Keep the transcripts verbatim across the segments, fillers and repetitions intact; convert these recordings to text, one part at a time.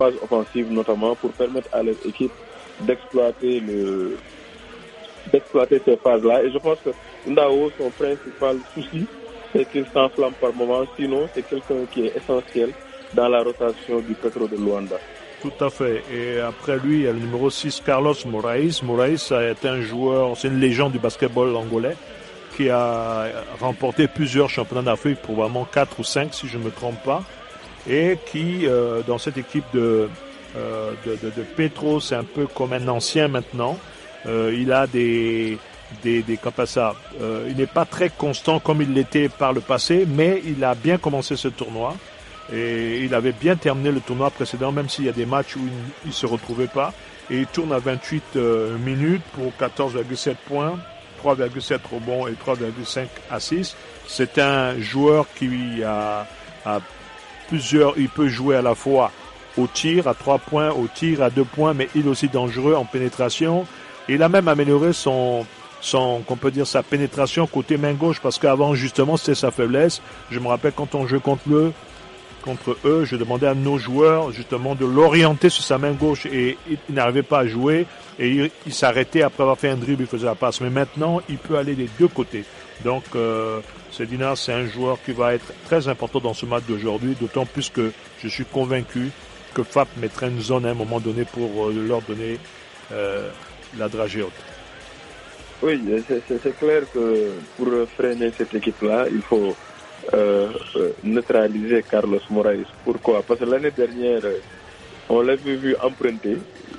phase offensive notamment pour permettre à leur équipe d'exploiter le d'exploiter ces phases-là. Et je pense que Ndao, son principal souci, c'est qu'il s'enflamme par moment. Sinon, c'est quelqu'un qui est essentiel dans la rotation du Petro de Luanda. Tout à fait. Et après lui, il y a le numéro six, Carlos Moraes. Moraes a été un joueur, c'est une légende du basketball angolais, qui a remporté plusieurs championnats d'Afrique, probablement quatre ou cinq si je ne me trompe pas, et qui, euh, dans cette équipe de, euh, de, de, de Petro, c'est un peu comme un ancien maintenant. Euh, il a des, des, des, comme ça, euh, il n'est pas très constant comme il l'était par le passé, mais il a bien commencé ce tournoi et il avait bien terminé le tournoi précédent, même s'il y a des matchs où il ne se retrouvait pas. Et il tourne à vingt-huit euh, minutes pour quatorze virgule sept points, trois virgule sept rebonds et trois virgule cinq assists. C'est un joueur qui a, a plusieurs, il peut jouer à la fois au tir à trois points, au tir à deux points, mais il est aussi dangereux en pénétration. Il a même amélioré son, son, qu'on peut dire, sa pénétration côté main gauche, parce qu'avant, justement, c'était sa faiblesse. Je me rappelle quand on jouait contre eux, contre eux, je demandais à nos joueurs, justement, de l'orienter sur sa main gauche et il n'arrivait pas à jouer et il, il s'arrêtait après avoir fait un dribble, il faisait la passe. Mais maintenant, il peut aller des deux côtés. Donc, euh, Sedina, c'est un joueur qui va être très important dans ce match d'aujourd'hui, d'autant plus que je suis convaincu que F A P mettrait une zone à un moment donné pour euh, leur donner, euh, la dragée haute. Oui, c'est, c'est, c'est clair que pour freiner cette équipe-là, il faut euh, euh, neutraliser Carlos Moraes. Pourquoi? Parce que l'année dernière, on l'avait vu emprunter.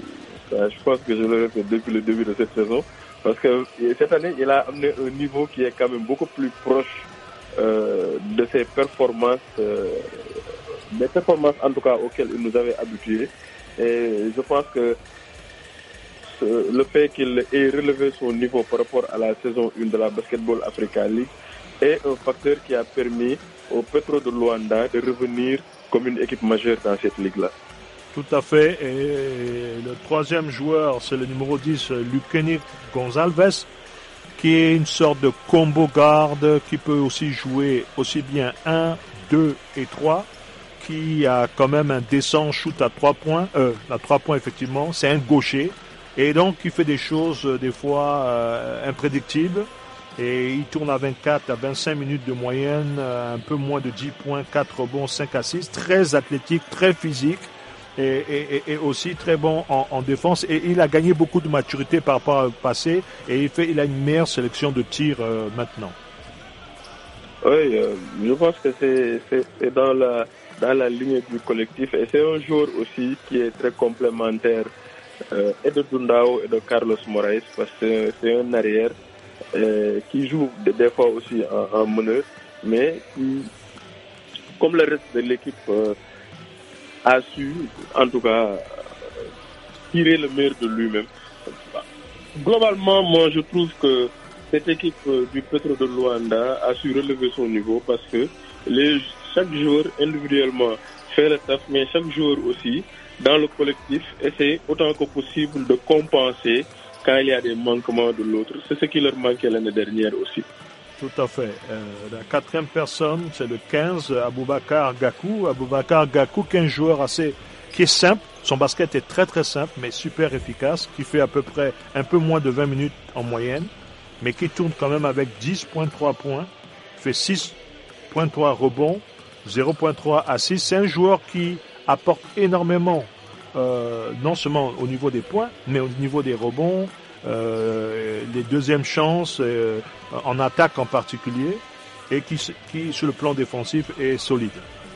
Je pense que je le répète depuis le début de cette saison. Parce que cette année, il a amené un niveau qui est quand même beaucoup plus proche euh, de ses performances, euh, des performances en tout cas auxquelles il nous avait habitués. Et je pense que le fait qu'il ait relevé son niveau par rapport à la saison un de la Basketball Africa League est un facteur qui a permis au Petro de Luanda de revenir comme une équipe majeure dans cette ligue-là. Tout à fait. Et le troisième joueur, c'est le numéro dix, Luceni Gonçalves, qui est une sorte de combo garde qui peut aussi jouer aussi bien un, deux et trois, qui a quand même un décent shoot à trois points, euh, à trois points effectivement. C'est un gaucher. Et donc, il fait des choses, euh, des fois, euh, imprédictibles. Et il tourne à vingt-quatre à vingt-cinq minutes de moyenne, euh, un peu moins de dix points, quatre rebonds, cinq assists. Très athlétique, très physique. Et, et, et aussi très bon en, en défense. Et il a gagné beaucoup de maturité par rapport au passé. Et il fait, il a une meilleure sélection de tirs euh, maintenant. Oui, euh, je pense que c'est, c'est, c'est dans la, dans la ligne du collectif. Et c'est un joueur aussi qui est très complémentaire Euh, et de Ndao et de Carlos Moraes, parce que c'est un arrière euh, qui joue des, des fois aussi en, en meneur, mais qui, comme le reste de l'équipe, euh, a su, en tout cas, euh, tirer le meilleur de lui-même. Globalement, moi, je trouve que cette équipe euh, du Petro de Luanda a su relever son niveau, parce que les, chaque joueur individuellement fait le taf, mais chaque joueur aussi dans le collectif, essaie autant que possible de compenser quand il y a des manquements de l'autre. C'est ce qui leur manquait l'année dernière aussi. Tout à fait. Euh, la quatrième personne, c'est le quinze, Aboubakar Gakou. Aboubakar Gakou, qui est un joueur assez, qui est simple. Son basket est très très simple, mais super efficace, qui fait à peu près un peu moins de vingt minutes en moyenne, mais qui tourne quand même avec dix virgule trois points, fait six virgule trois rebonds, zéro virgule trois assists. C'est un joueur qui apporte énormément, euh, non seulement au niveau des points, mais au niveau des rebonds, euh, les deuxièmes chances, euh, en attaque en particulier, et qui, qui, sur le plan défensif, est solide.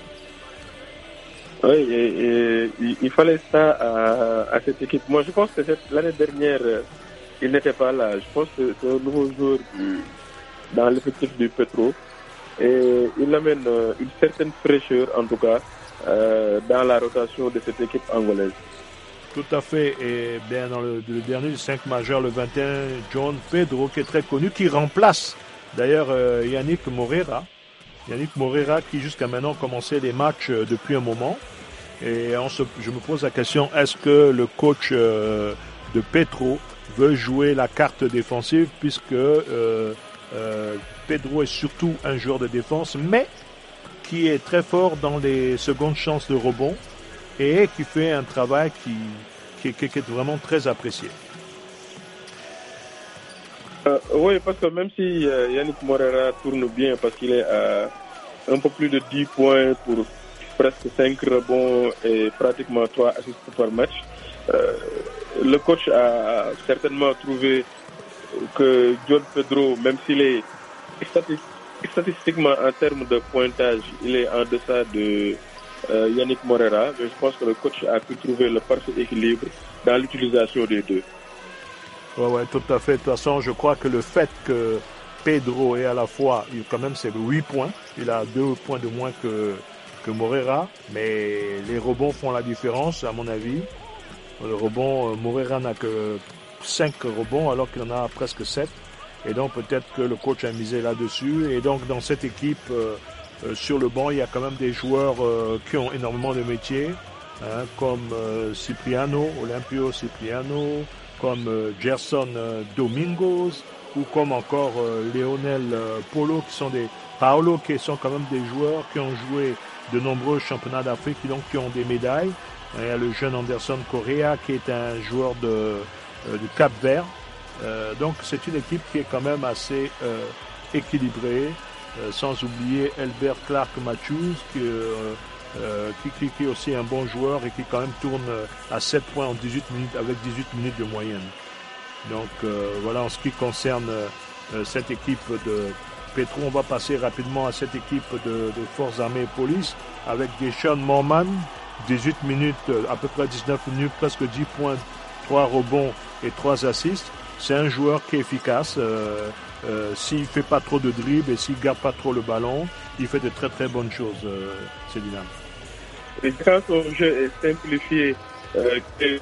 Oui, et, et, il fallait ça à, à cette équipe. Moi, je pense que cette, l'année dernière, il n'était pas là. Je pense que c'est un nouveau joueur du, dans l'effectif du Petro, et il amène une certaine fraîcheur, en tout cas, Euh, dans la rotation de cette équipe angolaise. Tout à fait. Et bien dans le, le dernier du cinq majeur, le vingt et un, John Pedro, qui est très connu, qui remplace d'ailleurs euh, Yannick Moreira. Yannick Moreira qui jusqu'à maintenant commençait les matchs euh, depuis un moment. Et on se, je me pose la question, est-ce que le coach euh, de Petro veut jouer la carte défensive, puisque euh, euh, Pedro est surtout un joueur de défense, mais qui est très fort dans les secondes chances de rebond. et qui fait un travail qui, qui, qui, qui est vraiment très apprécié. Euh, oui, parce que même si euh, Yannick Moreira tourne bien, parce qu'il est à un peu plus de dix points pour presque cinq rebonds et pratiquement trois assists par match, euh, le coach a certainement trouvé que John Pedro, même s'il est statistiquement en termes de pointage, il est en deçà de euh, Yannick Moreira, mais je pense que le coach a pu trouver le parfait équilibre dans l'utilisation des deux. Oui, ouais, tout à fait. De toute façon, je crois que le fait que Pedro est à la fois, il quand même c'est huit points, il a deux points de moins que, que Moreira, mais les rebonds font la différence, à mon avis. Le rebond, Moreira n'a que cinq rebonds alors qu'il en a presque sept. Et donc peut-être que le coach a misé là-dessus. Et donc dans cette équipe, euh, euh, sur le banc, il y a quand même des joueurs euh, qui ont énormément de métiers, hein, comme euh, Cipriano, Olympio Cipriano, comme euh, Gerson euh, Domingos, ou comme encore euh, Lionel euh, Polo, qui sont des Paolo, qui sont quand même des joueurs qui ont joué de nombreux championnats d'Afrique, qui donc qui ont des médailles. Il y a le jeune Anderson Correa, qui est un joueur de, euh, du Cap-Vert. Euh, donc c'est une équipe qui est quand même assez euh, équilibrée, euh, sans oublier Elbert Clark Matthews, qui, euh, euh, qui, qui, qui est aussi un bon joueur et qui quand même tourne à sept points en dix-huit minutes avec dix-huit minutes de moyenne. Donc euh, voilà en ce qui concerne euh, cette équipe de Petro. On va passer rapidement à cette équipe de, de Forces armées et police avec Deshaun Morman, dix-huit minutes, à peu près dix-neuf minutes, presque dix points, trois rebonds et trois assists. C'est un joueur qui est efficace. Euh, euh, s'il fait pas trop de dribbles et s'il garde pas trop le ballon, il fait de très très bonnes choses, euh, Céline. Et quand son jeu est simplifié, euh, je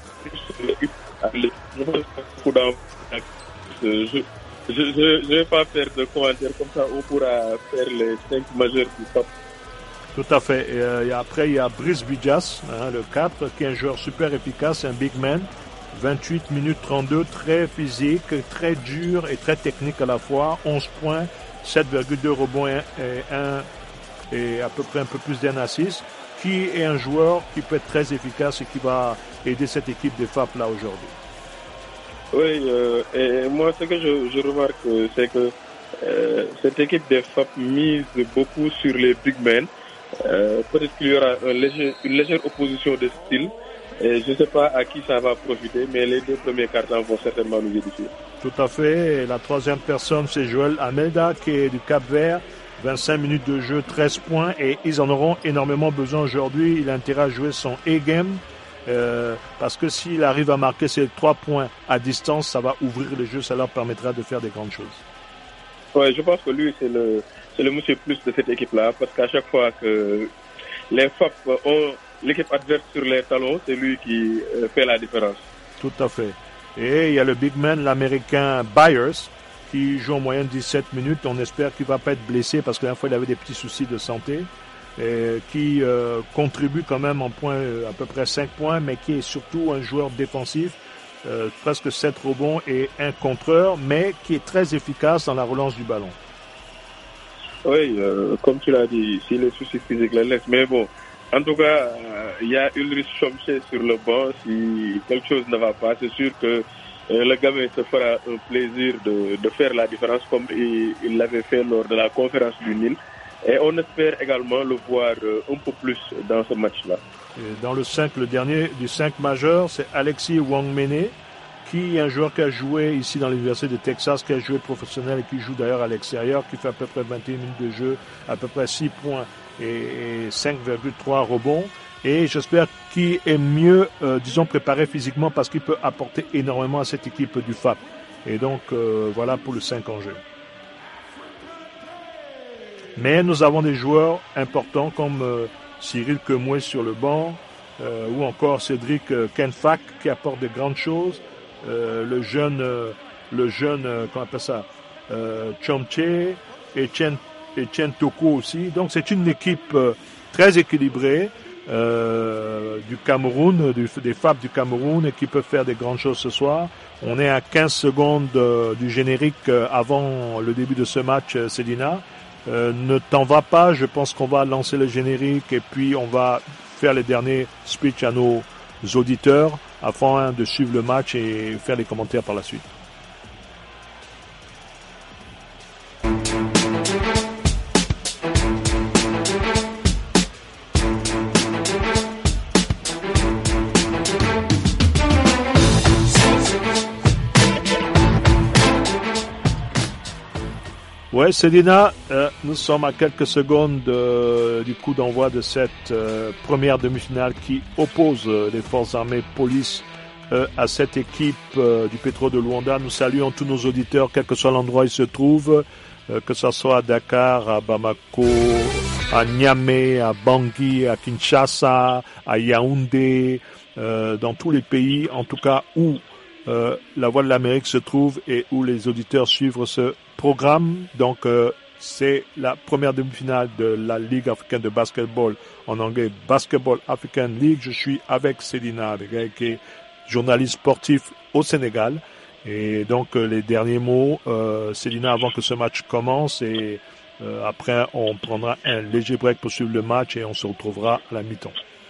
ne vais pas faire de commentaires comme ça, on pourra faire les cinq majeurs du top. Tout à fait. Et, euh, et après, il y a Brice Bijas, hein, le quatre, qui est un joueur super efficace, un big man. vingt-huit minutes trente-deux, très physique, très dur et très technique à la fois. onze points, sept virgule deux rebonds et, et, un, et à peu près un peu plus d'un assist, qui est un joueur qui peut être très efficace et qui va aider cette équipe de F A P là aujourd'hui. Oui, euh, et moi ce que je, je remarque, c'est que euh, cette équipe de F A P mise beaucoup sur les big men. Euh, peut-être qu'il y aura un léger, une légère opposition de style. Et je ne sais pas à qui ça va profiter, mais les deux premiers cartons vont certainement nous édifier. Tout à fait. Et la troisième personne, c'est Joël Amelda, qui est du Cap-Vert. vingt-cinq minutes de jeu, treize points. Et ils en auront énormément besoin aujourd'hui. Il a intérêt à jouer son A-game. Euh, parce que s'il arrive à marquer ces trois points à distance, ça va ouvrir le jeu. Ça leur permettra de faire des grandes choses. Oui, je pense que lui, c'est le, c'est le monsieur plus de cette équipe-là. Parce qu'à chaque fois que les F A P ont l'équipe adverse sur les talons, c'est lui qui euh, fait la différence. Tout à fait. Et il y a le big man, l'américain Byers, qui joue en moyenne dix-sept minutes. On espère qu'il ne va pas être blessé parce que la fois il avait des petits soucis de santé. Et qui euh, contribue quand même en points, à peu près cinq points, mais qui est surtout un joueur défensif, euh, presque sept rebonds et un contreur, mais qui est très efficace dans la relance du ballon. Oui, euh, comme tu l'as dit, si les soucis physiques les laissent, mais bon, en tout cas, il euh, y a Ulrich Chomche sur le banc. Si quelque chose ne va pas, c'est sûr que euh, le gamin se fera un plaisir de, de faire la différence comme il, il l'avait fait lors de la conférence du Nil. Et on espère également le voir euh, un peu plus dans ce match-là. Et dans le cinq, le dernier du cinq majeur, c'est Alexis Wangmene, qui est un joueur qui a joué ici dans l'Université de Texas, qui a joué professionnel et qui joue d'ailleurs à l'extérieur, qui fait à peu près vingt et une minutes de jeu, à peu près six points et cinq virgule trois rebonds. Et j'espère qu'il est mieux, euh, disons, préparé physiquement parce qu'il peut apporter énormément à cette équipe du F A P. Et donc, euh, voilà pour le cinq en jeu. Mais nous avons des joueurs importants comme euh, Cyril Kemoué sur le banc, euh, ou encore Cédric euh, Kenfak qui apporte de grandes choses. Euh, le jeune, euh, le jeune, euh, comment on appelle ça, euh, Chomche, Etienne, Etienne Toko aussi. Donc c'est une équipe euh, très équilibrée euh, du Cameroun, du, des F A P du Cameroun, et qui peut faire des grandes choses ce soir. On est à quinze secondes euh, du générique euh, avant le début de ce match, euh, Cédina. Euh, ne t'en va pas, je pense qu'on va lancer le générique et puis on va faire les derniers speeches à nos auditeurs afin de suivre le match et faire les commentaires par la suite. Ouais, Cédina, euh, nous sommes à quelques secondes euh, du coup d'envoi de cette euh, première demi-finale qui oppose euh, les forces armées police euh, à cette équipe euh, du Petro de Luanda. Nous saluons tous nos auditeurs, quel que soit l'endroit où ils se trouvent, euh, que ce soit à Dakar, à Bamako, à Niamey, à Bangui, à Kinshasa, à Yaoundé, euh, dans tous les pays, en tout cas où euh, la Voix de l'Amérique se trouve et où les auditeurs suivent ce programme. Donc euh, c'est la première demi-finale de la Ligue africaine de basketball, en anglais Basketball African League. Je suis avec Cédina, qui est journaliste sportif au Sénégal. Et donc euh, les derniers mots, euh, Cédina, avant que ce match commence, et euh, après on prendra un léger break pour suivre le match et on se retrouvera à la mi-temps.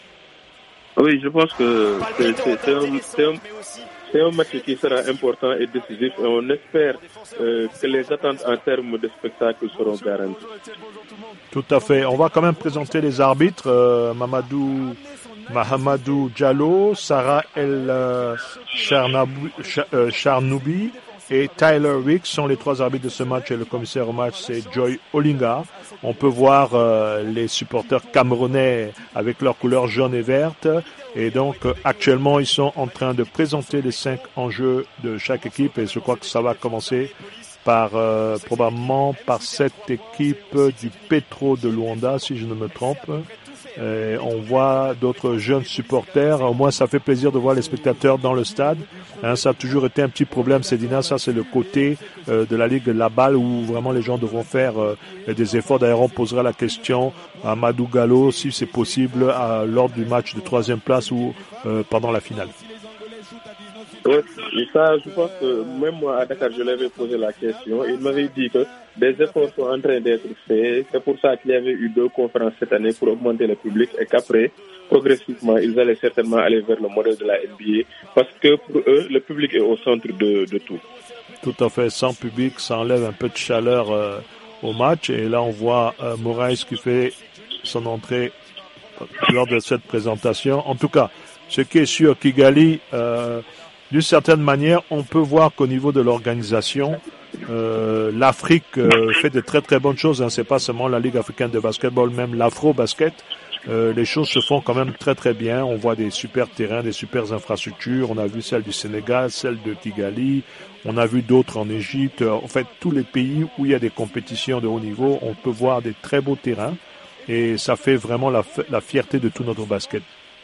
Oui, je pense que c'est, c'est, c'est, un, c'est, un, c'est un match qui sera important et décisif, et on espère euh, que les attentes en termes de spectacle seront garanties. Tout à fait. On va quand même présenter les arbitres. Euh, Mamadou Mahamadou Diallo, Sarah El euh, Charnabou, Char, euh, Charnoubi et Tyler Wicks sont les trois arbitres de ce match, et le commissaire au match c'est Joy Olinga. On peut voir euh, les supporters camerounais avec leurs couleurs jaune et verte, et donc euh, actuellement ils sont en train de présenter les cinq enjeux de chaque équipe, et je crois que ça va commencer par euh, probablement par cette équipe du Petro de Luanda, si je ne me trompe. Et on voit d'autres jeunes supporters. Au moins, ça fait plaisir de voir les spectateurs dans le stade. Hein, ça a toujours été un petit problème, Cédina. Ça, c'est le côté euh, de la Ligue de la balle où vraiment les gens devront faire euh, des efforts. D'ailleurs, on posera la question à Madou Gallo si c'est possible à, lors du match de troisième place ou euh, pendant la finale. Oui, et ça, je pense que même moi à Dakar, je l'avais posé la question. Il m'avait dit que des efforts sont en train d'être faits. C'est pour ça qu'il y avait eu deux conférences cette année pour augmenter le public, et qu'après, progressivement, ils allaient certainement aller vers le modèle de la N B A, parce que pour eux, le public est au centre de, de tout. Tout à fait. Sans public, ça enlève un peu de chaleur euh, au match. Et là, on voit euh, Moraes qui fait son entrée lors de cette présentation. En tout cas, ce qui est sûr, Kigali, euh, d'une certaine manière, on peut voir qu'au niveau de l'organisation, euh, l'Afrique euh, fait de très très bonnes choses. Hein. C'est pas seulement la Ligue africaine de basketball, même l'Afro-basket. Euh, les choses se font quand même très très bien. On voit des super terrains, des super infrastructures. On a vu celle du Sénégal, celle de Kigali. On a vu d'autres en Égypte. En fait, tous les pays où il y a des compétitions de haut niveau, on peut voir des très beaux terrains. Et ça fait vraiment la, la fierté de tout notre basket.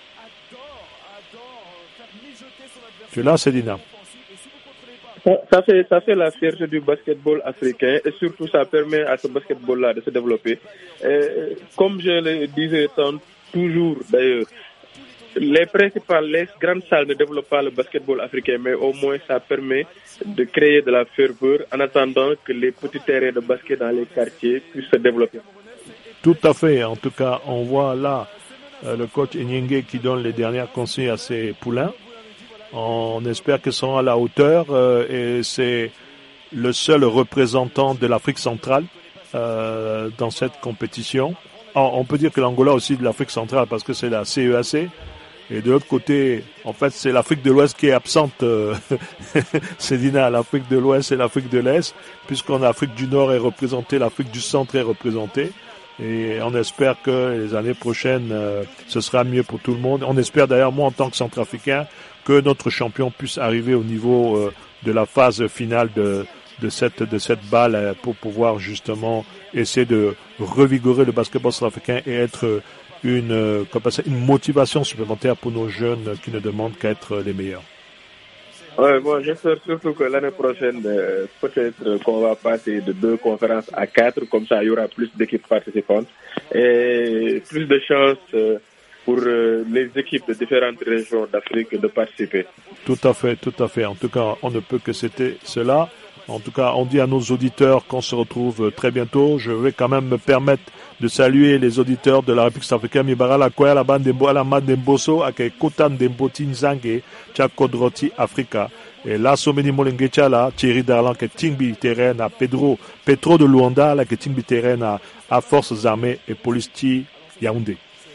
Tu es là, Cédina? Ça, ça fait, ça fait la fierté du basketball africain, et surtout ça permet à ce basketball-là de se développer. Et, comme je le disais tant, toujours d'ailleurs, les principales, les grandes salles ne développent pas le basketball africain, mais au moins ça permet de créer de la ferveur en attendant que les petits terrains de basket dans les quartiers puissent se développer. Tout à fait. En tout cas, on voit là euh, le coach Enyenge qui donne les dernières conseils à ses poulains. On espère qu'ils seront à la hauteur, euh, et c'est le seul représentant de l'Afrique centrale euh, dans cette compétition. Alors, on peut dire que l'Angola aussi de l'Afrique centrale parce que c'est la C E A C. Et de l'autre côté, en fait, c'est l'Afrique de l'Ouest qui est absente. Euh, Cédina, l'Afrique de l'Ouest et l'Afrique de l'Est, puisqu'on l'Afrique du Nord est représentée, l'Afrique du Centre est représentée. Et on espère que les années prochaines, euh, ce sera mieux pour tout le monde. On espère d'ailleurs, moi en tant que Centrafricain, que notre champion puisse arriver au niveau euh, de la phase finale de, de cette de cette balle euh, pour pouvoir justement essayer de revigorer le basketball centrafricain et être une euh, une motivation supplémentaire pour nos jeunes qui ne demandent qu'à être les meilleurs. Ouais, bon, j'espère surtout que l'année prochaine, euh, peut-être qu'on va passer de deux conférences à quatre, comme ça il y aura plus d'équipes participantes et plus de chances euh, pour euh, les équipes de différentes régions d'Afrique de participer. Tout à fait, tout à fait. En tout cas, on ne peut que citer cela. En tout cas, on dit à nos auditeurs qu'on se retrouve très bientôt. Je vais quand même me permettre de saluer les auditeurs de la République centrafricaine. Mibara la Koya, la bande de la bande d'Emboso, avec Kotan d'Emboti Nzange, Tchakodroti Africa. Et là, Someni Molengecha, là, Thierry Darlan, qui est Tingbi terrain à Pedro, Petro de Luanda, là, qui est Tingbi terrain à, à Forces Armées et Police Ti Yaoundé.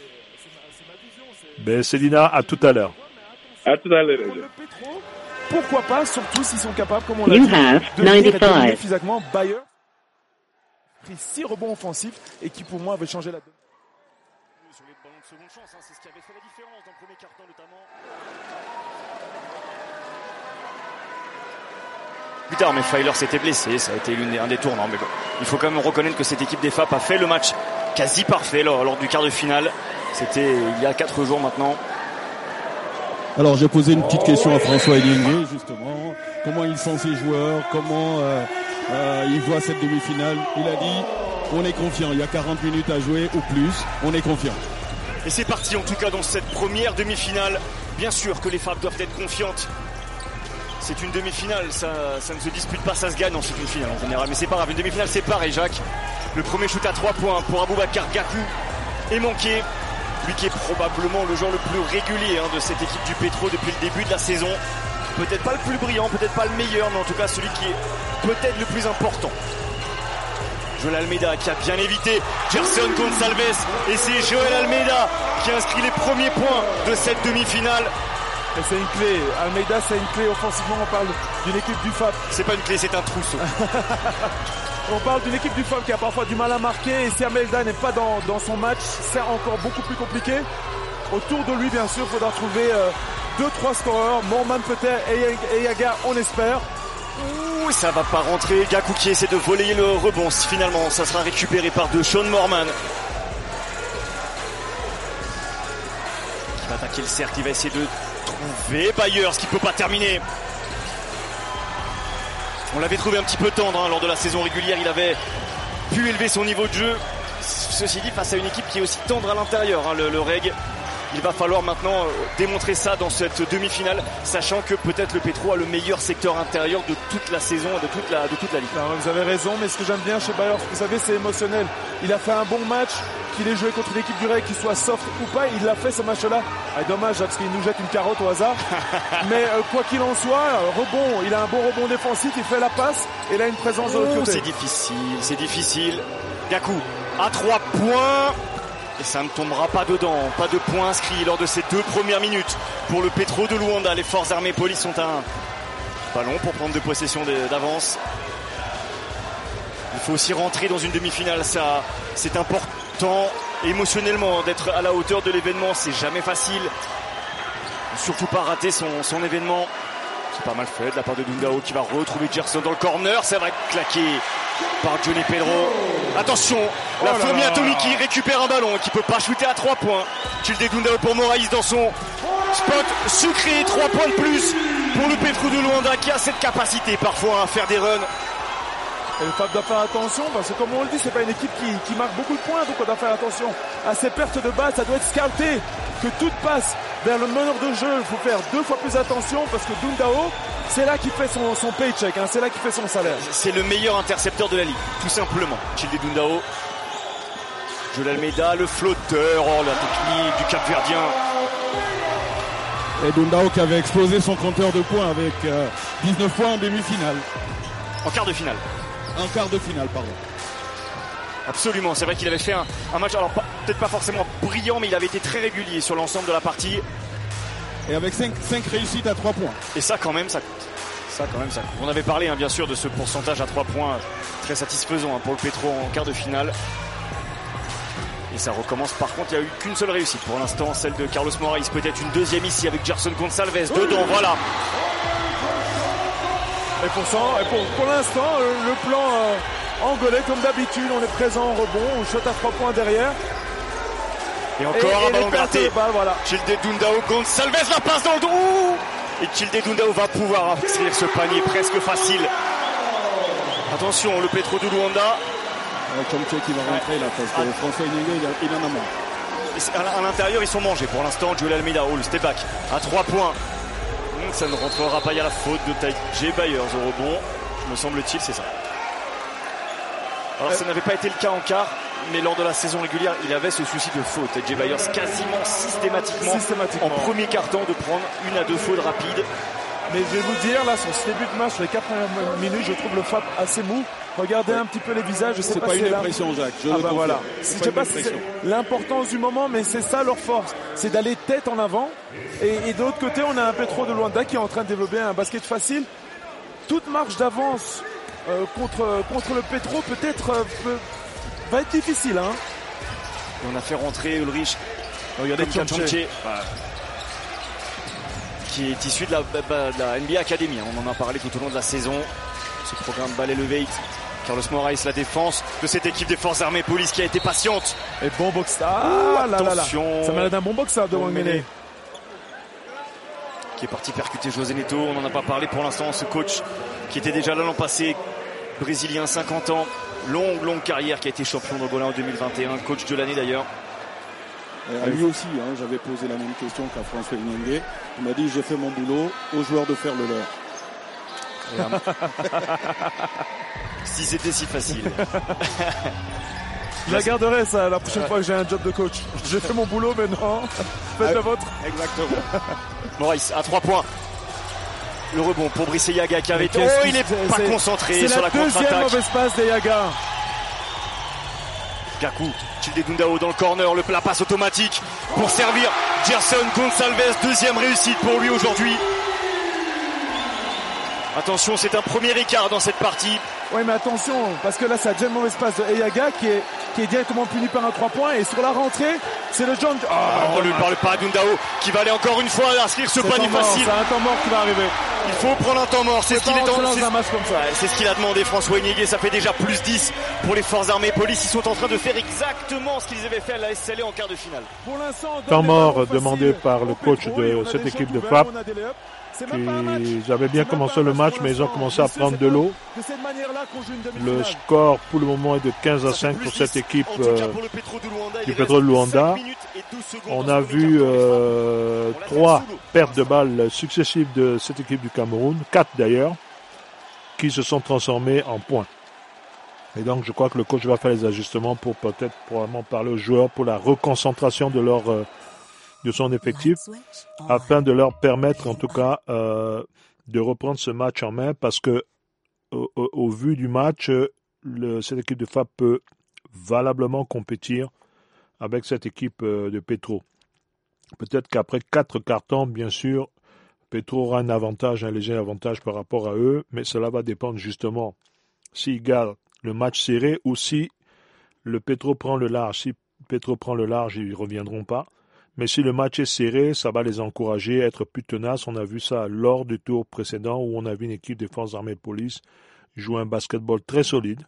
Ben, Célina, à tout à l'heure. À tout à l'heure. Pourquoi pas, surtout s'ils sont capables, comme on l'a You dit, have de dominer ninety-five. physiquement Bayer. Pris six rebonds offensifs et qui pour moi avait changé la donne. Sur les ballons de seconde chance, hein, c'est ce qui avait fait la différence dans le premier quart-temps notamment. Plus tard, mais Feiler s'était blessé, ça a été l'une des, un des tournants. Mais bon, il faut quand même reconnaître que cette équipe des F A P a fait le match quasi parfait lors, lors du quart de finale. C'était il y a quatre jours maintenant. Alors j'ai posé une petite question à François Ediengue, justement. Comment il sent ses joueurs, comment euh, euh, il voit cette demi-finale. Il a dit, on est confiant, il y a quarante minutes à jouer ou plus, on est confiant. Et c'est parti en tout cas dans cette première demi-finale. Bien sûr que les F A P doivent être confiantes. C'est une demi-finale, ça, ça ne se dispute pas, ça se gagne. Non, c'est une finale en général, mais c'est pas grave. Une demi-finale, c'est pareil, Jacques. Le premier shoot à trois points pour Aboubacar Gakou est manqué. Lui qui est probablement le joueur le plus régulier hein, de cette équipe du Petro depuis le début de la saison. Peut-être pas le plus brillant, peut-être pas le meilleur, mais en tout cas celui qui est peut-être le plus important. Joel Almeida qui a bien évité Gerson Gonçalves. Et c'est Joel Almeida qui inscrit les premiers points de cette demi-finale. Et c'est une clé. Almeida, c'est une clé offensivement. On parle d'une équipe du F A P. C'est pas une clé, c'est un trousseau. On parle d'une équipe du F A P qui a parfois du mal à marquer. Et si Almeida n'est pas dans, dans son match, c'est encore beaucoup plus compliqué. Autour de lui, bien sûr, il faudra trouver euh, deux, trois scoreurs. Morman peut-être et Yaga, on espère. Ouh, ça va pas rentrer. Gakou qui essaie de voler le rebond. Finalement, ça sera récupéré par de Sean Morman. Qui va attaquer le cercle, il va essayer de trouver Byers qui peut pas terminer. On l'avait trouvé un petit peu tendre hein, lors de la saison régulière. Il avait pu élever son niveau de jeu. Ceci dit, face à une équipe qui est aussi tendre à l'intérieur, hein, le, le Reg. Il va falloir maintenant démontrer ça dans cette demi-finale, sachant que peut-être le Petro a le meilleur secteur intérieur de toute la saison, de toute la, de toute la ligue. Alors, vous avez raison, mais ce que j'aime bien chez Bayer, vous savez, c'est émotionnel. Il a fait un bon match, qu'il ait joué contre l'équipe du Reg, qu'il soit soft ou pas, il l'a fait ce match-là. Ah, dommage parce qu'il nous jette une carotte au hasard. Mais euh, quoi qu'il en soit, rebond, il a un bon rebond défensif, il fait la passe et il a une présence de l'autre oh, côté. C'est difficile, c'est difficile. Gakou à trois points. Et ça ne tombera pas dedans, pas de points inscrits lors de ces deux premières minutes pour le Petro de Luanda. Les forces armées police sont un ballon pour prendre de possession d'avance. Il faut aussi rentrer dans une demi-finale, ça c'est important émotionnellement d'être à la hauteur de l'événement, c'est jamais facile. Surtout pas rater son, son événement. C'est pas mal fait de la part de Dundao qui va retrouver Gerson dans le corner, ça va claquer par Johnny Pedro. Attention, la oh fourmi atomique qui récupère un ballon, qui peut pas shooter à trois points. Childe Dundao pour Moraïs dans son spot sucré, trois points de plus pour le Petro de Luanda qui a cette capacité parfois à faire des runs. Et le F A P doit faire attention parce que comme on le dit, c'est pas une équipe qui, qui marque beaucoup de points, donc on doit faire attention à ces pertes de balles. Ça doit être scouté, que tout passe vers le meneur de jeu. Il faut faire deux fois plus attention parce que Dundao, c'est là qu'il fait son, son paycheck, hein, c'est là qu'il fait son salaire. C'est le meilleur intercepteur de la ligue, tout simplement. Childe Dundao. Joel Almeida, le flotteur, oh la technique du Cap-Verdien. Et Dundao qui avait explosé son compteur de points avec euh, dix-neuf points en demi-finale. En quart de finale. En quart de finale, pardon. Absolument, c'est vrai qu'il avait fait un, un match, alors peut-être pas forcément brillant, mais il avait été très régulier sur l'ensemble de la partie. Et avec cinq réussites à trois points. Et ça quand même, ça coûte. Ça quand même, ça coûte. On avait parlé hein, bien sûr de ce pourcentage à trois points très satisfaisant hein, pour le Petro en quart de finale. Et ça recommence, par contre, il n'y a eu qu'une seule réussite pour l'instant, celle de Carlos Moraïs. Peut-être une deuxième ici avec Gerson Gonçalves dedans, voilà. Et pour, ça, et pour, pour l'instant, le, le plan euh, angolais, comme d'habitude, on est présent en rebond, on shot à trois points derrière. Et encore et, un et ballon gratté. Voilà. Childe Dundao, Gonçalves, la passe dans le dos. Et Childe Dundao va pouvoir inscrire ce panier presque facile. Attention, le Petro de Luanda. Chomche qui va rentrer là, parce que ah. François Ediengue, il, il en a marre. À, à l'intérieur, ils sont mangés. Pour l'instant, Joel Almeida, oh, le step back à trois points. Ça ne rentrera pas, il y a la faute de Taï Byers au rebond. Me semble-t-il, c'est ça. Alors, ça n'avait pas été le cas en quart, mais lors de la saison régulière, il avait ce souci de faute. Jay Byers quasiment systématiquement, systématiquement, en premier quart-temps, de prendre une à deux fautes rapides. Mais je vais vous dire, là, sur ce début de match, sur les quatre premières minutes, je trouve le F A P assez mou. Regardez ouais. un petit peu les visages. Je sais c'est pas, pas si une c'est impression, Jacques. Je ah le bah voilà. C'est je pas sais une pas si c'est l'importance du moment, mais c'est ça leur force. C'est d'aller tête en avant. Et, et de l'autre côté, on a un Petro de Luanda qui est en train de développer un basket facile. Toute marche d'avance euh, contre, contre le Petro, peut-être, euh, peut, va être difficile. Hein. Et on a fait rentrer Ulrich. Regardez Tchamché. Qui est issu de la, de la N B A Academy. On en a parlé tout au long de la saison. Ce programme Ball Elevate. Carlos Moraes, la défense de cette équipe des forces armées police qui a été patiente. Et bon box. Ah là là là. Ça m'a l'air d'un bon box ça de Wangmene. Qui est parti percuter José Neto. On n'en a pas parlé pour l'instant. Ce coach qui était déjà là l'an passé. Brésilien, cinquante ans. Longue, longue carrière, qui a été champion d'Angola en deux mille vingt et un. Coach de l'année d'ailleurs. Et à lui aussi, hein, j'avais posé la même question qu'à François Inyengue. Il m'a dit j'ai fait mon boulot, aux joueurs de faire le leur. Si c'était si facile. Je la garderai ça la prochaine fois que j'ai un job de coach. J'ai fait mon boulot, mais non, faites le vôtre. Exactement. Maurice, à trois points. Le rebond pour Brice Yaga qui avait... Oh, il n'est pas concentré sur la contre-attaque. C'est la deuxième mauvaise passe des Yaga. Gakou, Childe Dundao dans le corner, le, la passe automatique pour servir Gerson Gonçalves, deuxième réussite pour lui aujourd'hui. Attention, c'est un premier écart dans cette partie. Oui, mais attention, parce que là, c'est la deuxième mauvaise passe de Eyaga qui est, qui est directement puni par un trois points. Et sur la rentrée, c'est le John... Oh, oh, on ne lui parle pas à Dundao qui va aller encore une fois inscrire ce panier facile. C'est un temps mort qui va arriver. Il faut prendre un temps mort, c'est ce qu'il est en dans un match comme ça. C'est ce qu'il a demandé François Inyengue, ça fait déjà plus dix pour les forces armées police. Ils sont en train de faire exactement ce qu'ils avaient fait à la S L A en quart de finale. Pour l'instant, temps mort demandé par le coach de cette équipe de F A P. Ils avaient bien commencé le match, mais ils ont commencé à prendre de l'eau. Le score pour le moment est de quinze à cinq pour cette équipe euh, du Petro de Luanda. On a vu euh, trois pertes de balles successives de cette équipe du Cameroun, quatre d'ailleurs, qui se sont transformées en points. Et donc je crois que le coach va faire les ajustements pour peut-être probablement parler aux joueurs pour la reconcentration de leur euh, de son effectif, afin de leur permettre en tout cas euh, de reprendre ce match en main, parce que au, au, au vu du match, le, cette équipe de F A P peut valablement compétir avec cette équipe euh, de Petro. Peut-être qu'après quatre cartons, bien sûr, Petro aura un avantage, un léger avantage par rapport à eux, mais cela va dépendre justement s'ils gardent le match serré ou si le Petro prend le large. Si Petro prend le large, ils ne reviendront pas. Mais si le match est serré, ça va les encourager à être plus tenaces. On a vu ça lors du tour précédent où on a vu une équipe des forces armées de police jouer un basketball très solide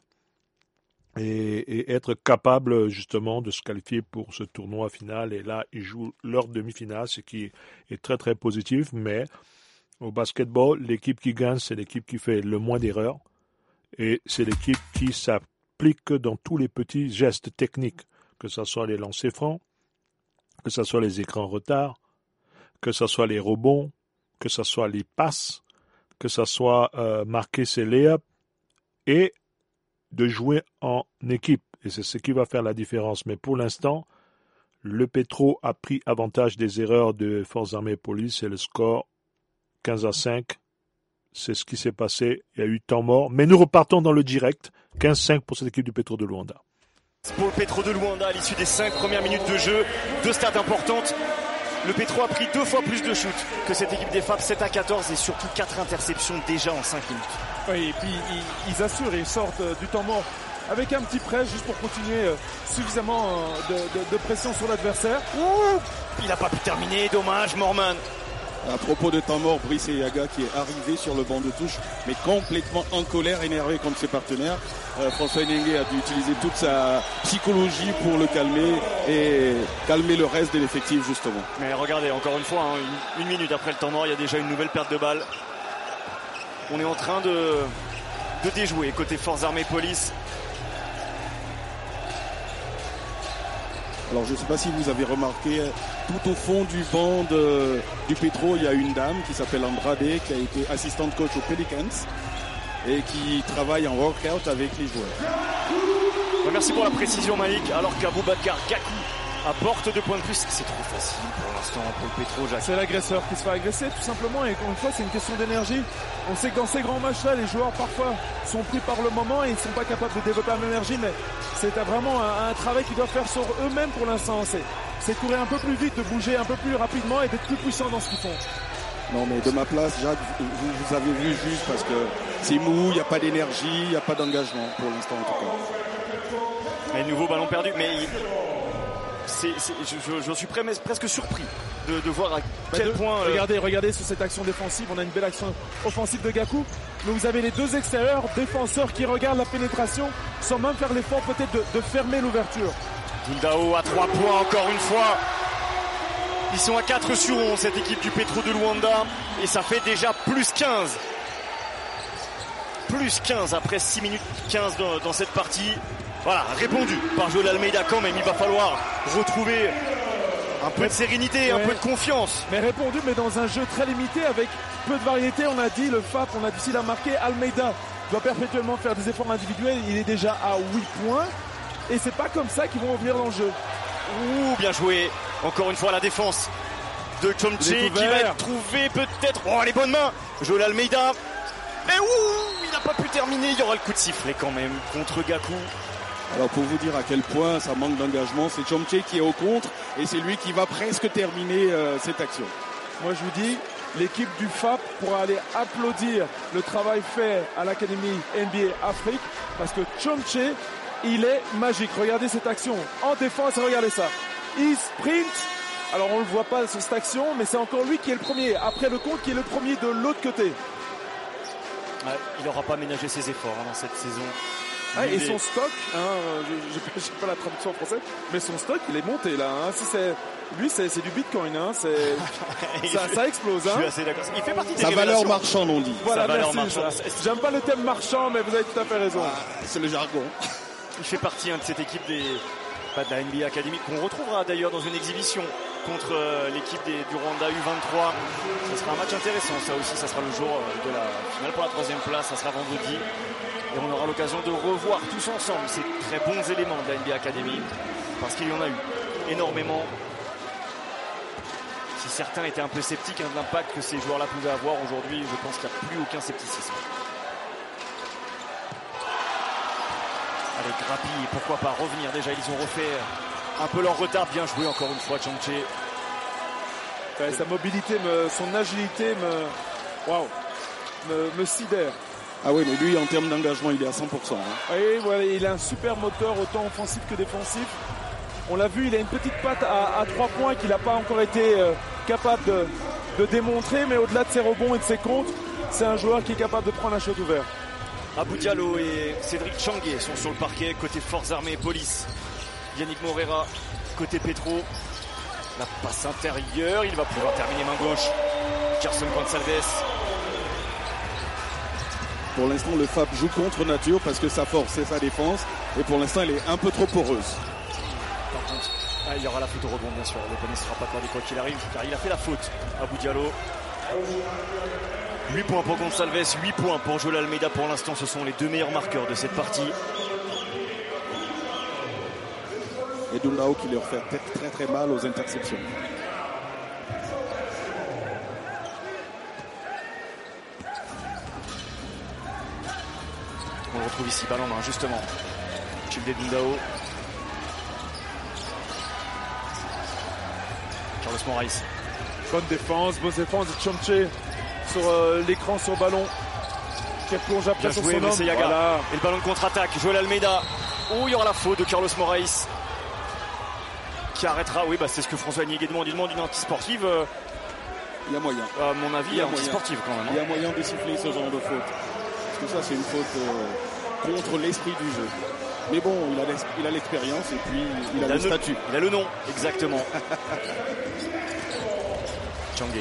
et, et être capable justement de se qualifier pour ce tournoi final. Et là, ils jouent leur demi-finale, ce qui est très très positif. Mais au basketball, l'équipe qui gagne, c'est l'équipe qui fait le moins d'erreurs et c'est l'équipe qui s'applique dans tous les petits gestes techniques, que ce soit les lancers francs, que ce soit les écrans retard, que ce soit les rebonds, que ce soit les passes, que ce soit euh, marquer ses lay-ups et de jouer en équipe. Et c'est ce qui va faire la différence. Mais pour l'instant, le Petro a pris avantage des erreurs de Forces armées police et le score quinze à cinq. C'est ce qui s'est passé. Il y a eu temps mort. Mais nous repartons dans le direct. quinze à cinq pour cette équipe du Petro de Luanda. Pour le Petro de Luanda, à l'issue des cinq premières minutes de jeu, deux stats importantes. Le Petro a pris deux fois plus de shoots que cette équipe des F A P, sept à quatorze et surtout quatre interceptions déjà en cinq minutes. Oui, et puis ils, ils assurent et ils sortent du temps mort avec un petit prêt juste pour continuer suffisamment de, de, de pression sur l'adversaire. Ouh, il n'a pas pu terminer, dommage, Morman. À propos de temps mort, Brice Yaga qui est arrivé sur le banc de touche, mais complètement en colère, énervé contre ses partenaires. Euh, François Inyengue a dû utiliser toute sa psychologie pour le calmer et calmer le reste de l'effectif justement. Mais regardez, encore une fois, hein, une, une minute après le temps mort, il y a déjà une nouvelle perte de balle. On est en train de, de déjouer côté Forces armées police. Alors je ne sais pas si vous avez remarqué, tout au fond du banc de, du Petro, il y a une dame qui s'appelle Andrade, qui a été assistante coach aux Pelicans. et qui travaille en workout avec les joueurs. Merci pour la précision, Malik. Alors qu'Aboubacar Gakou apporte deux points de plus, c'est trop facile pour l'instant pour le Petro, Jacques. C'est l'agresseur qui se fait agresser tout simplement, et encore une fois c'est une question d'énergie. On sait que dans ces grands matchs là, les joueurs parfois sont pris par le moment et ils ne sont pas capables de développer la même énergie, mais c'est vraiment un, un travail qu'ils doivent faire sur eux-mêmes pour l'instant. C'est, c'est courir un peu plus vite, de bouger un peu plus rapidement et d'être plus puissant dans ce qu'ils font. Non, mais de ma place, Jacques, vous, vous avez vu juste parce que c'est mou, il n'y a pas d'énergie, il n'y a pas d'engagement pour l'instant en tout cas. Et nouveau ballon perdu, mais il... c'est, c'est, je, je suis presque surpris de, de voir à quel de, point... Regardez, euh... regardez sur cette action défensive, on a une belle action offensive de Gakou, mais vous avez les deux extérieurs défenseurs qui regardent la pénétration sans même faire l'effort peut-être de, de fermer l'ouverture. Dundao à trois points encore une fois. Ils sont à quatre sur onze, cette équipe du Petro de Luanda, et ça fait déjà plus quinze. Plus quinze après six minutes quinze dans, dans cette partie. Voilà, répondu par Joel Almeida quand même. Il va falloir retrouver un peu de sérénité, ouais. un peu de confiance. Mais répondu, mais dans un jeu très limité avec peu de variété. On a dit, le F A P, on a difficile à marquer. Almeida doit perpétuellement faire des efforts individuels. Il est déjà à huit points. Et c'est pas comme ça qu'ils vont revenir dans le jeu. Ouh, bien joué. Encore une fois la défense de Chomche qui va être trouvé peut-être. Oh, les bonnes mains. Joel Almeida. Mais ouh, il n'a pas pu terminer. Il y aura le coup de sifflet quand même contre Gakou. Alors pour vous dire à quel point ça manque d'engagement, c'est Chomche qui est au contre et c'est lui qui va presque terminer euh, cette action. Moi je vous dis, l'équipe du F A P pourra aller applaudir le travail fait à l'Académie N B A Afrique parce que Chomche, il est magique. Regardez cette action en défense et regardez ça. Il sprint. Alors on ne le voit pas sur cette action, mais c'est encore lui qui est le premier. Après le compte qui est le premier de l'autre côté. Ouais, il n'aura pas ménagé ses efforts hein, dans cette saison. Ah, et son stock, hein, je ne sais pas la traduction en français, mais son stock il est monté là. Hein. Si c'est, lui c'est, c'est du Bitcoin, hein. c'est, ça, ça explose. Hein. Je suis assez d'accord. Il fait partie des Sa valeur marchande on dit. Voilà, Sa valeur merci. marchande. J'aime pas le thème marchand, mais vous avez tout à fait raison. Ah, c'est le jargon. Il fait partie hein, de cette équipe des, pas de la N B A Academy qu'on retrouvera d'ailleurs dans une exhibition contre euh, l'équipe des, du Rwanda U vingt-trois. Ça sera un match intéressant, ça aussi, ça sera le jour de la finale pour la troisième place, ça sera vendredi. Et on aura l'occasion de revoir tous ensemble ces très bons éléments de la N B A Academy, parce qu'il y en a eu énormément. Si certains étaient un peu sceptiques hein, de l'impact que ces joueurs-là pouvaient avoir aujourd'hui, je pense qu'il n'y a plus aucun scepticisme. Allez, Grapi, pourquoi pas revenir déjà, ils ont refait un peu leur retard, bien joué encore une fois Chomche. Ouais, sa mobilité, me, son agilité me, waouh, me, me sidère. Ah oui, mais lui en termes d'engagement il est à cent pour cent. Hein. Oui, voilà, il a un super moteur autant offensif que défensif. On l'a vu, il a une petite patte à, à trois points qu'il n'a pas encore été euh, capable de, de démontrer, mais au-delà de ses rebonds et de ses comptes, c'est un joueur qui est capable de prendre un shot ouvert. Abou Diallo et Cédric Changué sont sur le parquet côté Forces Armées et Police. Yannick Morera côté Petro. La passe intérieure, il va pouvoir terminer main gauche. Gerson Gonçalves. Pour l'instant le F A P joue contre nature parce que sa force c'est sa défense et pour l'instant elle est un peu trop poreuse. Par contre, ah, il y aura la faute au rebond bien sûr. Le panier ne sera pas accordé quoi qu'il arrive car il a fait la faute. Abou Diallo. huit points pour Gonçalves, huit points pour Joel Almeida pour l'instant. Ce sont les deux meilleurs marqueurs de cette partie. Et Dundao qui leur fait peut-être très très mal aux interceptions. On le retrouve ici, ballon en main justement. Childe Dundao. Carlos Moraes. Bonne défense, bonne défense de Chomche sur euh, l'écran sur le ballon. Qui replonge après sur son homme. Voilà. Et le ballon de contre-attaque, Joel Almeida. Oh, il y aura la faute de Carlos Moraes. Qui arrêtera, oui, bah, c'est ce que François Niégué demande. Il demande une anti-sportive. Euh, il y a moyen. À mon avis, il y a anti-sportive quand même. Hein. Il y a moyen de siffler ce genre de faute. Parce que ça, c'est une faute euh, contre l'esprit du jeu. Mais bon, il a l'expérience et puis il, il a, a le statut. Il a le nom, exactement. Changué.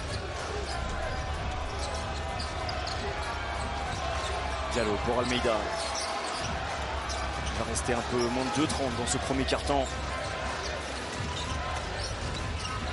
Diallo pour Almeida. Il va rester un peu moins de deux trente dans ce premier quart-temps.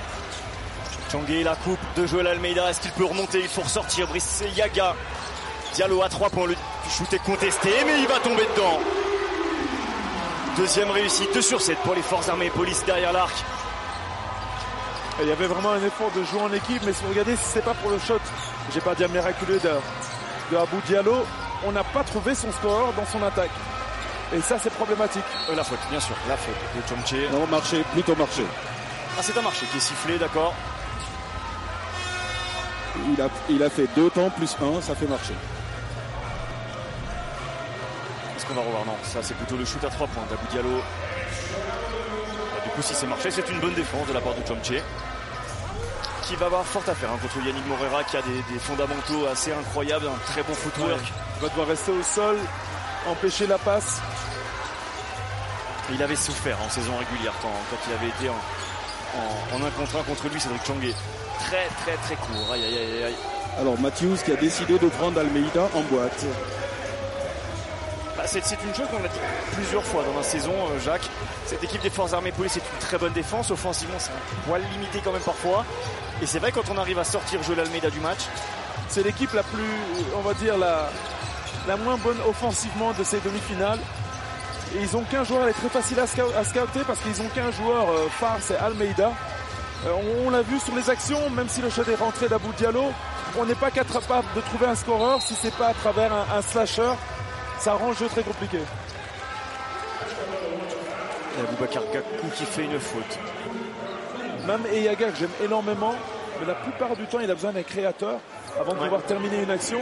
Changué, la coupe de Joel Almeida. Est-ce qu'il peut remonter? Il faut ressortir. Brice Yaga Diallo à trois points, le shoot est contesté, mais il va tomber dedans. Deuxième réussite, deux sur sept pour les forces armées et police derrière l'arc. Et il y avait vraiment un effort de jouer en équipe, mais si vous regardez, si c'est pas pour le shot, j'ai pas dire miraculeux de, de Abou Diallo, on n'a pas trouvé son score dans son attaque. Et ça, c'est problématique. Euh, la faute, bien sûr, la faute de Chomche. Non, marché, plutôt marché. Ah, c'est un marché qui est sifflé, d'accord. Il a, il a fait deux temps plus un, ça fait marcher. Est-ce qu'on va revoir? Non, ça c'est plutôt le shoot à trois points d'Abou Diallo. Du coup, si c'est marché, c'est une bonne défense de la part de Chomche, qui va avoir fort à faire hein, contre Yannick Morera, qui a des, des fondamentaux assez incroyables, un très bon footwork. Ouais. Il va devoir rester au sol, empêcher la passe. Et il avait souffert en saison régulière quand, quand il avait été en, en, en un contre un contre lui, Cédric Changé. Très très très court. Aïe aïe aïe aïe. Alors Matthews qui a décidé de prendre Almeida en boîte. Bah, c'est, c'est une chose qu'on a dit plusieurs fois dans la saison, euh, Jacques. Cette équipe des forces armées police est une très bonne défense. Offensivement, c'est un poil limité quand même parfois. Et c'est vrai, quand on arrive à sortir Joel Almeida du match, c'est l'équipe la plus, on va dire, la, la moins bonne offensivement de ces demi-finales. Et ils ont qu'un joueur, elle est très facile à, scout, à scouter parce qu'ils ont qu'un joueur euh, phare, c'est Almeida. Euh, on, on l'a vu sur les actions, même si le shot est rentré d'Abou Diallo, on n'est pas capable de trouver un scoreur si c'est pas à travers un, un slasher. Ça rend le jeu très compliqué. Et Aboubacar Gakou qui fait une faute. Même Eyaga que j'aime énormément, mais la plupart du temps il a besoin d'un créateur avant de ouais. pouvoir terminer une action.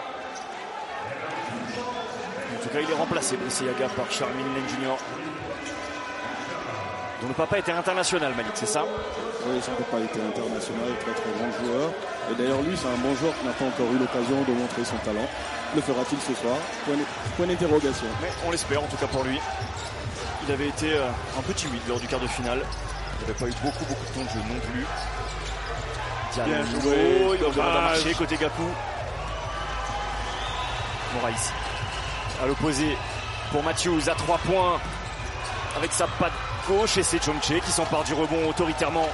En tout cas, il est remplacé, Eyaga, par Charmin Lane junior dont le papa était international, Malik, c'est ça? Oui, son papa était international, très très grand joueur. Et d'ailleurs, lui, c'est un bon joueur qui n'a pas encore eu l'occasion de montrer son talent. Le fera-t-il ce soir? Point, point d'interrogation. Mais on l'espère, en tout cas pour lui. Il avait été euh, un peu timide lors du quart de finale. Il n'avait pas eu beaucoup beaucoup de temps de jeu non plus. Bien joué, il va marcher côté Gakou. Moraïs à l'opposé pour Matthews à trois points avec sa patte gauche, et c'est Chomche qui s'empare du rebond autoritairement.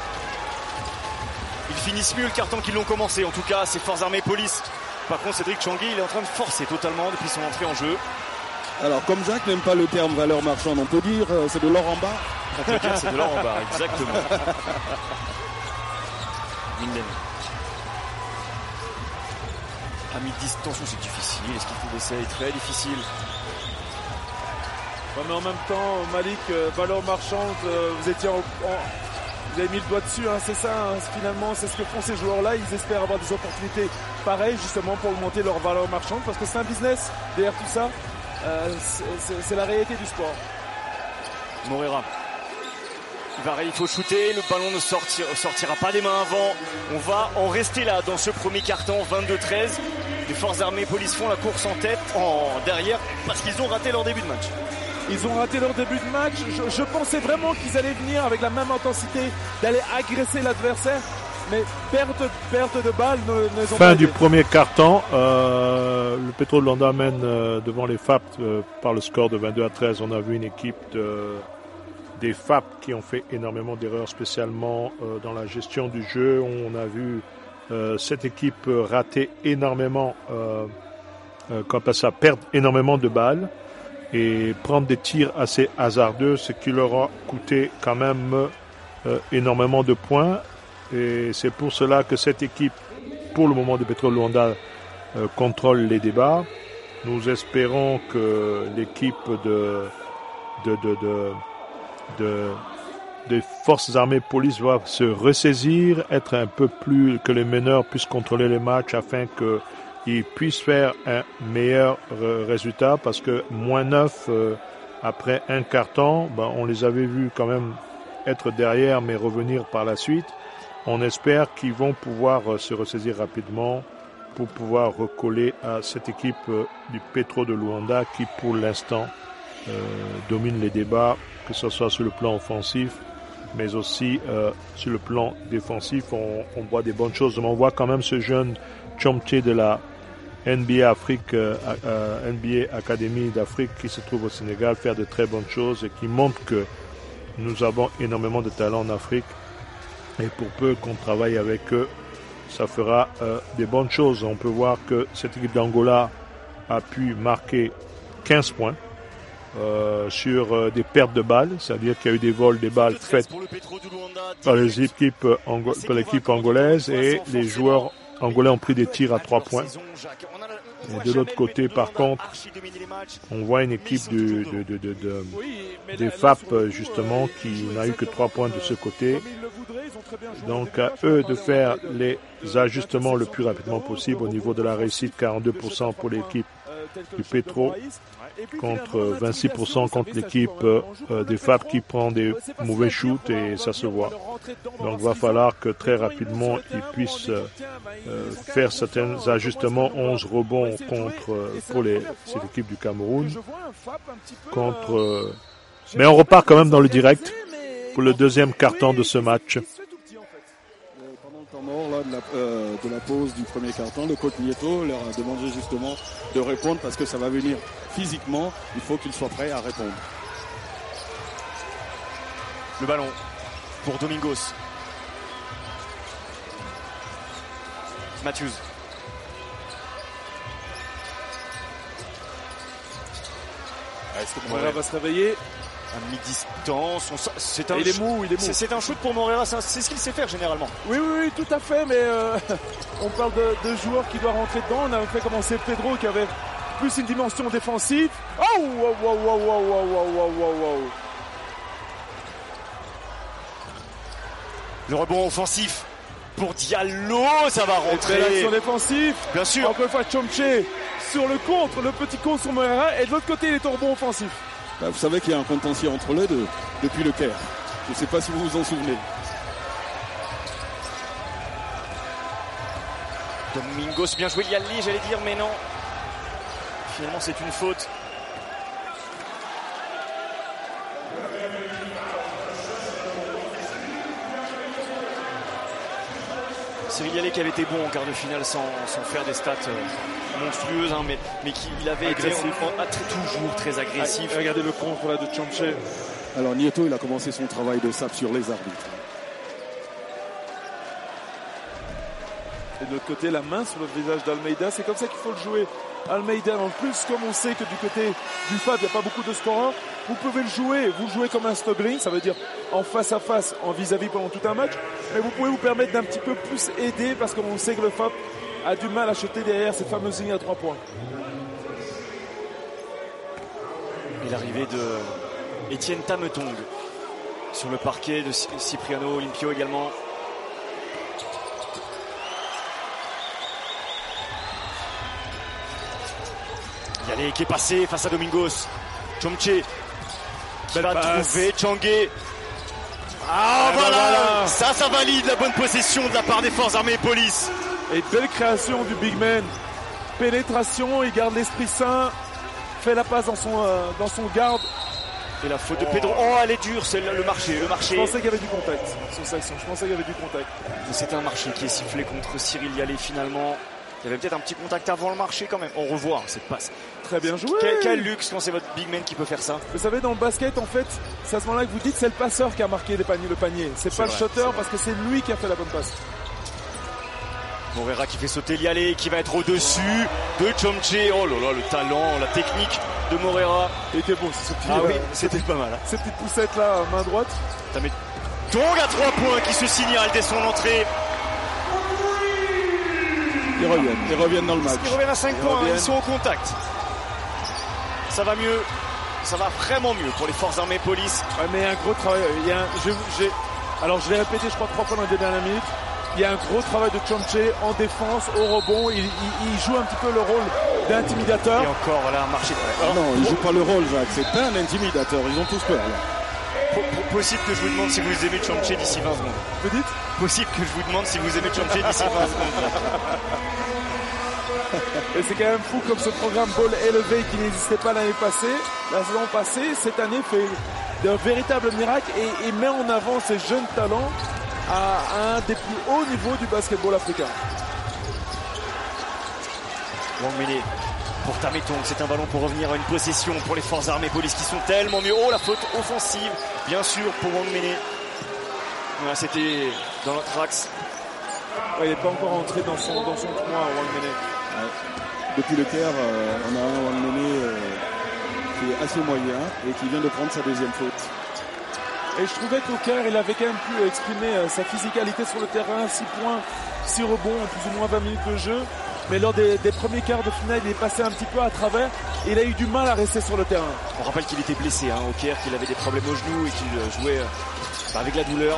Ils finissent mieux le carton qu'ils l'ont commencé, en tout cas ces forces armées police. Par contre, Cédric Changé, il est en train de forcer totalement depuis son entrée en jeu. Alors, comme Jacques n'aime pas le terme valeur marchande, on peut dire euh, c'est de l'or en bas. On peut dire c'est de l'or en bas, exactement. Minden. À mi-distance, c'est difficile. Est-ce qu'il faut l'essai est très difficile. Ouais, mais en même temps, Malik, euh, valeur marchande, euh, vous étiez en, en, vous avez mis le doigt dessus, hein, c'est ça, hein, finalement, c'est ce que font ces joueurs-là. Ils espèrent avoir des opportunités pareilles, justement, pour augmenter leur valeur marchande, parce que c'est un business derrière tout ça. Euh, c'est, c'est, c'est la réalité du sport. Morera. Il, va, il faut shooter, le ballon ne sortira, sortira pas des mains avant. On va en rester là dans ce premier carton, vingt-deux treize. Les forces armées police font la course en tête, en derrière, parce qu'ils ont raté leur début de match. Ils ont raté leur début de match. Je, je pensais vraiment qu'ils allaient venir avec la même intensité, d'aller agresser l'adversaire. Mais perte, perte de balles ne, ne ont Fin pas du été. premier carton, euh, le Petro de Luanda mène euh, devant les F A P euh, par le score de vingt-deux à treize. On a vu une équipe de, des F A P qui ont fait énormément d'erreurs, spécialement euh, dans la gestion du jeu. On a vu euh, cette équipe rater énormément, euh, euh, quant à ça, perdre énormément de balles et prendre des tirs assez hasardeux, ce qui leur a coûté quand même euh, énormément de points. Et c'est pour cela que cette équipe, pour le moment de Petro de Luanda, euh, contrôle les débats. Nous espérons que l'équipe de, de, de, de, de, des forces armées police va se ressaisir, être un peu plus, que les meneurs puissent contrôler les matchs afin qu'ils puissent faire un meilleur euh, résultat, parce que moins neuf euh, après un carton, ben, on les avait vus quand même être derrière mais revenir par la suite. On espère qu'ils vont pouvoir euh, se ressaisir rapidement pour pouvoir recoller à cette équipe euh, du Petro de Luanda qui, pour l'instant, euh, domine les débats, que ce soit sur le plan offensif, mais aussi euh, sur le plan défensif. On, on voit des bonnes choses. Mais on voit quand même ce jeune Chomche de la N B A Afrique, euh, euh, N B A Academy d'Afrique, qui se trouve au Sénégal, faire de très bonnes choses et qui montre que nous avons énormément de talent en Afrique. Et pour peu qu'on travaille avec eux, ça fera euh, des bonnes choses. On peut voir que cette équipe d'Angola a pu marquer quinze points euh, sur euh, des pertes de balles, c'est-à-dire qu'il y a eu des vols des balles faites par les équipes ango- par l'équipe angolaise et les joueurs angolais ont pris des tirs à trois points. Et de l'autre côté, par contre, on voit une équipe de, de, de, de, de, des F A P justement qui n'a eu que trois points de ce côté. Donc à eux de faire les ajustements le plus rapidement possible au niveau de la réussite, quarante-deux pour cent pour l'équipe du Petro contre vingt-six pour cent contre l'équipe euh, des F A P qui prend des mauvais shoots et ça se voit. Donc il va falloir que très rapidement ils puissent euh, faire certains ajustements. onze rebonds contre euh, pour les, cette équipe du Cameroun. Contre, euh, mais on repart quand même dans le direct pour le deuxième quart-temps de ce match. Pendant le temps mort là, de, la, euh, de la pause du premier quart-temps, le coach Nieto leur a demandé justement de répondre parce que ça va venir physiquement. Il faut qu'ils soient prêts à répondre. Le ballon pour Domingos. Matthews. Est-ce que Moreira va se réveiller? À mi-distance, on... c'est un il est mou, il est mou. C'est, c'est un shoot pour Moreira, c'est, un... c'est ce qu'il sait faire généralement. Oui, oui, oui, tout à fait, mais euh, on parle de, de joueurs qui doivent rentrer dedans. On a fait commencer Pedro qui avait plus une dimension défensive. Oh, wow, wow, wow, wow, wow, wow, wow, wow. Le rebond offensif pour Diallo, ça va rentrer. Belle action défensive. Bien sûr. Encore une fois, Chomche sur le contre, le petit contre sur Moreira, et de l'autre côté, il est au rebond offensif. Bah, vous savez qu'il y a un contentieux entre les deux depuis le Caire. Je ne sais pas si vous vous en souvenez. Domingos, bien joué Yali, j'allais dire, mais non. Finalement, c'est une faute. Cyril Yali qui avait été bon en quart de finale sans, sans faire des stats euh, monstrueuses, hein, mais, mais qui il avait agressif. été en, en, très, toujours très agressif. Ah, regardez le contre là de Chomche. Alors Nieto, il a commencé son travail de sape sur les arbitres. Et de l'autre côté, la main sur le visage d'Almeida, c'est comme ça qu'il faut le jouer. Almeida, en plus, comme on sait que du côté du F A B, il n'y a pas beaucoup de scoreurs, vous pouvez le jouer, vous le jouez comme un snuggling, ça veut dire en face à face, en vis-à-vis pendant tout un match, mais vous pouvez vous permettre d'un petit peu plus aider parce qu'on sait que le F A B a du mal à chuter derrière ces fameuses lignes à trois points. Et l'arrivée de Etienne Tametong sur le parquet de Cipriano Olimpio également. Yali qui est passé face à Domingos. Chomche qui Belle va passe. trouver Changué. Ah, Ah voilà. bah voilà. Ça, ça valide la bonne possession de la part des forces armées et police. Et belle création du big man. Pénétration, il garde l'esprit sain, fait la passe dans son, euh, dans son garde. Et la faute de Pedro. Oh, elle est dure, c'est le marché. Le marché. Je pensais qu'il y avait du contact sur cette action. Je pensais qu'il y avait du contact. C'est un marché qui est sifflé contre Cyril Yali finalement. Il y avait peut-être un petit contact avant le marché quand même. On revoit cette passe. Très bien joué. Quel, quel luxe quand c'est votre big man qui peut faire ça. Vous savez, dans le basket, en fait, c'est à ce moment-là que vous dites c'est le passeur qui a marqué les paniers, le panier. C'est, C'est pas vrai, le shooter parce que c'est lui qui a fait la bonne passe. Moreira qui fait sauter Yali, qui va être au-dessus de Chomche. Oh là là, le talent, la technique de Moreira. Il était beau, ce petit, Ah euh, oui, c'était pas mal. Hein. ces petites poussettes là, main droite. T'as mis Tong à trois points qui se signale dès son entrée. Ils reviennent, ils reviennent dans le match. Ils reviennent à cinq Ils points, reviennent. ils sont au contact. Ça va mieux, ça va vraiment mieux pour les forces armées police. Ouais, mais il y a un gros travail. Il y a un, je, j'ai, alors je l'ai répété, je crois trois fois dans les deux dernières minutes. Il y a un gros travail de Chomche en défense, au rebond. Il, il, il joue un petit peu le rôle d'intimidateur. Et encore, voilà, un marché. Ah non, il joue pas le rôle, Jacques. C'est pas un intimidateur. Ils ont tous peur, là. Po- po- Possible que je vous demande si vous aimez Chomche d'ici vingt secondes. Vous dites? Possible que je vous demande si vous aimez Chomche d'ici vingt secondes. Et c'est quand même fou comme ce programme Ball élevé qui n'existait pas l'année passée, la saison passée, cette année fait d'un véritable miracle et, et met en avant ces jeunes talents à un des plus hauts niveaux du basketball africain. Wang Mene pour Tametong, c'est un ballon pour revenir à une possession pour les forces armées police qui sont tellement mieux. Oh, la faute offensive, bien sûr, pour Wang Mene. Voilà, c'était dans notre axe. Ouais, il n'est pas encore entré dans son, dans son tournoi, Wang Mene. Ouais. Depuis le Caire, euh, on a un Wang Mene euh, qui est assez moyen et qui vient de prendre sa deuxième faute. Et je trouvais qu'au Caire, il avait quand même pu exprimer euh, sa physicalité sur le terrain, six points, six rebonds en plus ou moins vingt minutes de jeu. Mais lors des, des premiers quarts de finale, il est passé un petit peu à travers et il a eu du mal à rester sur le terrain. On rappelle qu'il était blessé hein, au Caire, qu'il avait des problèmes au genou et qu'il euh, jouait euh, avec la douleur.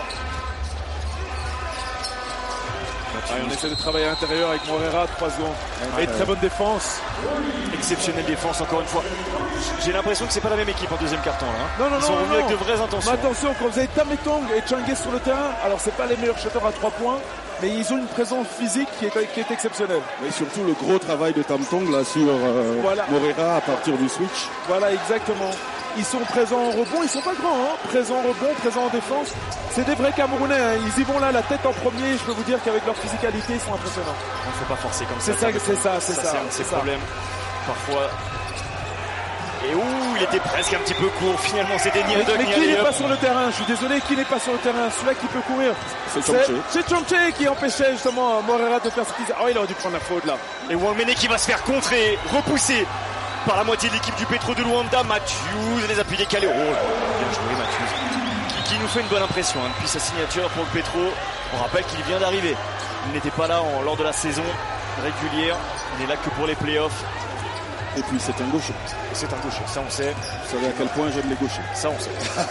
Ah, on essaie de travailler à l'intérieur avec Moreira, trois secondes. Ouais, et très bonne défense. Exceptionnelle défense encore une fois. J'ai l'impression que c'est pas la même équipe en deuxième quart-temps là. Hein. Non, non, Ils non, sont non, revenus non. avec de vraies intentions. Mais attention, quand vous avez Tametong et Changues sur le terrain, alors c'est pas les meilleurs shooters à trois points, mais ils ont une présence physique qui est, qui est exceptionnelle. Mais surtout le gros travail de Tam Tong là sur euh, Voilà. Moreira à partir du switch. Voilà, exactement. Ils sont présents en rebond, ils sont pas grands, hein. Présents en rebond, présents en défense. C'est des vrais Camerounais, hein. Ils y vont là, la tête en premier. Je peux vous dire qu'avec leur physicalité, ils sont impressionnants. Il ne faut pas forcer comme ça. C'est ça, c'est ça, c'est ça. C'est un de ses c'est ça. problèmes. Parfois. Et ouh, il était presque un petit peu court. Finalement, c'était Mais, Nierdog. mais qui n'est pas sur le terrain? Je suis désolé, qui n'est pas sur le terrain? Celui-là qui peut courir. C'est Chomche. C'est Chomche qui empêchait justement Moreira de faire ce qu'il faisait. Oh, il aurait dû prendre la faute là. Et Wang Mene qui va se faire contrer, repousser par la moitié de l'équipe du Petro de Luanda. Matthews, les appuis décalés. Oh, bien joué Matthews. Qui, qui nous fait une bonne impression hein, depuis sa signature pour le Petro. On rappelle qu'il vient d'arriver. Il n'était pas là en, lors de la saison régulière. Il n'est là que pour les playoffs. Et puis c'est un gaucher. C'est un gaucher, ça on sait. Vous savez à quel point j'aime les gauchers. Ça on sait.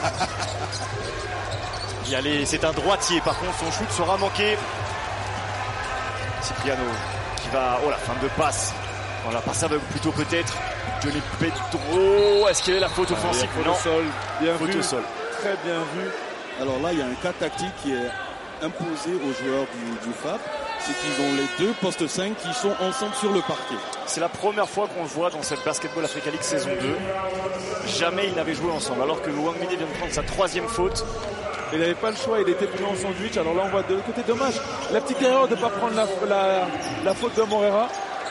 Il y a les... C'est un droitier, par contre son shoot sera manqué. Cipriano qui va... Oh la fin de passe. On la passe aveugle plutôt peut-être. Johnny Petro. Est-ce qu'il y a la faute offensive? Faute Non. au sol. Bien Faute vu. au sol. Très bien vu. Alors là, il y a un cas tactique qui est imposé aux joueurs du, du F A P. C'est qu'ils ont les deux postes cinq qui sont ensemble sur le parquet. C'est la première fois qu'on le voit dans cette Basketball Africa League saison deux. Jamais ils n'avaient joué ensemble. Alors que Wang Mene vient de prendre sa troisième faute. Il n'avait pas le choix, il était pris en sandwich. Alors là, on voit de l'autre côté. Dommage. La petite erreur de ne pas prendre la, la, la faute de Moreira.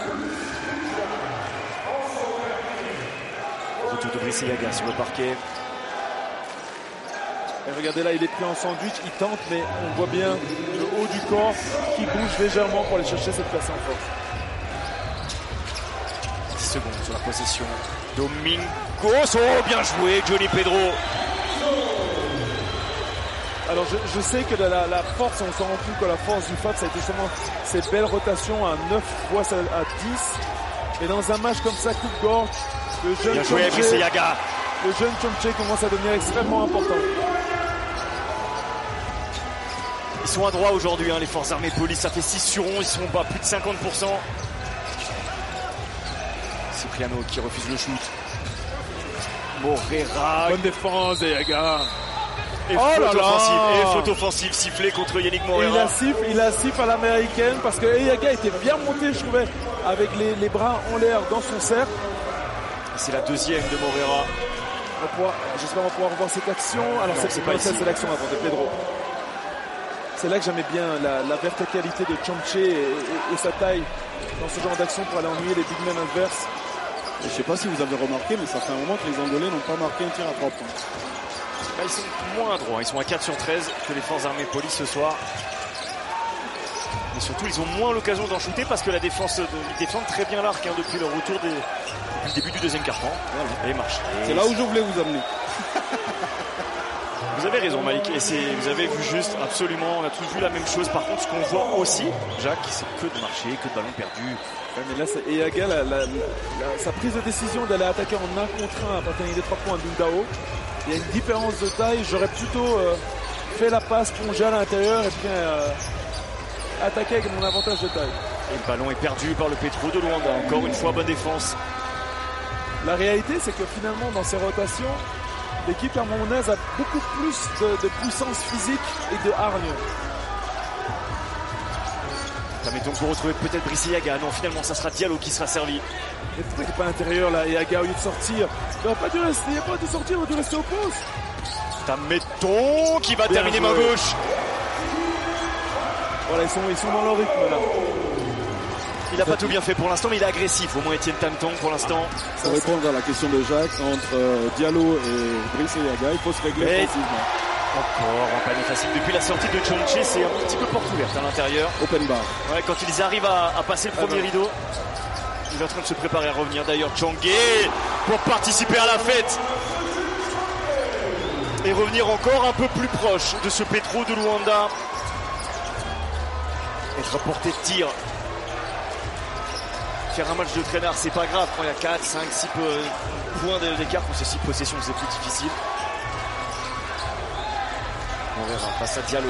Retour de Briceyaga sur le parquet. Et regardez là, il est pris en sandwich, il tente, mais on voit bien le haut du corps qui bouge légèrement pour aller chercher cette place en force. dix secondes sur la possession. Domingos, oh bien joué, Johnny Pedro. Alors je, je sais que la, la force, on s'en rend compte que la force du F A P, ça a été justement ces belles rotations à neuf fois à dix. Et dans un match comme ça, coup de gorge, le jeune Bien joué, Chomche, Briceyaga. le jeune Chomche commence à devenir extrêmement important. Ils sont à droit aujourd'hui, hein, les forces armées police. Ça fait six sur onze, ils sont pas plus de cinquante pour cent. Cipriano qui refuse le shoot. Moreira. Bonne défense, Yaga. Et Oh faute là là. offensive. Et faute offensive sifflée contre Yannick Et il Moreira. a siffle, il a siffle à l'américaine parce que Yaga était bien monté, je trouvais, avec les, les bras en l'air dans son cercle. C'est la deuxième de Moreira. On va pouvoir- J'espère qu'on va pouvoir revoir cette action. Alors Non, c'est c'est pas pas celle, ici. c'est l'action avant de Pedro. C'est là que j'aimais bien la, la verticalité de Chomche et, et- et sa taille dans ce genre d'action pour aller ennuyer les big men adverses. Je ne sais pas si vous avez remarqué, mais ça fait un moment que les Angolais n'ont pas marqué un tir à trois points. Là, ils sont moins droits. Ils sont à quatre sur treize que les forces armées police ce soir. Et surtout, ils ont moins l'occasion d'en shooter parce que la défense, ils défendent très bien l'arc hein, depuis le retour des, depuis le début du deuxième quart-temps. Voilà. Et marche. C'est là où je voulais vous amener. Vous avez raison, Malik. Et c'est, vous avez vu juste, absolument. On a tous vu la même chose. Par contre, ce qu'on voit aussi, Jacques, c'est que de marcher, que de ballons perdus. Ouais, mais là, c'est- Yaga, la, la- la- sa prise de décision d'aller attaquer en un contre un à partir des trois points d'Undao, il y a une différence de taille. J'aurais plutôt euh, fait la passe, plongé à l'intérieur et puis euh, attaqué avec mon avantage de taille. Et le ballon est perdu par le Petro de Luanda. Encore une fois, bonne défense. La réalité, c'est que finalement, dans ces rotations, l'équipe camerounaise a beaucoup plus de, de puissance physique et de hargne. Permettons qu'on retrouve peut-être Briceyaga. Non, finalement, ça sera Diallo qui sera servi. Mais pourquoi il n'est pas à l'intérieur là? Et Yaga, au lieu de sortir, il n'a pas dû rester, il n'a pas dû sortir, il aurait dû rester au poste. Tameton qui va Bien terminer joué. main gauche. Voilà, ils sont, ils sont dans leur rythme là. Il n'a pas tout bien fait pour l'instant, mais il est agressif. Au moins, Etienne Tameton pour l'instant. Pour répondre à la question de Jacques, entre euh, Diallo et Briceyaga, il faut se régler Mais- offensivement. Encore un panier facile depuis la sortie de Chonche, c'est un petit peu porte ouverte à l'intérieur. Open bar. Ouais, quand ils arrivent à, à passer le premier ah rideau, il est en train de se préparer à revenir. D'ailleurs, Changé pour participer à la fête et revenir encore un peu plus proche de ce Petro de Luanda. Être à portée de tir. Faire un match de traînard, c'est pas grave. Quand il y a quatre, cinq, six points d'écart, quand c'est six possessions, c'est plus difficile. On verra, face à Diallo.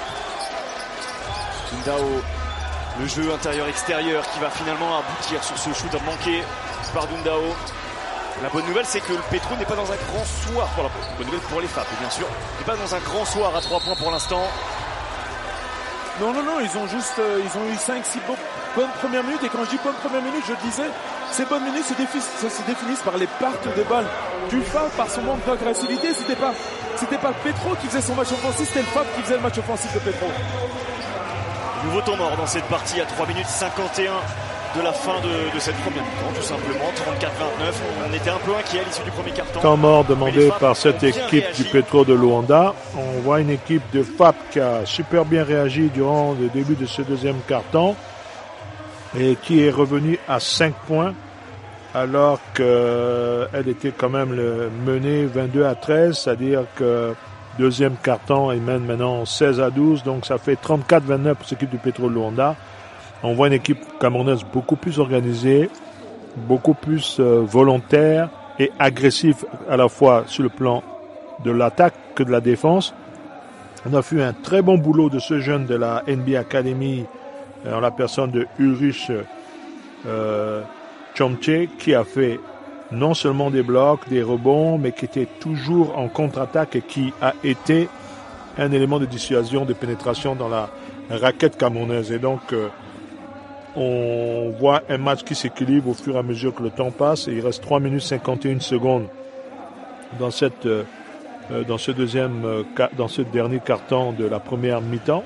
Dundao, le jeu intérieur-extérieur qui va finalement aboutir sur ce shoot manqué par Dundao. La bonne nouvelle, c'est que le Petro n'est pas dans un grand soir. Pour la bonne nouvelle pour les F A P, bien sûr. Il n'est pas dans un grand soir à trois points pour l'instant. Non, non, non, ils ont juste euh, ils ont eu cinq six bonnes premières minutes. Et quand je dis bonnes premières minutes, je disais, ces bonnes minutes se définissent, se définissent par les pertes de balles du F A P, par son manque d'agressivité. C'était pas, c'était pas le Petro qui faisait son match offensif, c'était le F A P qui faisait le match offensif de Petro. Nouveau temps mort dans cette partie à trois minutes cinquante et un de la fin de, de cette première mi-temps, tout simplement. trente-quatre vingt-neuf. On était un peu inquiet à l'issue du premier quart-temps. Temps mort demandé par cette équipe réagi. du Petro de Luanda. On voit une équipe de F A P qui a super bien réagi durant le début de ce deuxième quart-temps et qui est revenue à cinq points alors qu'elle était quand même le, menée vingt-deux à treize, c'est-à-dire que deuxième quart-temps, elle mène maintenant seize à douze, donc ça fait trente-quatre vingt-neuf pour cette équipe du Petro de Luanda. On voit une équipe camerounaise beaucoup plus organisée, beaucoup plus euh, volontaire et agressive à la fois sur le plan de l'attaque que de la défense. On a fait un très bon boulot de ce jeune de la N B A Academy euh, en la personne de Ulrich euh, Chomche qui a fait non seulement des blocs, des rebonds, mais qui était toujours en contre-attaque et qui a été un élément de dissuasion, de pénétration dans la raquette camerounaise. Et donc, euh, on voit un match qui s'équilibre au fur et à mesure que le temps passe. Et il reste trois minutes cinquante et une secondes dans cette, euh, dans ce deuxième, euh, dans ce dernier quart-temps de la première mi-temps.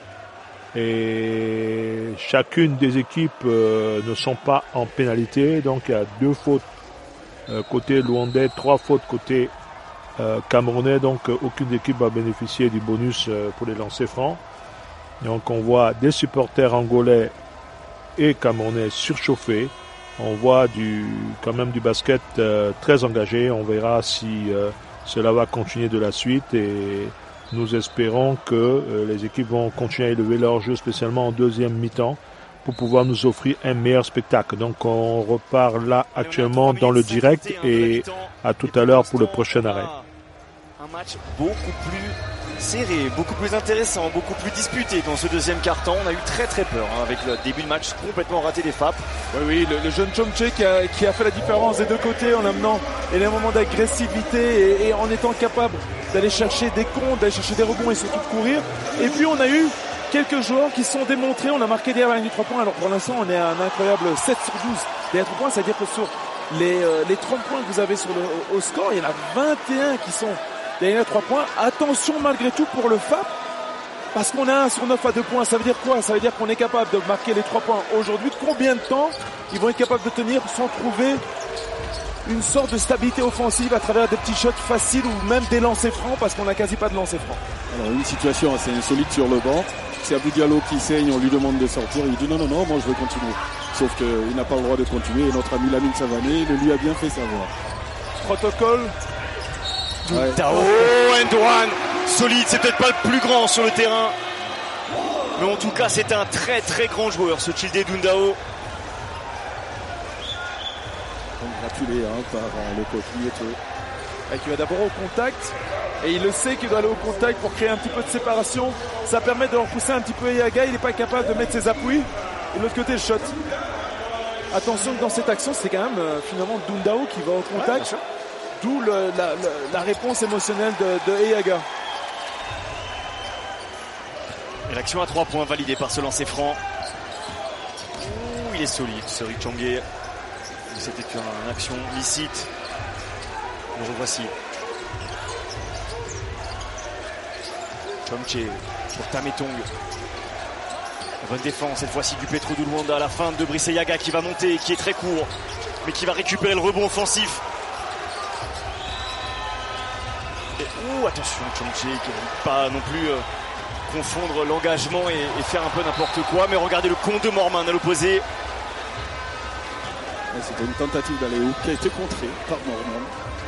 Et chacune des équipes euh, ne sont pas en pénalité. Donc, il y a deux fautes euh, côté luandais, trois fautes côté euh, camerounais. Donc, euh, aucune équipe va bénéficier du bonus euh, pour les lancers francs. Donc, on voit des supporters angolais et camerounais surchauffés. On voit du, quand même du basket euh, très engagé. On verra si euh, cela va continuer de la suite et nous espérons que euh, les équipes vont continuer à élever leur jeu, spécialement en deuxième mi-temps, pour pouvoir nous offrir un meilleur spectacle. Donc on repart là actuellement dans le direct et à tout à l'heure pour le prochain arrêt. Un match beaucoup plus serré, beaucoup plus intéressant, beaucoup plus disputé dans ce deuxième quart-temps. On a eu très très peur hein, avec le début de match complètement raté des F A P. Oui, oui, le, le jeune Chomche qui a, qui a fait la différence des deux côtés en amenant énormément d'agressivité et, et en étant capable d'aller chercher des comptes, d'aller chercher des rebonds et surtout de courir. Et puis on a eu quelques joueurs qui sont démontrés. On a marqué derrière la ligne du trois points. Alors pour l'instant, on est à un incroyable sept sur douze derrière trois points. C'est-à-dire que sur les, euh, les trente points que vous avez sur le, au score, il y en a vingt et un qui sont derrière trois points. Attention malgré tout pour le F A P, parce qu'on a un sur neuf à deux points. Ça veut dire quoi? Ça veut dire qu'on est capable de marquer les trois points aujourd'hui. Combien de temps ils vont être capables de tenir sans trouver une sorte de stabilité offensive à travers des petits shots faciles ou même des lancers francs, parce qu'on n'a quasi pas de lancers francs. Alors une situation assez insolite sur le banc. C'est Abou Diallo qui saigne, on lui demande de sortir. Il dit non, non, non, moi je veux continuer. Sauf qu'il n'a pas le droit de continuer et notre ami Lamine Savané le lui a bien fait savoir. Protocole. Ouais. Tao, and one, solide, c'est peut-être pas le plus grand sur le terrain, mais en tout cas c'est un très très grand joueur ce Childe Dundao. Congratulé hein, par euh, le coach Nieto. Et qui va d'abord au contact, et il le sait qu'il doit aller au contact pour créer un petit peu de séparation. Ça permet de repousser un petit peu Eyaga, il n'est pas capable de mettre ses appuis. Et de l'autre côté le shot. Attention que dans cette action c'est quand même euh, finalement Dundao qui va au contact. Ouais, d'où le, la, la, la réponse émotionnelle de, de Eyaga. Et l'action à trois points validée par ce lancer franc. Ouh, il est solide ce Richongé. C'était une action licite. Le revoici. Chomche pour Tametong. Bonne défense cette fois-ci du Petro de Luanda à la fin de Brice Eyaga qui va monter, qui est très court, mais qui va récupérer le rebond offensif. Ouh, attention, Chomche qui ne veut pas non plus euh, confondre l'engagement et, et faire un peu n'importe quoi. Mais regardez le compte de Moorman à l'opposé. C'était une tentative d'aller où qui a été contrée par Moorman.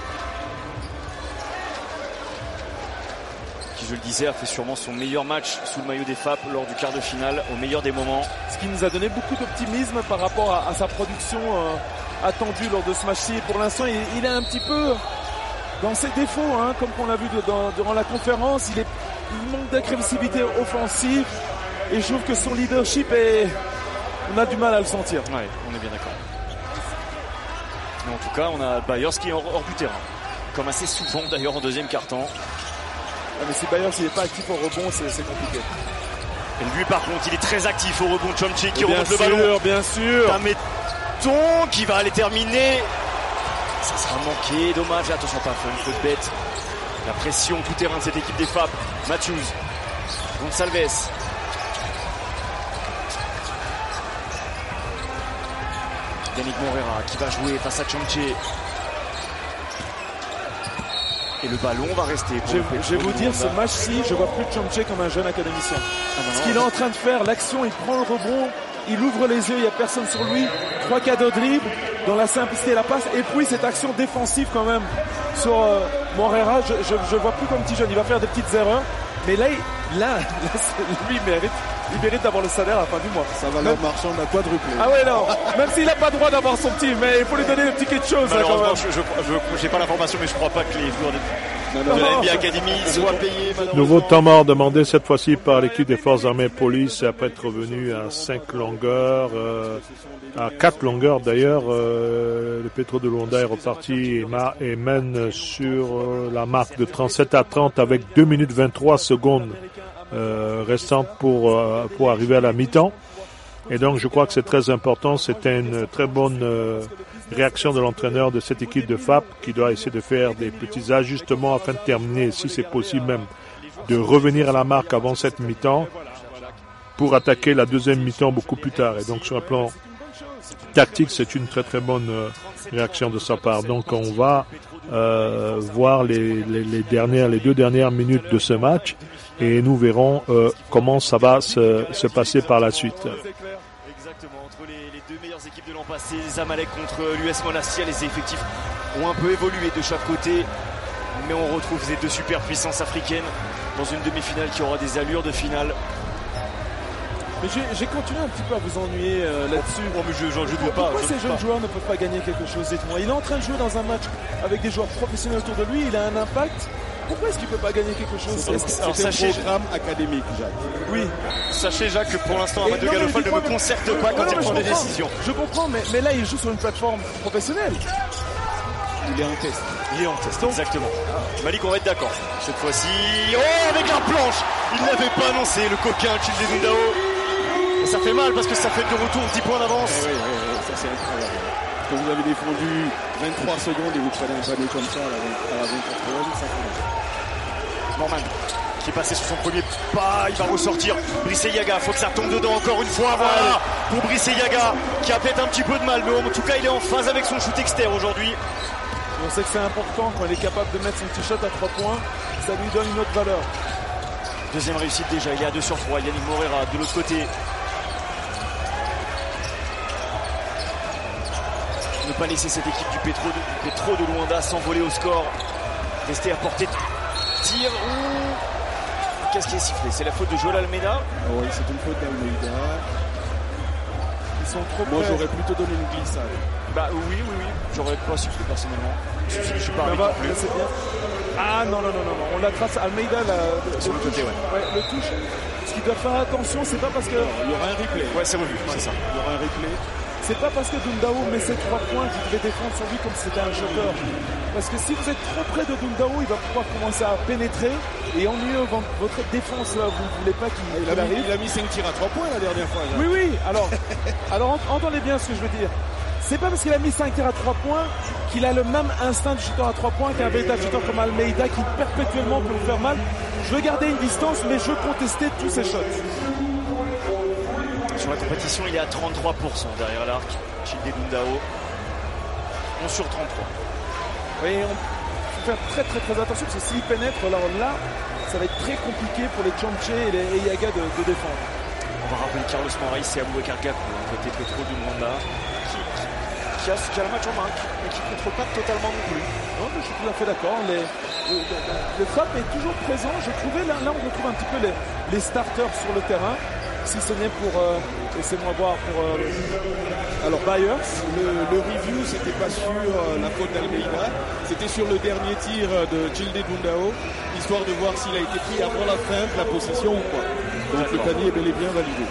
Qui, je le disais, a fait sûrement son meilleur match sous le maillot des F A P lors du quart de finale, au meilleur des moments. Ce qui nous a donné beaucoup d'optimisme par rapport à, à sa production euh, attendue lors de ce match-ci. Pour l'instant, il, il est un petit peu dans ses défauts, hein, comme on l'a vu de, dans, durant la conférence. Il, est, il manque d'agressivité offensive et je trouve que son leadership est... On a du mal à le sentir. Ouais, on est bien d'accord. Mais en tout cas, on a Byers qui est hors, hors du terrain. Comme assez souvent d'ailleurs en deuxième quart-temps. Ah, mais si Byers s'il n'est pas actif au rebond, c'est, c'est compliqué. Et lui par contre, il est très actif au rebond. Chomche qui bien remonte sûr, le ballon. Bien sûr, Tameton qui va aller terminer. Ça sera manqué, dommage. Attention, pas une faute bête. La pression tout terrain de cette équipe des F A P. Matthews, Gonçalves. Yannick Morera qui va jouer face à Chomche. Et le ballon va rester. Je, je vais vous dire, ce match-ci, je vois plus Chomche comme un jeune académicien. Ah non, Ce qu'il est en train de faire, l'action, il prend le rebond, il ouvre les yeux, il n'y a personne sur lui. Trois cadeaux de dribble, dans la simplicité et la passe. Et puis cette action défensive quand même sur euh, Morera, je, je, je vois plus comme petit jeune. Il va faire des petites erreurs. Mais là, il, là, là lui, il mérite, il mérite d'avoir le salaire à la fin du mois. Sa valeur marchande a quadruplé. Ah ouais, non. Même s'il n'a pas le droit d'avoir son petit, mais il faut lui donner un petit quelque chose. Malheureusement, je, je, je, j'ai pas l'information, mais je crois pas que les joueurs de, de la N B A Academy soient payés. Nouveau temps mort demandé cette fois-ci par l'équipe des Forces armées police après être revenu à cinq longueurs, euh, à quatre longueurs d'ailleurs. Euh, le Petro de Luanda est reparti et, ma, et mène sur euh, la marque de trente-sept à trente avec deux minutes vingt-trois secondes euh, restantes pour, euh, pour arriver à la mi-temps. Et donc je crois que c'est très important. C'était une très bonne euh, réaction de l'entraîneur de cette équipe de F A P qui doit essayer de faire des petits ajustements afin de terminer, si c'est possible même, de revenir à la marque avant cette mi-temps pour attaquer la deuxième mi-temps beaucoup plus tard. Et donc sur un plan tactique, c'est une très très bonne euh, réaction de sa part. Donc on va euh, voir les, les, les dernières, les deux dernières minutes de ce match et nous verrons euh, comment ça va se, se passer par la suite. Exactement, entre les, les deux meilleures équipes de l'an passé, Zamalek contre l'U S Monastir, les effectifs ont un peu évolué de chaque côté, mais on retrouve ces deux superpuissances africaines dans une demi-finale qui aura des allures de finale. Mais j'ai, j'ai continué un petit peu à vous ennuyer euh, là-dessus. Oh, mais je, je, je doute pas. Pourquoi je ces doute jeunes pas. joueurs ne peuvent pas gagner quelque chose? Dites-moi. Il est en train de jouer dans un match avec des joueurs professionnels autour de lui, il a un impact. Pourquoi est-ce qu'il ne peut pas gagner quelque chose? C'est, Est-ce que alors, c'est sachez, un programme académique, Jacques. Oui. Sachez, Jacques, que pour l'instant, Et Amadou non, mais Galofal ne dites-moi, me mais- concerte Non, pas non, quand mais il je prend des comprends. décisions. Je comprends, mais, mais là, il joue sur une plateforme professionnelle. Il est en test. Il est en test, exactement. Malik, on va être d'accord. Cette fois-ci, oh, avec la planche. Il ne l'avait pas annoncé, le coquin Childe Dundao. Et ça fait mal parce que ça fait de retour dix points d'avance. Oui, oui, oui, ça c'est incroyable. Quand vous avez défendu vingt-trois secondes et vous prenez un panier comme ça à la vingt-quatrième, ça fait mal. Norman qui est passé sur son premier pas, il va ressortir. Brice Yaga, faut que ça tombe dedans encore une fois. Voilà pour Brice Yaga qui a peut-être un petit peu de mal, mais en tout cas il est en phase avec son shoot externe aujourd'hui. On sait que c'est important quand il est capable de mettre son petit shot à trois points, ça lui donne une autre valeur. Deuxième réussite déjà, il est à deux sur trois. Yannick Morera de l'autre côté. Ne pas laisser cette équipe du Petro de, du Petro de Luanda s'envoler au score. Rester à portée de tir. Ouh. Qu'est-ce qui est sifflé? C'est la faute de Joel Almeida. Ah oui, c'est une faute d'Almeida. Ils sont trop Moi près. j'aurais plutôt donné une glissade. Bah oui, oui, oui. J'aurais pas sifflé personnellement. Je, je, je suis pas Là, arbitre bas, non plus. là, c'est bien. Ah non, non, non, non, non. On la trace. Almeida, la, le, Sur le côté, touche. ouais. Le touche. Ce qu'il doit faire attention, c'est pas parce que Il y aura un replay. Ouais, c'est revu, c'est ça. Il y aura un replay. c'est pas parce que Dundao met ses trois points que vous devez défendre sur lui comme si c'était un shooter. Parce que si vous êtes trop près de Dundao, il va pouvoir commencer à pénétrer et ennuyer votre défense là. Vous ne voulez pas qu'il Il qu'il a, mis, arrive. il a mis cinq tirs à trois points la dernière fois. Là. Oui, oui. Alors, alors ent- entendez bien ce que je veux dire. C'est pas parce qu'il a mis cinq tirs à trois points qu'il a le même instinct de shooter à trois points qu'un véritable shooter comme Almeida qui perpétuellement peut vous faire mal. Je veux garder une distance, mais je veux contester tous ses shots. Sur la compétition, il est à trente-trois pour cent derrière l'arc. Childe Dundao. onze sur trente-trois. Oui, on... faire très très très attention parce que s'il pénètre, alors là, ça va être très compliqué pour les Tchamché et les Eyaga de, de défendre. On va rappeler Carlos Moraes et Aboubacar Gakou, côté Petro du Luanda, qui, qui, qui, a, qui a le match en main, mais qui ne contrôle pas totalement non plus. Non, mais je suis tout à fait d'accord. Les, le, le frappe est toujours présent. Je trouvais là, là on retrouve un petit peu les, les starters sur le terrain. Si ce n'est pour, euh, laissez-moi voir, pour euh, alors Byers, le, le review c'était pas sur euh, la faute d'Almeida, c'était sur le dernier tir de Tchilde Dundao, histoire de voir s'il a été pris avant la fin de la possession ou pas. Donc le panier est bel et bien validé.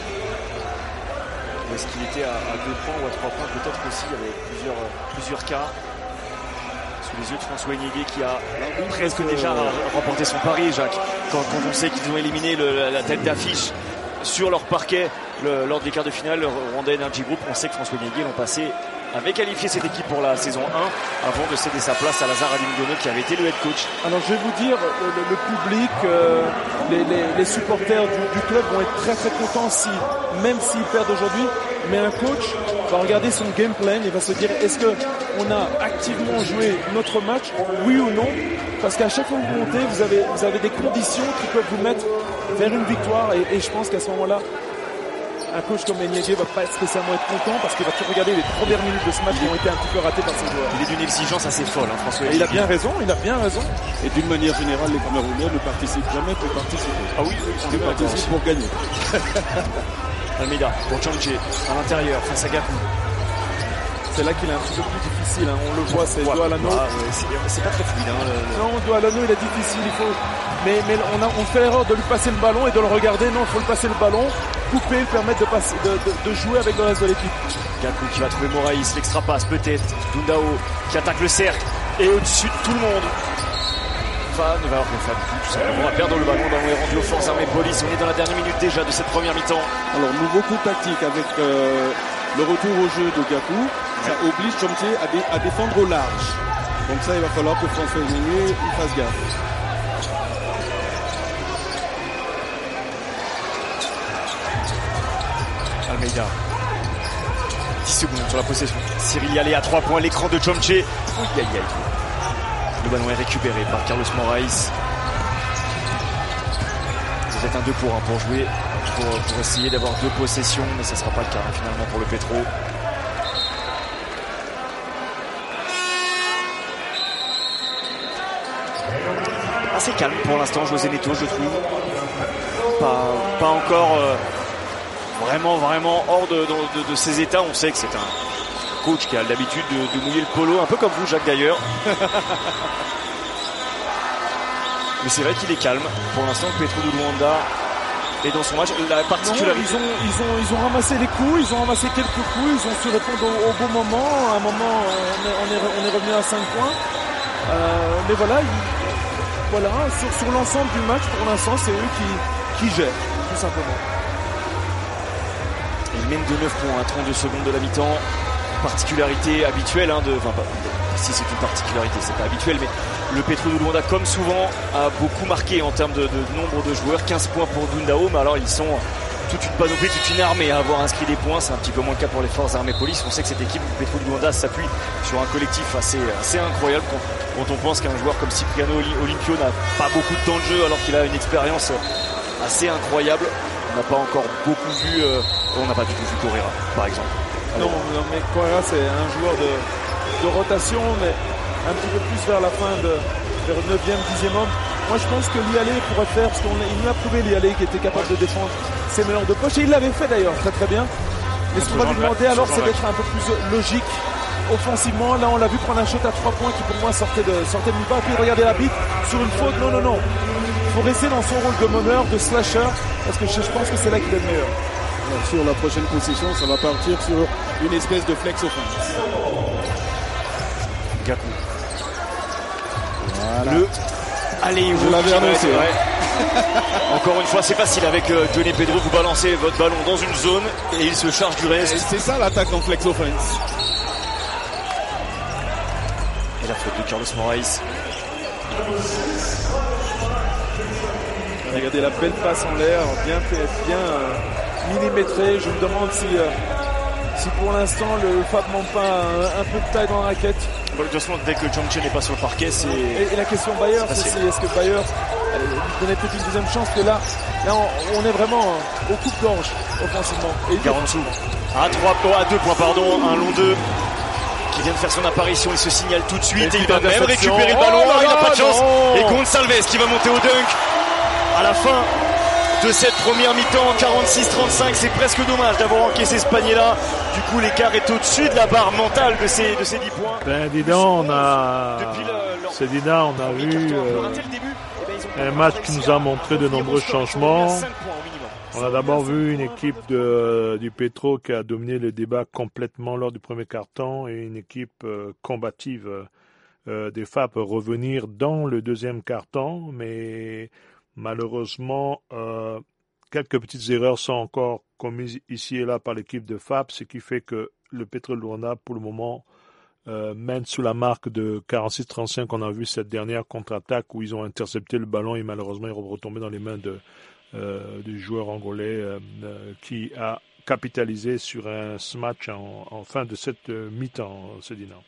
Est-ce qu'il était à, à deux points ou à trois points? Peut-être aussi, il y avait plusieurs, plusieurs cas. Sous les yeux de François Ignégué qui a presque euh, déjà remporté son pari, Jacques. Quand, quand on sait qu'ils ont éliminé le, la tête d'affiche sur leur parquet le, lors des quarts de finale, le Rwanda Energy Group, on sait que François Ignégué l'an passé avait qualifié cette équipe pour la saison un avant de céder sa place à Lazare Adingono qui avait été le head coach. Alors je vais vous dire, le, le public, euh, les, les, les supporters du, du club vont être très très contents si, même s'ils perdent aujourd'hui, mais un coach va regarder son game plan et va se dire est-ce que on a activement joué notre match, oui ou non, parce qu'à chaque fois que vous montez, vous avez, vous avez des conditions qui peuvent vous mettre vers une victoire et, et je pense qu'à ce moment-là, un coach comme Ignégué va pas spécialement être content parce qu'il va toujours regarder les premières minutes de ce match qui ont été un petit peu ratées par ses joueurs. Il est d'une exigence assez folle, hein, François. Et il a bien raison, il a bien raison. Et d'une manière générale, les Camerounais ne participent jamais pour participer. Ah oui, oui ils participent pour gagner. Almeida pour Tchamché à l'intérieur face à Gakou. C'est là qu'il est un petit peu plus difficile, hein. On le voit, c'est ouais, doigt à l'anneau. Ah, ouais, c'est pas très fluide. Hein, le... Non, doigt à l'anneau, il est difficile. Il faut... Mais, mais on, a, on fait l'erreur de lui passer le ballon et de le regarder. Non, il faut lui passer le ballon, couper, lui permettre de, passer, de, de, de jouer avec le reste de l'équipe. Gakou qui va trouver Moraes, l'extra passe peut-être. Dundao qui attaque le cercle et au-dessus de tout le monde. Fa ne va avoir que Fa tout simplement. On va perdre le ballon dans les rendu aux forces armées police. On est dans la dernière minute déjà de cette première mi-temps. Alors, nouveau coup tactique avec euh, le retour au jeu de Gakou. Ça oblige Tchamché à, dé, à défendre au large. Donc ça, il va falloir que François Ignégué fasse gaffe. Almeida. dix secondes sur la possession. Cyril Yalé à trois points, l'écran de Tchamché. Aïe aïe aïe. Le ballon est récupéré par Carlos Moraes. Vous êtes un deux pour un pour jouer, pour, pour essayer d'avoir deux possessions, mais ça ne sera pas le cas hein, finalement pour le Petro. Assez calme pour l'instant, José Neto, je trouve. Pas, pas encore euh, vraiment, vraiment hors de, de, de, de ses états. On sait que c'est un coach qui a l'habitude de, de mouiller le polo, un peu comme vous, Jacques, d'ailleurs. Mais c'est vrai qu'il est calme. Pour l'instant, Petro du Luanda est dans son match. La particularité... Ils ont, ils, ont, ils ont ramassé les coups, ils ont ramassé quelques coups, ils ont su répondre au, au bon moment. À un moment, on est, on est, on est revenu à cinq points. Euh, mais voilà, ils, voilà sur, sur l'ensemble du match, pour l'instant, c'est eux qui, qui gèrent, tout simplement. Ils mènent de neuf points à trente-deux secondes de la mi-temps. Particularité habituelle, hein, de, enfin, pas, si c'est une particularité, c'est pas habituel, mais le Petro du Luanda, comme souvent, a beaucoup marqué en termes de, de nombre de joueurs. quinze points pour Dundao, mais alors ils sont toute une panoplie, toute une armée à avoir inscrit des points. C'est un petit peu moins le cas pour les forces armées police. On sait que cette équipe du Petro du Luanda s'appuie sur un collectif assez, assez incroyable quand, quand on pense qu'un joueur comme Cipriano Olimpio n'a pas beaucoup de temps de jeu alors qu'il a une expérience assez incroyable. On n'a pas encore beaucoup vu, euh, on n'a pas du tout vu Correa, par exemple. Non, non, mais Correa c'est un joueur de, de rotation, mais un petit peu plus vers la fin de vers le neuvième, dixième homme. Moi je pense que Lialé pourrait faire, parce qu'il nous a prouvé Lialé qui était capable de défendre ses meneurs de poche, et il l'avait fait d'ailleurs très très bien. Mais ce qu'on va lui demander alors, c'est d'être un peu plus logique offensivement. Là on l'a vu prendre un shot à trois points qui pour moi sortait de sortait de nulle part, et puis regarder l'arbitre sur une faute. Non non non, il faut rester dans son rôle de meneur, de slasher, parce que je, je pense que c'est là qu'il est le meilleur. Alors, sur la prochaine possession, ça va partir sur une espèce de flex offense. Gakou. Voilà. Le allez, vous l'avez annoncé. Ouais. Encore une fois, c'est facile avec euh, Johnny Pedro. Vous balancez votre ballon dans une zone et il se charge du reste. Et c'est ça l'attaque en flex offense. Et la faute de Carlos Moraes. Regardez la belle passe en l'air, bien fait, bien euh, millimétrée. Je me demande si, euh, si pour l'instant le F A B manque pas un, un peu de taille dans la raquette. Heureusement dès que Jeongche n'est pas sur le parquet, c'est... Et, et la question Bayers aussi, est-ce que Bayers euh, lui donnait peut-être une deuxième chance, que là, là on, on est vraiment euh, au coupe-gorge offensivement. Et Garansou à trois, oh, à deux points, pardon, un long deux qui vient de faire son apparition, il se signale tout de suite et, et il va même récupérer le ballon, oh, il n'a pas de chance. Non. Et Gonçalves qui va monter au dunk à la fin de cette première mi-temps, quarante-six trente-cinq, c'est presque dommage d'avoir encaissé ce panier-là. Du coup, l'écart est au-dessus de la barre mentale de ces, de ces dix points. Ben, dis donc, on a, c'est dis donc, on a vu euh, un match qui nous a montré de nombreux changements. On a d'abord vu une équipe de, du Petro qui a dominé le débat complètement lors du premier quart-temps et une équipe euh, combative euh, des F A P revenir dans le deuxième quart-temps, mais malheureusement, euh, quelques petites erreurs sont encore commises ici et là par l'équipe de F A P, ce qui fait que le Petro Luanda, pour le moment, euh, mène sous la marque de quarante-six trente-cinq. On a vu cette dernière contre-attaque où ils ont intercepté le ballon et malheureusement, ils sont retombés dans les mains de, euh, du joueur angolais euh, euh, qui a capitalisé sur un match en, en fin de cette euh, mi-temps, Sedina.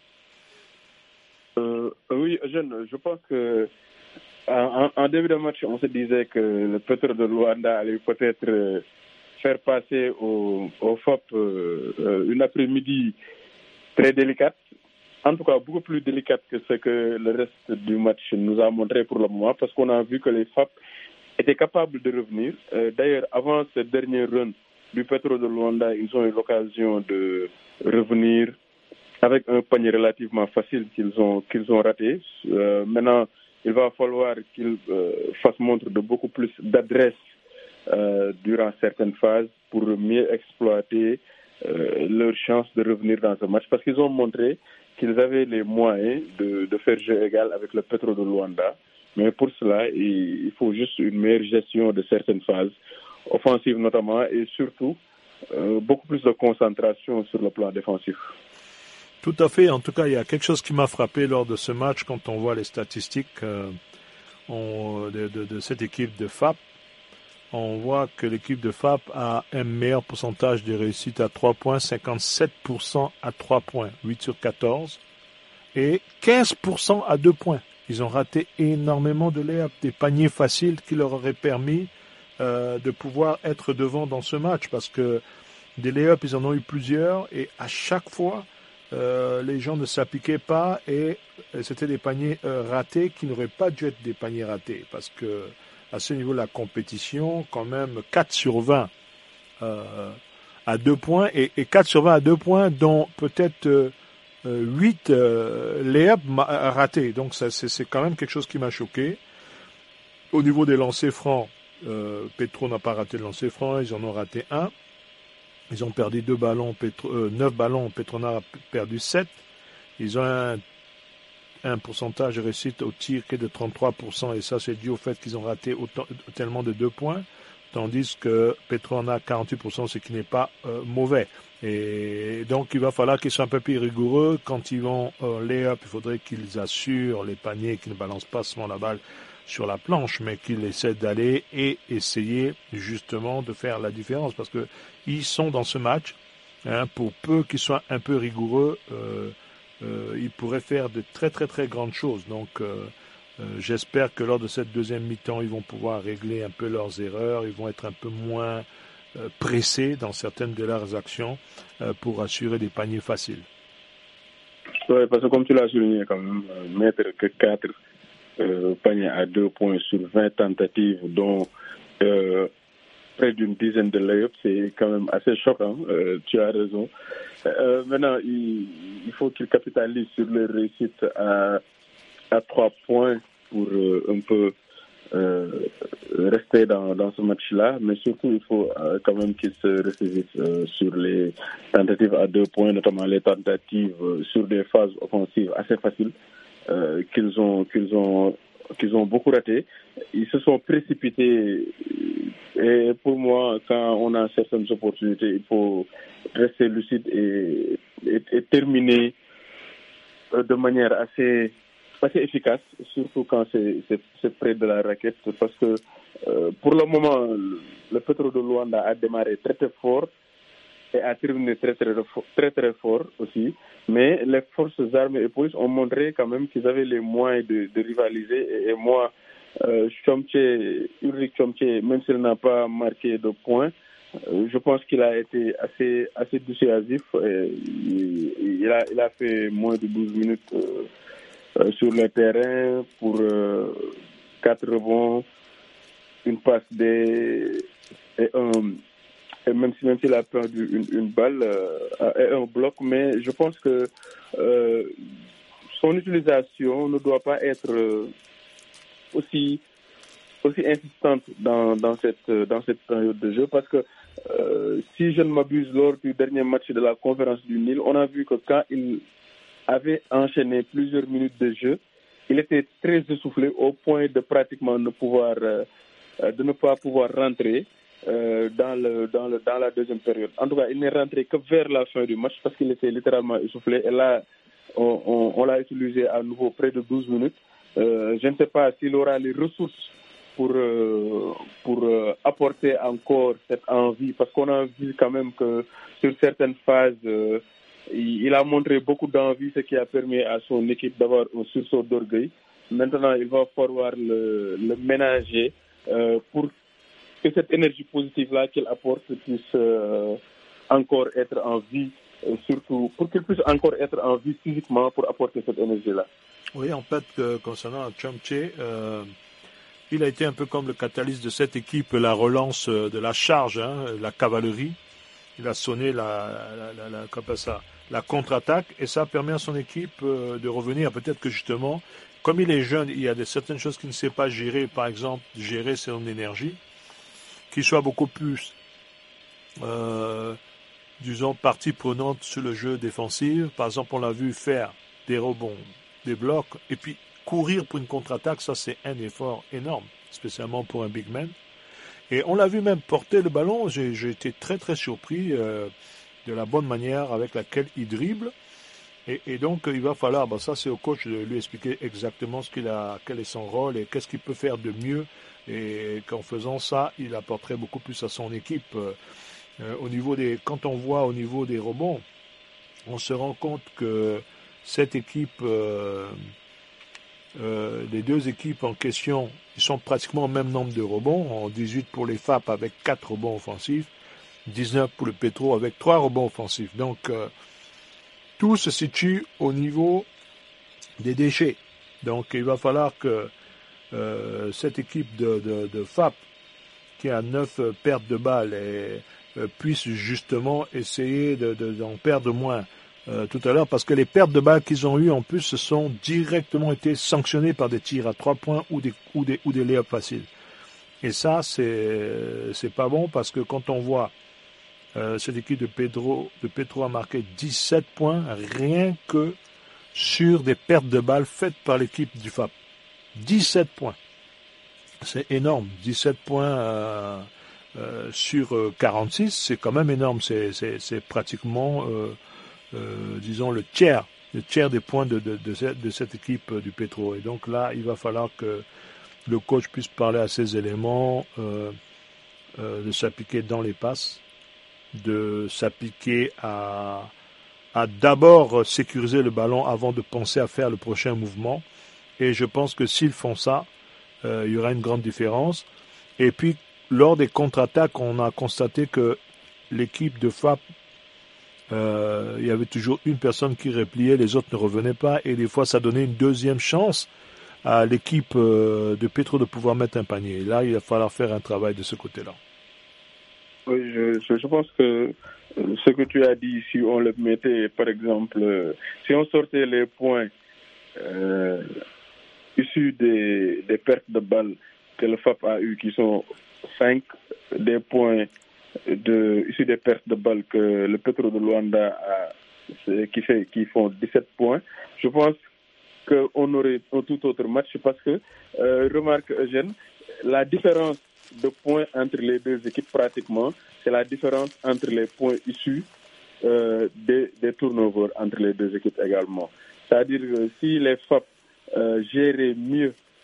Euh, oui, Eugène, je pense que En, en début de match, on se disait que le Petro de Luanda allait peut-être euh, faire passer au, au F A P euh, une après-midi très délicate, en tout cas beaucoup plus délicate que ce que le reste du match nous a montré pour le moment, parce qu'on a vu que les F A P étaient capables de revenir. Euh, d'ailleurs, avant ce dernier run du Petro de Luanda, ils ont eu l'occasion de revenir avec un panier relativement facile qu'ils ont, qu'ils ont raté. Euh, maintenant, il va falloir qu'ils euh, fassent montre de beaucoup plus d'adresse euh, durant certaines phases pour mieux exploiter euh, leur chance de revenir dans ce match. Parce qu'ils ont montré qu'ils avaient les moyens de, de faire jeu égal avec le Petro de Luanda. Mais pour cela, il, il faut juste une meilleure gestion de certaines phases, offensives notamment, et surtout euh, beaucoup plus de concentration sur le plan défensif. Tout à fait. En tout cas, il y a quelque chose qui m'a frappé lors de ce match quand on voit les statistiques euh, on, de, de, de cette équipe de F A P. On voit que l'équipe de F A P a un meilleur pourcentage de réussite à trois points, cinquante-sept pour cent à trois points, huit sur quatorze, et quinze pour cent à deux points. Ils ont raté énormément de lay-up, des paniers faciles qui leur auraient permis euh, de pouvoir être devant dans ce match, parce que des lay-up, ils en ont eu plusieurs, et à chaque fois, Euh, les gens ne s'appliquaient pas et euh, c'était des paniers euh, ratés qui n'auraient pas dû être des paniers ratés parce que à ce niveau de la compétition, quand même quatre sur vingt euh, à deux points et, et quatre sur vingt à deux points dont peut-être euh, huit euh, lay-up ratés. Donc ça, c'est, c'est quand même quelque chose qui m'a choqué. Au niveau des lancers francs, euh, Petro n'a pas raté le lancer franc, ils en ont raté un. Ils ont perdu deux ballons, Petro, euh, neuf ballons, Petronas a perdu sept. Ils ont un, un pourcentage de réussite au tir qui est de trente-trois pour cent et ça c'est dû au fait qu'ils ont raté autant, tellement de deux points, tandis que Petronas a quarante-huit pour cent, ce qui n'est pas euh, mauvais. Et donc il va falloir qu'ils soient un peu plus rigoureux. Quand ils vont euh, lay-up, il faudrait qu'ils assurent les paniers, qu'ils ne balancent pas seulement la balle sur la planche, mais qu'ils essaient d'aller et essayer justement de faire la différence, parce que ils sont dans ce match, hein, pour peu qu'ils soient un peu rigoureux, euh, euh, ils pourraient faire de très très très grandes choses. Donc euh, euh, j'espère que lors de cette deuxième mi-temps, ils vont pouvoir régler un peu leurs erreurs, ils vont être un peu moins euh, pressés dans certaines de leurs actions euh, pour assurer des paniers faciles. Oui, parce que comme tu l'as souligné quand même, euh, mettre que quatre Euh, panier à deux points sur vingt tentatives, dont euh, près d'une dizaine de lay-ups, c'est quand même assez choquant. Euh, tu as raison. Euh, maintenant, il, il faut qu'ils capitalisent sur leur réussite à, à trois points pour euh, un peu euh, rester dans, dans ce match-là, mais surtout, il faut euh, quand même qu'ils se ressaisissent euh, sur les tentatives à deux points, notamment les tentatives euh, sur des phases offensives assez faciles. Euh, qu'ils ont qu'ils ont qu'ils ont beaucoup raté. Ils se sont précipités et pour moi, quand on a certaines opportunités, il faut rester lucide et, et, et terminer de manière assez assez efficace, surtout quand c'est c'est, c'est près de la raquette, parce que euh, pour le moment, le Petro de Luanda a démarré très très fort et a terminé très très très très fort aussi. Mais les forces armées et police ont montré quand même qu'ils avaient les moyens de, de rivaliser. Et, et moi, euh, Chomche, Ulrich Chomche, même s'il n'a pas marqué de points, euh, je pense qu'il a été assez assez dissuasif. Il, il a il a fait moins de douze minutes euh, euh, sur le terrain pour euh, quatre rebonds, une passe D et un. Et même si même s'il a perdu une, une balle euh, et un bloc, mais je pense que euh, son utilisation ne doit pas être euh, aussi aussi insistante dans dans cette dans cette période de jeu, parce que euh, si je ne m'abuse, lors du dernier match de la conférence du Nil, on a vu que quand il avait enchaîné plusieurs minutes de jeu, il était très essoufflé au point de pratiquement ne pouvoir euh, de ne pas pouvoir rentrer Euh, dans le dans le dans la deuxième période. En tout cas, il n'est rentré que vers la fin du match parce qu'il était littéralement essoufflé. Et là, on, on, on l'a utilisé à nouveau près de douze minutes. Euh, je ne sais pas s'il aura les ressources pour euh, pour euh, apporter encore cette envie, parce qu'on a vu quand même que sur certaines phases, euh, il, il a montré beaucoup d'envie, ce qui a permis à son équipe d'avoir un sursaut d'orgueil. Maintenant, il va falloir le, le ménager euh, pour que cette énergie positive-là qu'il apporte puisse euh, encore être en vie, euh, surtout pour qu'il puisse encore être en vie physiquement pour apporter cette énergie-là. Oui, en fait, euh, concernant Chomche, euh, il a été un peu comme le catalyste de cette équipe, la relance euh, de la charge, hein, la cavalerie. Il a sonné la, la, la, la, la, ça, la contre-attaque, et ça permet à son équipe euh, de revenir. Peut-être que justement, comme il est jeune, il y a de certaines choses qu'il ne sait pas gérer, par exemple, gérer son énergie, qu'il soit beaucoup plus, euh, disons, partie prenante sur le jeu défensif. Par exemple, on l'a vu faire des rebonds, des blocs, et puis courir pour une contre-attaque, ça c'est un effort énorme, spécialement pour un big man. Et on l'a vu même porter le ballon. J'ai, j'ai été très très surpris euh, de la bonne manière avec laquelle il dribble. Et, et donc il va falloir, bah, ça c'est au coach de lui expliquer exactement ce qu'il a, quel est son rôle et qu'est-ce qu'il peut faire de mieux. Et qu'en faisant ça, il apporterait beaucoup plus à son équipe. Euh, au niveau des, quand on voit au niveau des rebonds, on se rend compte que cette équipe, euh, euh, les deux équipes en question, ils sont pratiquement au même nombre de rebonds, en dix-huit pour les F A P avec quatre rebonds offensifs, dix-neuf pour le Petro avec trois rebonds offensifs. Donc, euh, tout se situe au niveau des déchets. Donc, il va falloir que Euh, cette équipe de, de, de F A P qui a neuf euh, pertes de balles et euh, puisse justement essayer de, de, d'en perdre moins euh, tout à l'heure, parce que les pertes de balles qu'ils ont eues en plus se sont directement été sanctionnées par des tirs à trois points ou des ou des ou des lay-ups faciles. Et ça c'est c'est pas bon, parce que quand on voit euh, cette équipe de Pedro de Petro a marqué dix-sept points rien que sur des pertes de balles faites par l'équipe du F A P. dix-sept points. C'est énorme. dix-sept points euh, euh, sur euh, quarante-six, c'est quand même énorme. C'est, c'est, c'est pratiquement, euh, euh, disons, le tiers, le tiers des points de, de, de, cette, de cette équipe euh, du Petro. Et donc là, il va falloir que le coach puisse parler à ces éléments, euh, euh, de s'appliquer dans les passes, de s'appliquer à, à d'abord sécuriser le ballon avant de penser à faire le prochain mouvement. Et je pense que s'ils font ça, euh, il y aura une grande différence. Et puis, lors des contre-attaques, on a constaté que l'équipe de F A P, euh, il y avait toujours une personne qui repliait, les autres ne revenaient pas. Et des fois, ça donnait une deuxième chance à l'équipe euh, de Petro de pouvoir mettre un panier. Et là, il va falloir faire un travail de ce côté-là. Oui, je, je pense que ce que tu as dit, si on le mettait, par exemple, si on sortait les points euh, issus des, des pertes de balles que le F A P a eu, qui sont cinq, des points de, issus des pertes de balles que le Petro de Luanda a, qui, fait, qui font dix-sept points, je pense qu'on aurait un tout autre match, parce que, euh, remarque Eugène, la différence de points entre les deux équipes, pratiquement, c'est la différence entre les points issus euh, des, des turnovers entre les deux équipes également. C'est-à-dire que si les F A P euh, géraient mieux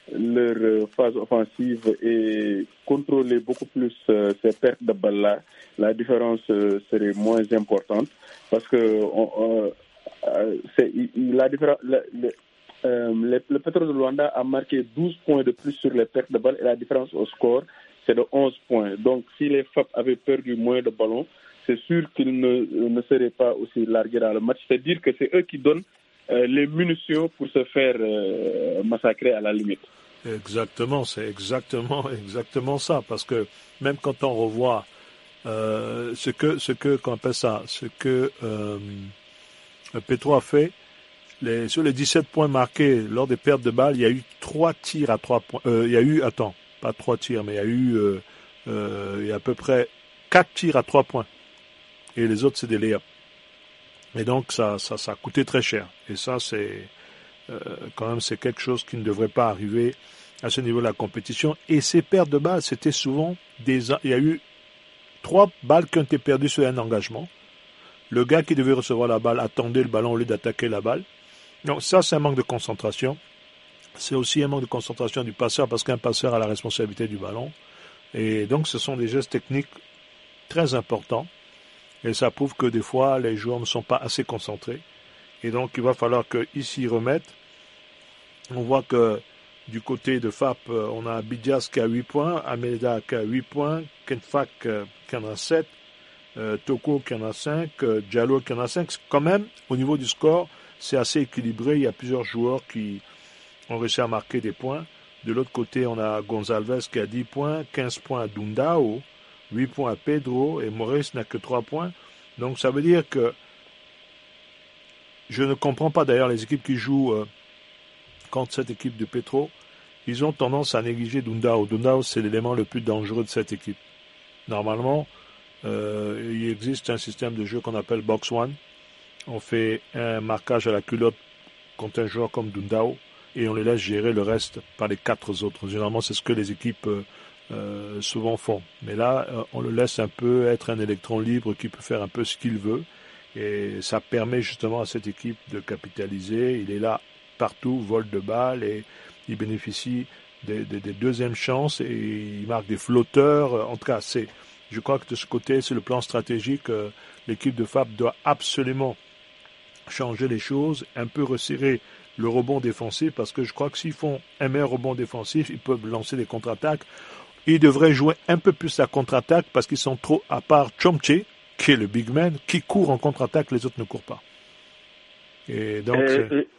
leur euh, phase offensive et contrôler beaucoup plus euh, ces pertes de balles-là, la différence euh, serait moins importante parce que on, euh, euh, c'est, il, la différence, le, le, euh, le, le Petro de Luanda a marqué douze points de plus sur les pertes de balles et la différence au score, c'est de onze points. Donc, si les F A P avaient perdu moins de ballons, c'est sûr qu'ils ne, ne seraient pas aussi largués dans le match. C'est-à-dire que c'est eux qui donnent euh, les munitions pour se faire euh, massacrer à la limite. Exactement, c'est exactement, exactement ça. Parce que même quand on revoit euh, ce que, ce que, qu'on appelle ça, ce que euh, Petro a fait, les, sur les dix-sept points marqués lors des pertes de balles, il y a eu trois tirs à trois points. Euh, il y a eu, attends, pas trois tirs, mais il y a eu, euh, euh, il y a à peu près quatre tirs à trois points. Et les autres, c'est des lay-ups. Et donc, ça, ça, ça a coûté très cher. Et ça, c'est, euh, quand même, c'est quelque chose qui ne devrait pas arriver à ce niveau de la compétition. Et ces pertes de balles, c'était souvent des, il y a eu trois balles qui ont été perdues sur un engagement. Le gars qui devait recevoir la balle attendait le ballon au lieu d'attaquer la balle. Donc, ça, c'est un manque de concentration. C'est aussi un manque de concentration du passeur parce qu'un passeur a la responsabilité du ballon. Et donc, ce sont des gestes techniques très importants. Et ça prouve que des fois, les joueurs ne sont pas assez concentrés. Et donc, il va falloir qu'ils s'y remettent. On voit que du côté de F A P, on a Bidias qui a huit points, Ameda qui a huit points, Kenfak qui en a sept, euh, Toko qui en a cinq, euh, Diallo qui en a cinq. Quand même, au niveau du score, c'est assez équilibré. Il y a plusieurs joueurs qui ont réussi à marquer des points. De l'autre côté, on a Gonzalez qui a dix points, quinze points à Dundao, huit points à Pedro, et Maurice n'a que trois points. Donc ça veut dire que je ne comprends pas d'ailleurs les équipes qui jouent euh, contre cette équipe de Petro. Ils ont tendance à négliger Dundao. Dundao, c'est l'élément le plus dangereux de cette équipe. Normalement, euh, il existe un système de jeu qu'on appelle Box One. On fait un marquage à la culotte contre un joueur comme Dundao et on les laisse gérer le reste par les quatre autres. Généralement, c'est ce que les équipes euh, Euh, souvent font. Mais là, euh, on le laisse un peu être un électron libre qui peut faire un peu ce qu'il veut. Et ça permet justement à cette équipe de capitaliser. Il est là partout, vole de balles et il bénéficie des, des, des deuxièmes chances et il marque des flotteurs. En tout cas, c'est, je crois que de ce côté, c'est le plan stratégique. Euh, l'équipe de F A P doit absolument changer les choses, un peu resserrer le rebond défensif parce que je crois que s'ils font un meilleur rebond défensif, ils peuvent lancer des contre-attaques. Ils devraient jouer un peu plus la contre-attaque parce qu'ils sont trop, à part Chomche, qui est le big man, qui court en contre-attaque, les autres ne courent pas. Et donc, et, c'est... Et...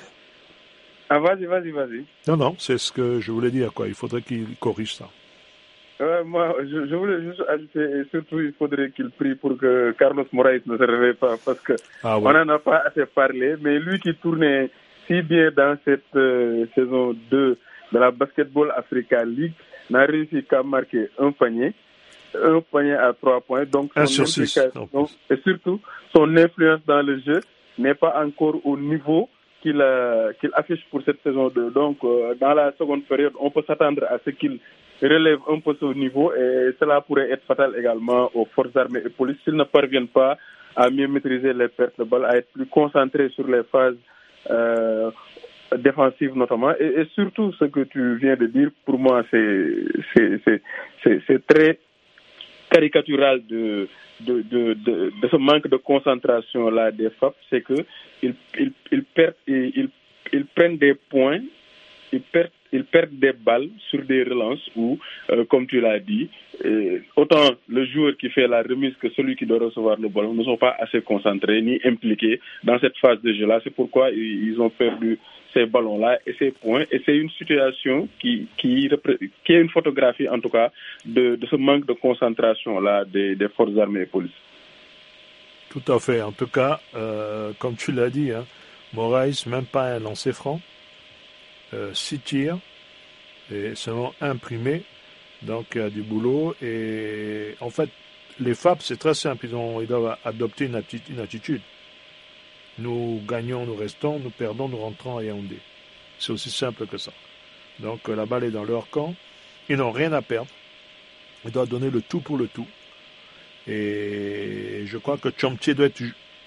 Ah, vas-y, vas-y, vas-y. Non, non, c'est ce que je voulais dire, quoi. Il faudrait qu'ils corrigent ça. Ouais, moi, je, je voulais juste ajouter, et surtout, il faudrait qu'il prie pour que Carlos Moraes ne se réveille pas, parce que ah, ouais. On n'en a pas assez parlé, mais lui qui tournait si bien dans cette euh, saison deux de la Basketball Africa League n'a réussi qu'à marquer un panier, un panier à trois points. Donc, son sur implication et surtout son influence dans le jeu n'est pas encore au niveau qu'il, euh, qu'il affiche pour cette saison deux. Donc, euh, dans la seconde période, on peut s'attendre à ce qu'il relève un peu son niveau et cela pourrait être fatal également aux forces armées et police s'ils ne parviennent pas à mieux maîtriser les pertes de balles, à être plus concentrés sur les phases Euh, défensive notamment et, et surtout ce que tu viens de dire pour moi c'est c'est c'est c'est, c'est très caricatural de de, de de de ce manque de concentration là des F A P, c'est que ils ils ils perdent ils ils prennent des points, ils perdent ils perdent des balles sur des relances où, euh, comme tu l'as dit, euh, autant le joueur qui fait la remise que celui qui doit recevoir le ballon ne sont pas assez concentrés ni impliqués dans cette phase de jeu-là. C'est pourquoi ils ont perdu ces ballons-là et ces points. Et c'est une situation qui, qui, qui est une photographie, en tout cas, de, de ce manque de concentration-là des, des forces armées et police. Tout à fait. En tout cas, euh, comme tu l'as dit, hein, Moraes, même pas un lancer franc. Euh, six tirs et seulement imprimé, donc il y a du boulot et en fait les F A P c'est très simple, ils, ont, ils doivent adopter une attitude, une attitude. Nous gagnons, nous restons, nous perdons, nous rentrons à Yaoundé. C'est aussi simple que ça. Donc la balle est dans leur camp, ils n'ont rien à perdre, ils doivent donner le tout pour le tout et je crois que Chomche doit être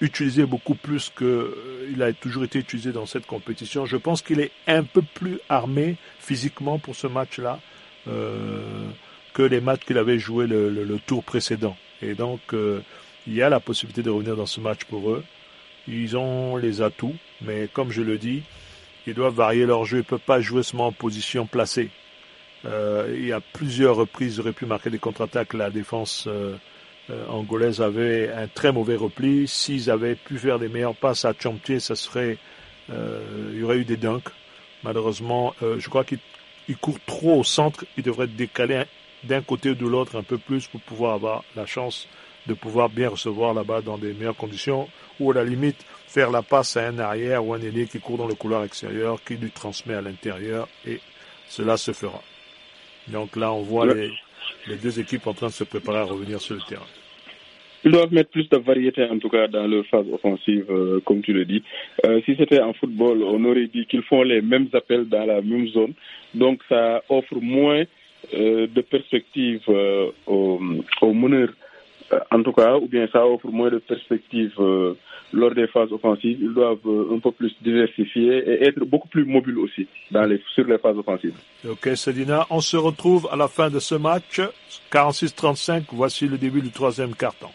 utilisé beaucoup plus qu'il a toujours été utilisé dans cette compétition. Je pense qu'il est un peu plus armé physiquement pour ce match-là euh, que les matchs qu'il avait joués le, le, le tour précédent. Et donc, euh, il y a la possibilité de revenir dans ce match pour eux. Ils ont les atouts, mais comme je le dis, ils doivent varier leur jeu. Ils ne peuvent pas jouer seulement en position placée. Euh, il y a plusieurs reprises, ils auraient pu marquer des contre-attaques. La défense euh, euh, angolaise avait un très mauvais repli. S'ils avaient pu faire des meilleures passes à Champier, ça serait, euh, il y aurait eu des dunks. Malheureusement, euh, je crois qu'ils ils courent trop au centre. Ils devraient décaler d'un côté ou de l'autre un peu plus pour pouvoir avoir la chance de pouvoir bien recevoir la balle dans des meilleures conditions, ou à la limite faire la passe à un arrière ou un ailier qui court dans le couloir extérieur, qui lui transmet à l'intérieur, et cela se fera. Donc là, on voit les, les deux équipes en train de se préparer à revenir sur le terrain. Ils doivent mettre plus de variété, en tout cas, dans leur phase offensive, euh, comme tu le dis. Euh, si c'était en football, on aurait dit qu'ils font les mêmes appels dans la même zone. Donc, ça offre moins euh, de perspectives euh, aux, aux meneurs, euh, en tout cas, ou bien ça offre moins de perspectives euh, lors des phases offensives. Ils doivent euh, un peu plus diversifier et être beaucoup plus mobiles aussi dans les, sur les phases offensives. Ok, Sedina, on se retrouve à la fin de ce match. quarante-six trente-cinq, voici le début du troisième quart-temps.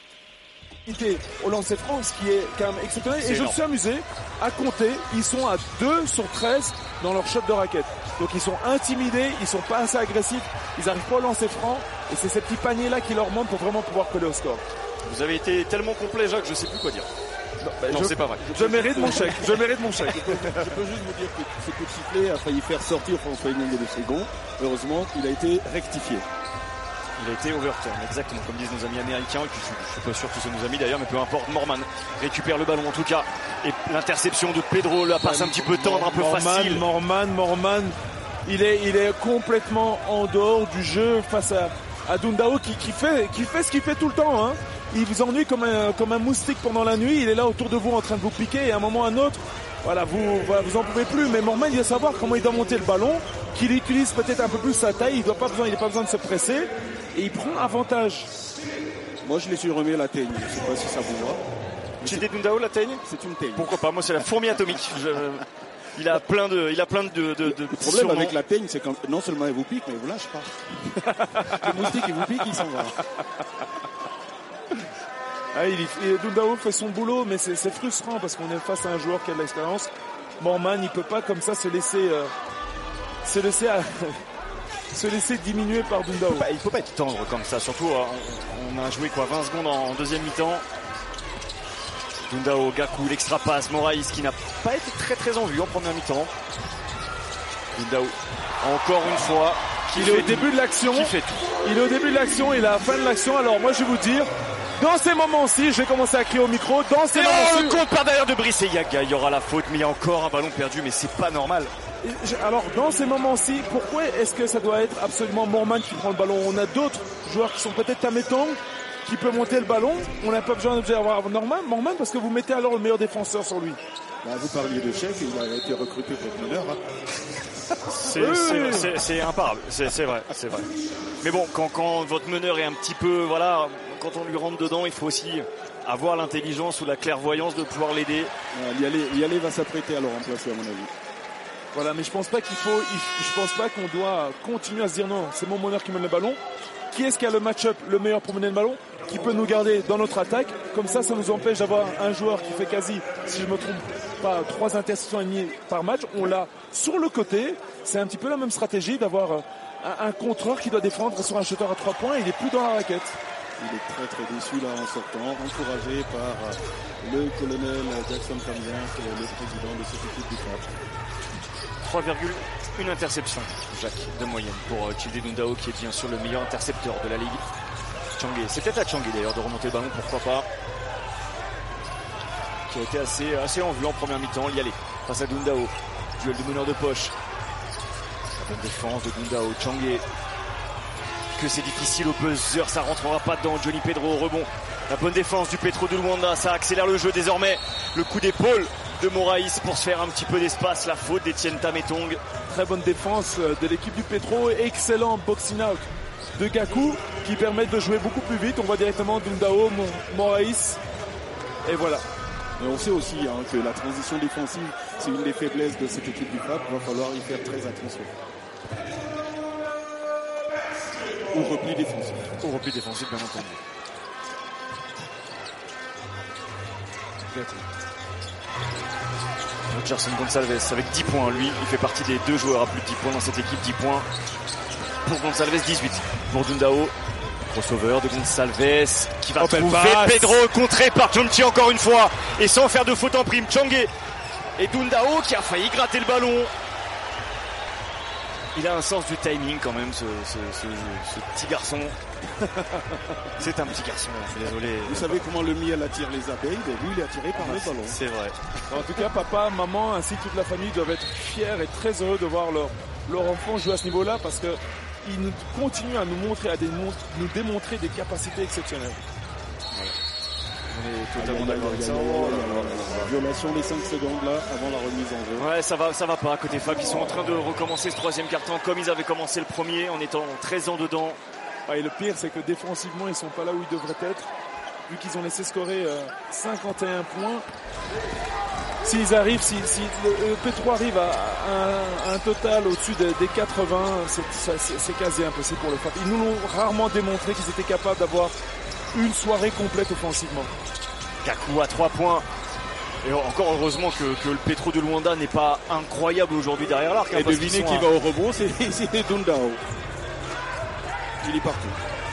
Au lancer franc, ce qui est quand même exceptionnel. C'est et énorme. je me suis amusé à compter. Ils sont à deux sur treize dans leur shot de raquette. Donc ils sont intimidés, ils sont pas assez agressifs, ils n'arrivent pas au lancer franc. Et c'est ces petits paniers-là qui leur manquent pour vraiment pouvoir coller au score. Vous avez été tellement complet, Jacques, je sais plus quoi dire. Non, bah, non je, c'est pas vrai. Je mérite mon chèque. Je mérite mon chèque. Je peux, je peux juste vous dire que ce coup de sifflet a failli faire sortir François Enyengue de second. Heureusement, il a été rectifié. Il a été overturn, exactement, comme disent nos amis américains, et puis je, je suis pas sûr que c'est nos amis d'ailleurs, mais peu importe, Morman récupère le ballon en tout cas, et l'interception de Pedro, la passe un petit peu tendre, un peu Morman, facile. Morman, Morman, il est, il est complètement en dehors du jeu face à, à Dundao qui, qui fait, qui fait ce qu'il fait tout le temps, hein. Il vous ennuie comme un, comme un moustique pendant la nuit, il est là autour de vous en train de vous piquer, et à un moment ou à un autre, voilà, vous, voilà, vous en pouvez plus, mais Morman, il doit savoir comment il doit monter le ballon, qu'il utilise peut-être un peu plus sa taille, il doit pas besoin, il n'a pas besoin de se presser. Et il prend avantage. Moi, je l'ai surnommé la teigne. Je ne sais pas si ça vous voit. C'était Dundao, la teigne? C'est une teigne. Pourquoi pas? Moi, c'est la fourmi atomique. Je, il a plein de, il a plein de, de, de Le problème surnoms. Avec la teigne, c'est que non seulement elle vous pique, mais elle vous lâche pas. Le moustique, il vous pique, il s'en va. Ah, il, il, Dundao fait son boulot, mais c'est, c'est frustrant parce qu'on est face à un joueur qui a de l'expérience. Morman, il peut pas comme ça se laisser, euh, se laisser à, se laisser diminuer par Dundao. Il faut pas, il faut pas être tendre comme ça, surtout on, on a joué quoi vingt secondes en, en deuxième mi-temps. Dundao, Gakou, l'extra passe, Moraïs qui n'a pas été très très en vue en première mi-temps. Dundao, encore une fois, qui il est au début de l'action. Qui fait tout. Il est au début de l'action, il est à la fin de l'action. Alors moi je vais vous dire, dans ces moments-ci, je vais commencer à crier au micro, dans ces Et moments-ci. oh, le compte par derrière de Brice et Yaga, il y aura la faute, mais il y a encore un ballon perdu, mais c'est pas normal. Alors, dans ces moments-ci, pourquoi est-ce que ça doit être absolument Morman qui prend le ballon? On a d'autres joueurs qui sont peut-être Tametong, qui peut monter le ballon. On n'a pas besoin d'avoir Norman, Morman, parce que vous mettez alors le meilleur défenseur sur lui. Bah, vous parliez de chef, il a été recruté pour meneur. Hein. C'est, oui, c'est, oui. c'est, c'est imparable, c'est, c'est vrai, c'est vrai. Mais bon, quand, quand votre meneur est un petit peu, voilà, quand on lui rentre dedans, il faut aussi avoir l'intelligence ou la clairvoyance de pouvoir l'aider. Euh, Yalé, Yalé va s'apprêter à le remplacer, à mon avis. Voilà, mais je pense pas qu'il faut, je pense pas qu'on doit continuer à se dire non, c'est mon meneur qui mène le ballon. Qui est-ce qui a le match-up le meilleur pour mener le ballon, qui peut nous garder dans notre attaque? Comme ça, ça nous empêche d'avoir un joueur qui fait quasi, si je me trompe pas, trois interceptions et demie par match. On l'a sur le côté. C'est un petit peu la même stratégie d'avoir un, un contreur qui doit défendre sur un shooter à trois points. Il est plus dans la raquette. Il est très très déçu là en sortant, encouragé par le colonel Jackson Camien, qui est le président de cette équipe du Cap. trois virgule un interception, Jacques, de moyenne pour Childe Dundao, qui est bien sûr le meilleur intercepteur de la ligue. Changué, c'est peut-être à Changué d'ailleurs de remonter le ballon, pourquoi pas. Qui a été assez, assez en vue en première mi-temps. Lialé face à Dundao, duel de meneur de poche. La bonne défense de Dundao, Changué. Que c'est difficile au buzzer, ça rentrera pas dedans. Johnny Pedro au rebond. La bonne défense du Petro de Luanda, ça accélère le jeu désormais. Le coup d'épaule de Moraïs pour se faire un petit peu d'espace. La faute d'Etienne Tametong. Très bonne défense de l'équipe du Petro. Excellent boxing out de Gakou qui permettent de jouer beaucoup plus vite. On voit directement Dundao, Moraïs Et voilà. Mais on sait aussi hein, que la transition défensive, c'est une des faiblesses de cette équipe du F A P. Il va falloir y faire très attention. Au repli défensif. Au repli défensif, bien entendu. Gerson Gonçalves avec dix points. Lui, il fait partie des deux joueurs à plus de dix points dans cette équipe. dix points pour Gonçalves, dix-huit pour Dundao. Crossover de Gonçalves qui va Open trouver pass. Pedro, contré par Chonchi encore une fois. Et sans faire de faute en prime, Changé et Dundao qui a failli gratter le ballon. Il a un sens du timing quand même, ce, ce, ce, ce petit garçon. C'est un petit garçon, je suis désolé. Vous savez comment le miel attire les abeilles? Lui, il est attiré par le ballon. C'est vrai. En tout cas, papa, maman, ainsi que toute la famille doivent être fiers et très heureux de voir leur, leur enfant jouer à ce niveau-là parce que ils nous continuent à nous montrer, à démon- nous démontrer des capacités exceptionnelles. On est totalement d'accord avec ça. Violation des cinq secondes là avant la remise en jeu. Ouais, ça va, ça va pas. Côté F A P, ils sont en train de recommencer ce troisième quart-temps comme ils avaient commencé le premier en étant treize ans dedans. Ah, et le pire, c'est que défensivement, ils sont pas là où ils devraient être. Vu qu'ils ont laissé scorer euh, cinquante et un points. S'ils arrivent, si, si le, le P trois arrive à, à un, un total au-dessus de, des quatre-vingts, c'est, ça, c'est, c'est quasi impossible pour le F A P. Ils nous l'ont rarement démontré qu'ils étaient capables d'avoir une soirée complète offensivement. Kaku à trois points. Et encore heureusement que, que le Petro de Luanda n'est pas incroyable aujourd'hui derrière l'arc. Hein, Et devinez qui à... va au rebond, c'est, c'est Dundao. Il est partout.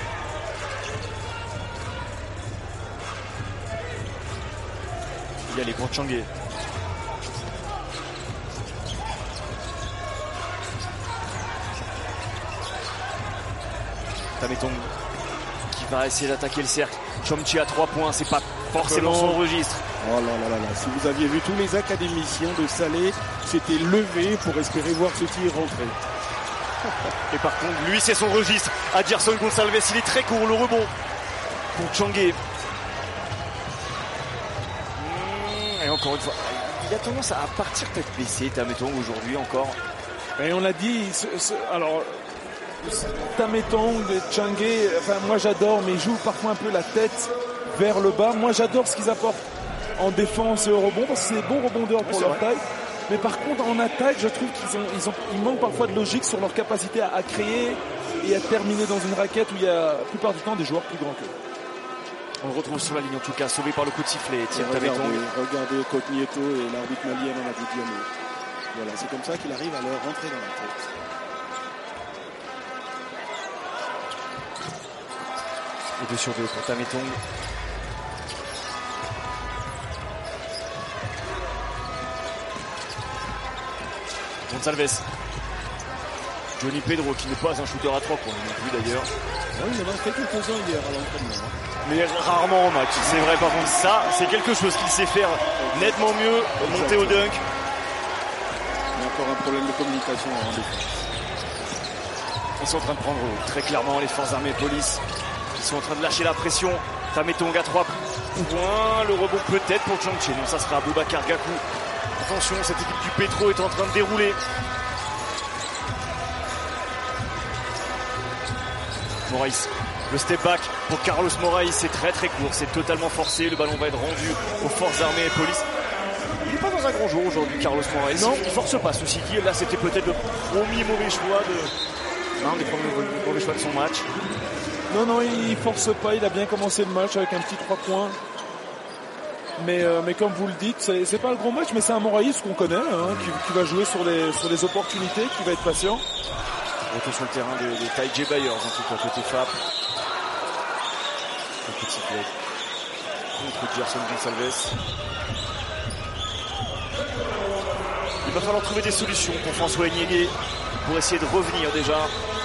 Il y a les pour Changé. Tametong qui va essayer d'attaquer le cercle. Chomchi à trois points, c'est pas forcément son registre. Oh là là là là, si vous aviez vu tous les académiciens de Salé s'étaient levés pour espérer voir ce tir rentrer. Et par contre, lui, c'est son registre. À Gerson Gonçalves, il est très court, le rebond pour Changé. Et encore une fois, il a tendance à partir tête baissée, Tametong, aujourd'hui encore. Et on l'a dit, ce, ce, alors, Tametong, Changé, enfin, moi j'adore, mais ils jouent parfois un peu la tête vers le bas. Moi j'adore ce qu'ils apportent en défense et au rebond, parce que c'est des bons rebondeurs pour ouais, leur vrai. taille. Mais par contre, en attaque, je trouve qu'ils ont, ils ont, ils manquent parfois de logique sur leur capacité à, à créer et à terminer dans une raquette où il y a la plupart du temps des joueurs plus grands qu'eux. On le retrouve sur la ligne en tout cas, sauvé par le coup de sifflet. Tiens, regardez, regardez Cote-Nieto et l'arbitre malien en a dit diamant. Voilà, c'est comme ça qu'il arrive à leur rentrer dans la tête. Et deux sur deux pour Tametong. Gonçalves. Johnny Pedro qui n'est pas un shooter à trois points non plus d'ailleurs. Oui, il y en a fait quelques-uns hier à l'entraînement. Mais rarement en match, c'est vrai. Par contre, ça, c'est quelque chose qu'il sait faire nettement mieux, monter au dunk. Il y a encore un problème de communication en défense. Ils sont en train de prendre très clairement les forces armées police. Ils sont en train de lâcher la pression. Tametong à trois points. Le rebond peut-être pour Changche. Non, ça sera Boubacar Gakou. Attention, cette équipe du Petro est en train de dérouler. Moraes, le step back pour Carlos Moraes, c'est très très court, c'est totalement forcé, le ballon va être rendu aux forces armées et police. Il n'est pas dans un grand jour aujourd'hui, Carlos Moraes. Non, il force pas, ceci dit, là c'était peut-être le premier mauvais choix de... un des premiers mauvais choix de son match. Non, non, il force pas, il a bien commencé le match avec un petit trois points. Mais, euh, mais comme vous le dites, c'est, c'est pas le gros match, mais c'est un Moraes qu'on connaît, hein, qui, qui va jouer sur les, sur les opportunités, qui va être patient. Retour sur le terrain des, des Ty J Byers, en tout cas côté F A P. Un petit bloc contre Gerson Gonçalves. Il va falloir trouver des solutions pour François Enyégué pour essayer de revenir déjà.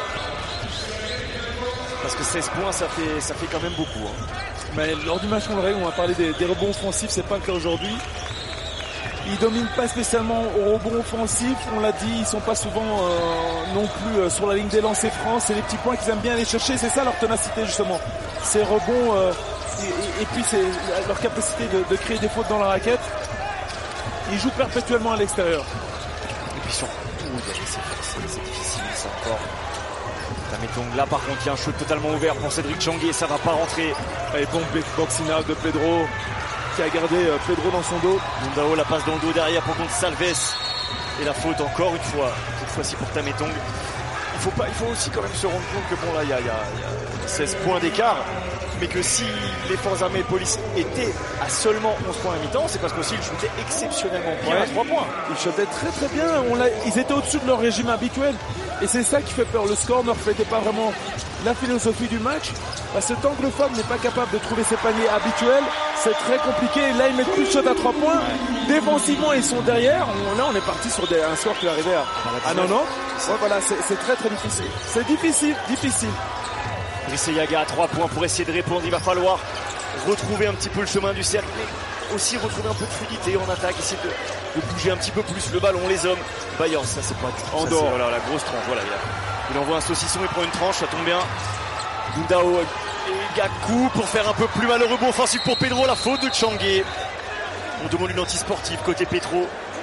Parce que seize points, ça fait, ça fait quand même beaucoup. Hein. Mais lors du match contre le Real, on a parlé des, des rebonds offensifs, c'est pas le cas aujourd'hui. Ils dominent pas spécialement au rebond offensif, on l'a dit, ils sont pas souvent euh, non plus euh, sur la ligne des lancers francs, c'est les petits points qu'ils aiment bien aller chercher, c'est ça leur ténacité justement. Ces rebonds euh, et, et puis c'est leur capacité de, de créer des fautes dans la raquette. Ils jouent perpétuellement à l'extérieur. Et puis surtout, c'est, c'est, c'est difficile ça encore. Tametong là par contre il y a un shoot totalement ouvert pour Cédric Changé, ça va pas rentrer. Et bon boxing out de Pedro. qui a gardé euh, Pedro dans son dos. Mundao, la passe dans le dos derrière pour Gonçalves. Et la faute encore une fois, cette fois-ci pour Tametong. Il faut, pas, il faut aussi quand même se rendre compte que bon là il y a, y, a, y a seize points d'écart, mais que si les forces armées et police étaient à seulement onze points à la mi-temps, c'est parce qu'aussi ils shootaient exceptionnellement bien ouais. à trois points. Ils shootaient très très bien, On l'a, ils étaient au-dessus de leur régime habituel et c'est ça qui fait peur. Le score ne reflétait pas vraiment la philosophie du match, parce que tant que le F A B n'est pas capable de trouver ses paniers habituels, c'est très compliqué. Et là ils mettent plus de shots à trois points, ouais. Défensivement ils sont derrière, on, là on est parti sur des, un score qui est arrivé à, à non non. Ouais, voilà, c'est, c'est très très difficile. C'est difficile, difficile. Brice Yaga à trois points pour essayer de répondre. Il va falloir retrouver un petit peu le chemin du cercle, mais aussi retrouver un peu de fluidité en attaque, essayer de, de bouger un petit peu plus le ballon, les hommes. Bayern, ça c'est pas en dehors. Voilà, la grosse tranche. Voilà, il, a, il envoie un saucisson, il prend une tranche, ça tombe bien. Mundao et Gakou pour faire un peu plus malheureux. Bon offensif pour Pedro, la faute de Tchangé. On demande une anti-sportive côté Petro.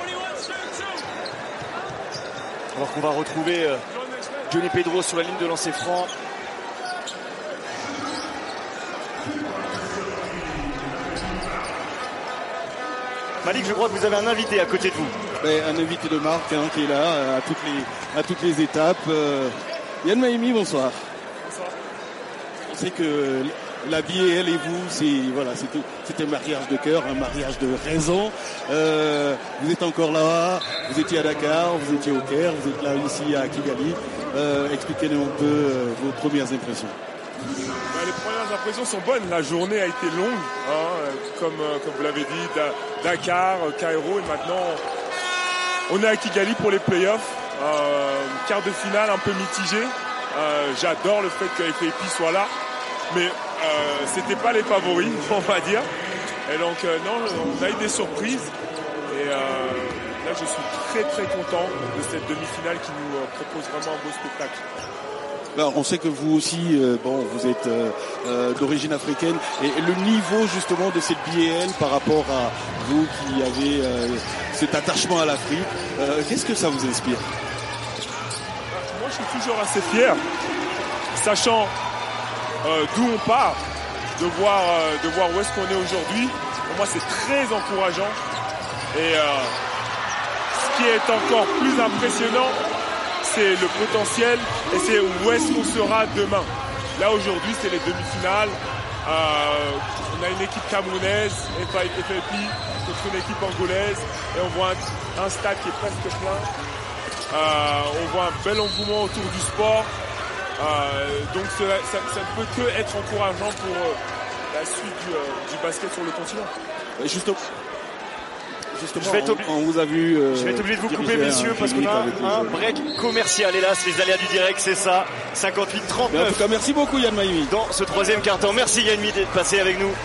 Alors qu'on va retrouver euh, Johnny Pedro sur la ligne de lancer franc. Malik, je crois que vous avez un invité à côté de vous. Ben, un invité de marque hein, qui est là à toutes les, à toutes les étapes. Euh, Yann Maimi, bonsoir. Bonsoir. On sait que la vie et elle et vous, c'est voilà, c'est, c'est un mariage de cœur, un mariage de raison. Euh, vous êtes encore là, vous étiez à Dakar, vous étiez au Caire, vous êtes là ici à Kigali. Euh, expliquez-nous un peu euh, vos premières impressions. Ben, les premières impressions sont bonnes. La journée a été longue, hein, comme, euh, comme vous l'avez dit, Dakar, Cairo, et maintenant on est à Kigali pour les playoffs. Euh, quart de finale un peu mitigé. Euh, j'adore le fait que F A P soit là, mais euh, c'était pas les favoris, on va dire. Et donc euh, non, on a eu des surprises. Et euh, là, je suis très très content de cette demi-finale qui nous euh, propose vraiment un beau spectacle. Alors, on sait que vous aussi, euh, bon, vous êtes euh, euh, d'origine africaine, et le niveau justement de cette B L par rapport à vous qui avez euh, cet attachement à l'Afrique, euh, qu'est-ce que ça vous inspire? Moi, je suis toujours assez fier, sachant euh, d'où on part, de voir, euh, de voir où est-ce qu'on est aujourd'hui. Pour moi, c'est très encourageant. Et euh, ce qui est encore plus impressionnant, c'est le potentiel et c'est où est-ce qu'on sera demain. Là aujourd'hui c'est les demi-finales. Euh, on a une équipe camerounaise, F A P, contre une équipe angolaise et on voit un, un stade qui est presque plein. Euh, on voit un bel engouement autour du sport. Euh, donc ça, ça, ça ne peut que être encourageant pour euh, la suite du, euh, du basket sur le continent. Justement. Justement, je vais être obli- on, on vous a vu. Euh, je vais être obligé de vous couper, messieurs, parce qu'on a un break commercial. Hélas, les aléas du direct, c'est ça. cinquante-huit trente-neuf. En tout cas, merci beaucoup, Yann Maimi. Dans ce troisième quart-temps. Merci, Yann Maimi, d'être passé avec nous.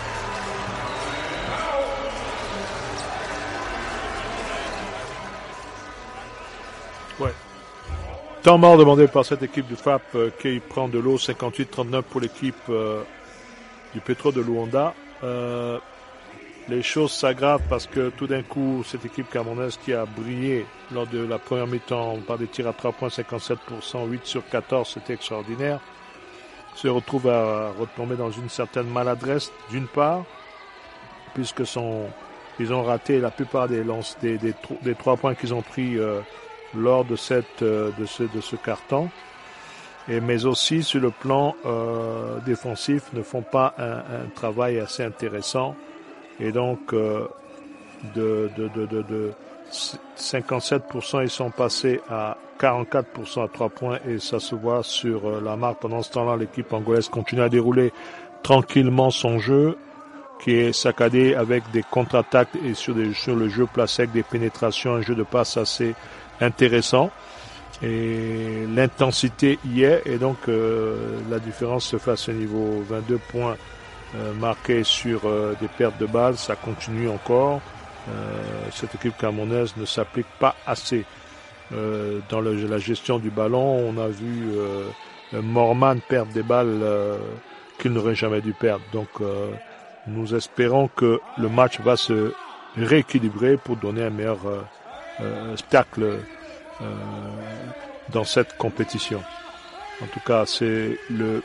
Ouais. Temps mort demandé par cette équipe du F A P euh, qui prend de l'eau. cinquante-huit trente-neuf pour l'équipe euh, du Petro de Luanda. Euh, Les choses s'aggravent parce que tout d'un coup, cette équipe camerounaise qui a brillé lors de la première mi-temps par des tirs à trois points, cinquante-sept pour cent, huit sur quatorze, c'était extraordinaire, se retrouve à retomber dans une certaine maladresse, d'une part, puisque son, ils ont raté la plupart des lances, des, des, des trois points qu'ils ont pris euh, lors de cette, euh, de ce, de ce quart-temps. Et, mais aussi sur le plan euh, défensif, ne font pas un, un travail assez intéressant. Et donc, euh, de, de, de, de, de cinquante-sept pour cent, ils sont passés à quarante-quatre pour cent à trois points et ça se voit sur euh, la marque. Pendant ce temps-là, l'équipe angolaise continue à dérouler tranquillement son jeu, qui est saccadé avec des contre-attaques et sur, des, sur le jeu placé avec des pénétrations, un jeu de passe assez intéressant. Et l'intensité y est, et donc euh, la différence se fait à ce niveau. vingt-deux points Euh, marqué sur euh, des pertes de balles, ça continue encore. Euh, cette équipe camerounaise ne s'applique pas assez euh, dans le, la gestion du ballon. On a vu euh, Morman perdre des balles euh, qu'il n'aurait jamais dû perdre. Donc euh, nous espérons que le match va se rééquilibrer pour donner un meilleur euh, euh, spectacle euh, dans cette compétition. En tout cas, c'est le B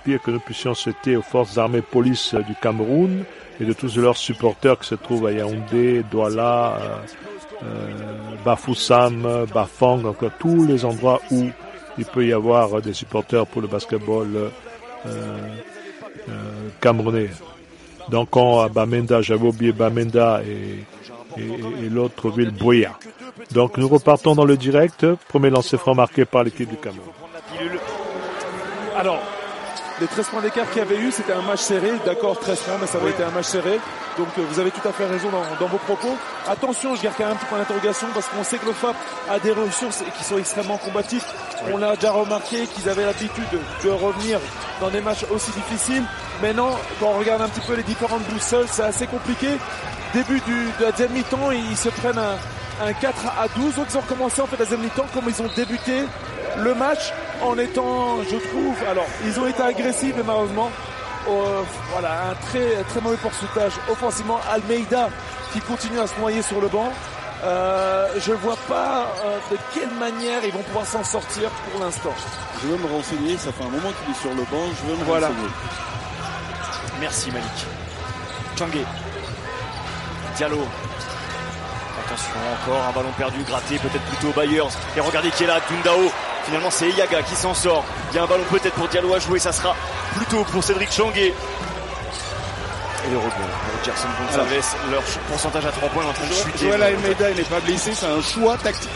pire que nous puissions souhaiter aux forces armées police du Cameroun et de tous leurs supporters qui se trouvent à Yaoundé, Douala, euh, euh, Bafoussam, Bafang, encore tous les endroits où il peut y avoir des supporters pour le basketball euh, euh, camerounais. Donc on à Bamenda, j'avais oublié Bamenda et, et, et l'autre ville Boya. Donc nous repartons dans le direct. Premier lancer franc marqué par l'équipe du Cameroun. Alors, les treize points d'écart qu'il y avait eu, c'était un match serré. D'accord, treize points, mais ça avait oui. été un match serré. Donc euh, vous avez tout à fait raison dans, dans vos propos. Attention, je garde quand même un petit point d'interrogation parce qu'on sait que le F A P a des ressources et qui sont extrêmement combatifs. Oui. On l'a déjà remarqué qu'ils avaient l'habitude de, de revenir dans des matchs aussi difficiles. Maintenant, quand on regarde un petit peu les différentes boussoles, c'est assez compliqué. Début du, de la deuxième mi-temps, ils se prennent un, un quatre à douze. Autres, ils ont commencé en fait la deuxième mi-temps comme ils ont débuté le match en étant, je trouve, alors ils ont été agressifs mais malheureusement, euh, voilà, un très très mauvais pourcentage offensivement. Almeida qui continue à se noyer sur le banc. Euh, je vois pas euh, de quelle manière ils vont pouvoir s'en sortir pour l'instant. Je veux me renseigner, ça fait un moment qu'il est sur le banc, je veux me voilà. renseigner. Merci Malik. Tchangé. Diallo. Attention, encore un ballon perdu, gratté peut-être plutôt Bayers. Et regardez qui est là, Dundao. Finalement c'est Eyaga qui s'en sort. Il y a un ballon peut-être pour Diallo à jouer, ça sera plutôt pour Cédric Tchangé. Et le rebond pour Gerson Gonçalves. Leur pourcentage à trois points est en train de chuter. Joël Almeida n'est pas blessé, c'est un choix tactique.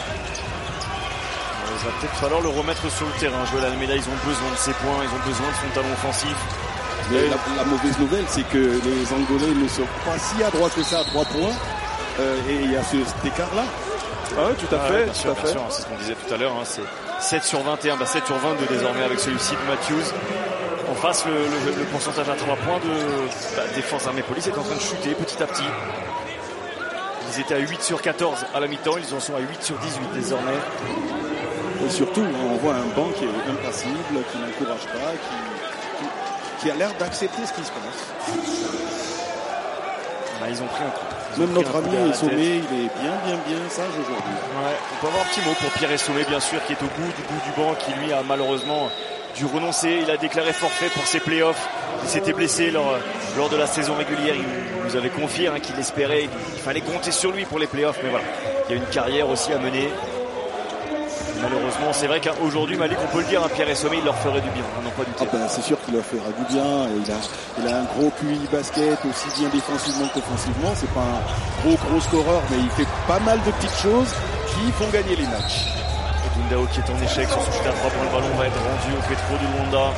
Il va peut-être falloir le remettre sur le terrain. Joël Almeida, ils ont besoin de ses points, ils ont besoin de son talon offensif. Mais la, la mauvaise nouvelle, c'est que les Angolais ne sont pas si adroits que ça à trois points. Euh, et il y a ce, cet écart-là. Ah oui, tout à ah, fait. Bien sûr, tout à bien fait. sûr, c'est ce qu'on disait tout à l'heure. Hein, c'est sept sur vingt et un, bah sept sur vingt-deux désormais avec celui-ci de Matthews. En face, le, le, le pourcentage à trois points de bah, défense armée police est en train de chuter petit à petit. Ils étaient à huit sur quatorze à la mi-temps, ils en sont à huit sur dix-huit désormais. Et surtout, on voit un banc qui est impassible, qui n'encourage pas, qui, qui, qui a l'air d'accepter ce qui se passe. Bah, ils ont pris un coup. Même notre ami Sommé, il est bien, bien, bien sage aujourd'hui. Ouais, on peut avoir un petit mot pour Pierre Sommé, bien sûr, qui est au bout du bout du banc, qui lui a malheureusement dû renoncer. Il a déclaré forfait pour ses playoffs. Il s'était blessé lors, lors de la saison régulière. Il nous avait confié hein, qu'il espérait, qu'il fallait compter sur lui pour les playoffs. Mais voilà, il y a une carrière aussi à mener. Malheureusement, c'est vrai qu'aujourd'hui, Malik, on peut le dire, hein, Pierre Sommé, il leur ferait du bien. On n'en pas douter. Ah ben, c'est sûr qu'il leur fera du bien. Il a, il a un gros Q I basket, aussi bien défensivement qu'offensivement. C'est pas un gros gros scoreur, mais il fait pas mal de petites choses qui font gagner les matchs. Et Dundao qui est en échec sur son shoot à trois points. Le ballon va être rendu au Petro du Luanda.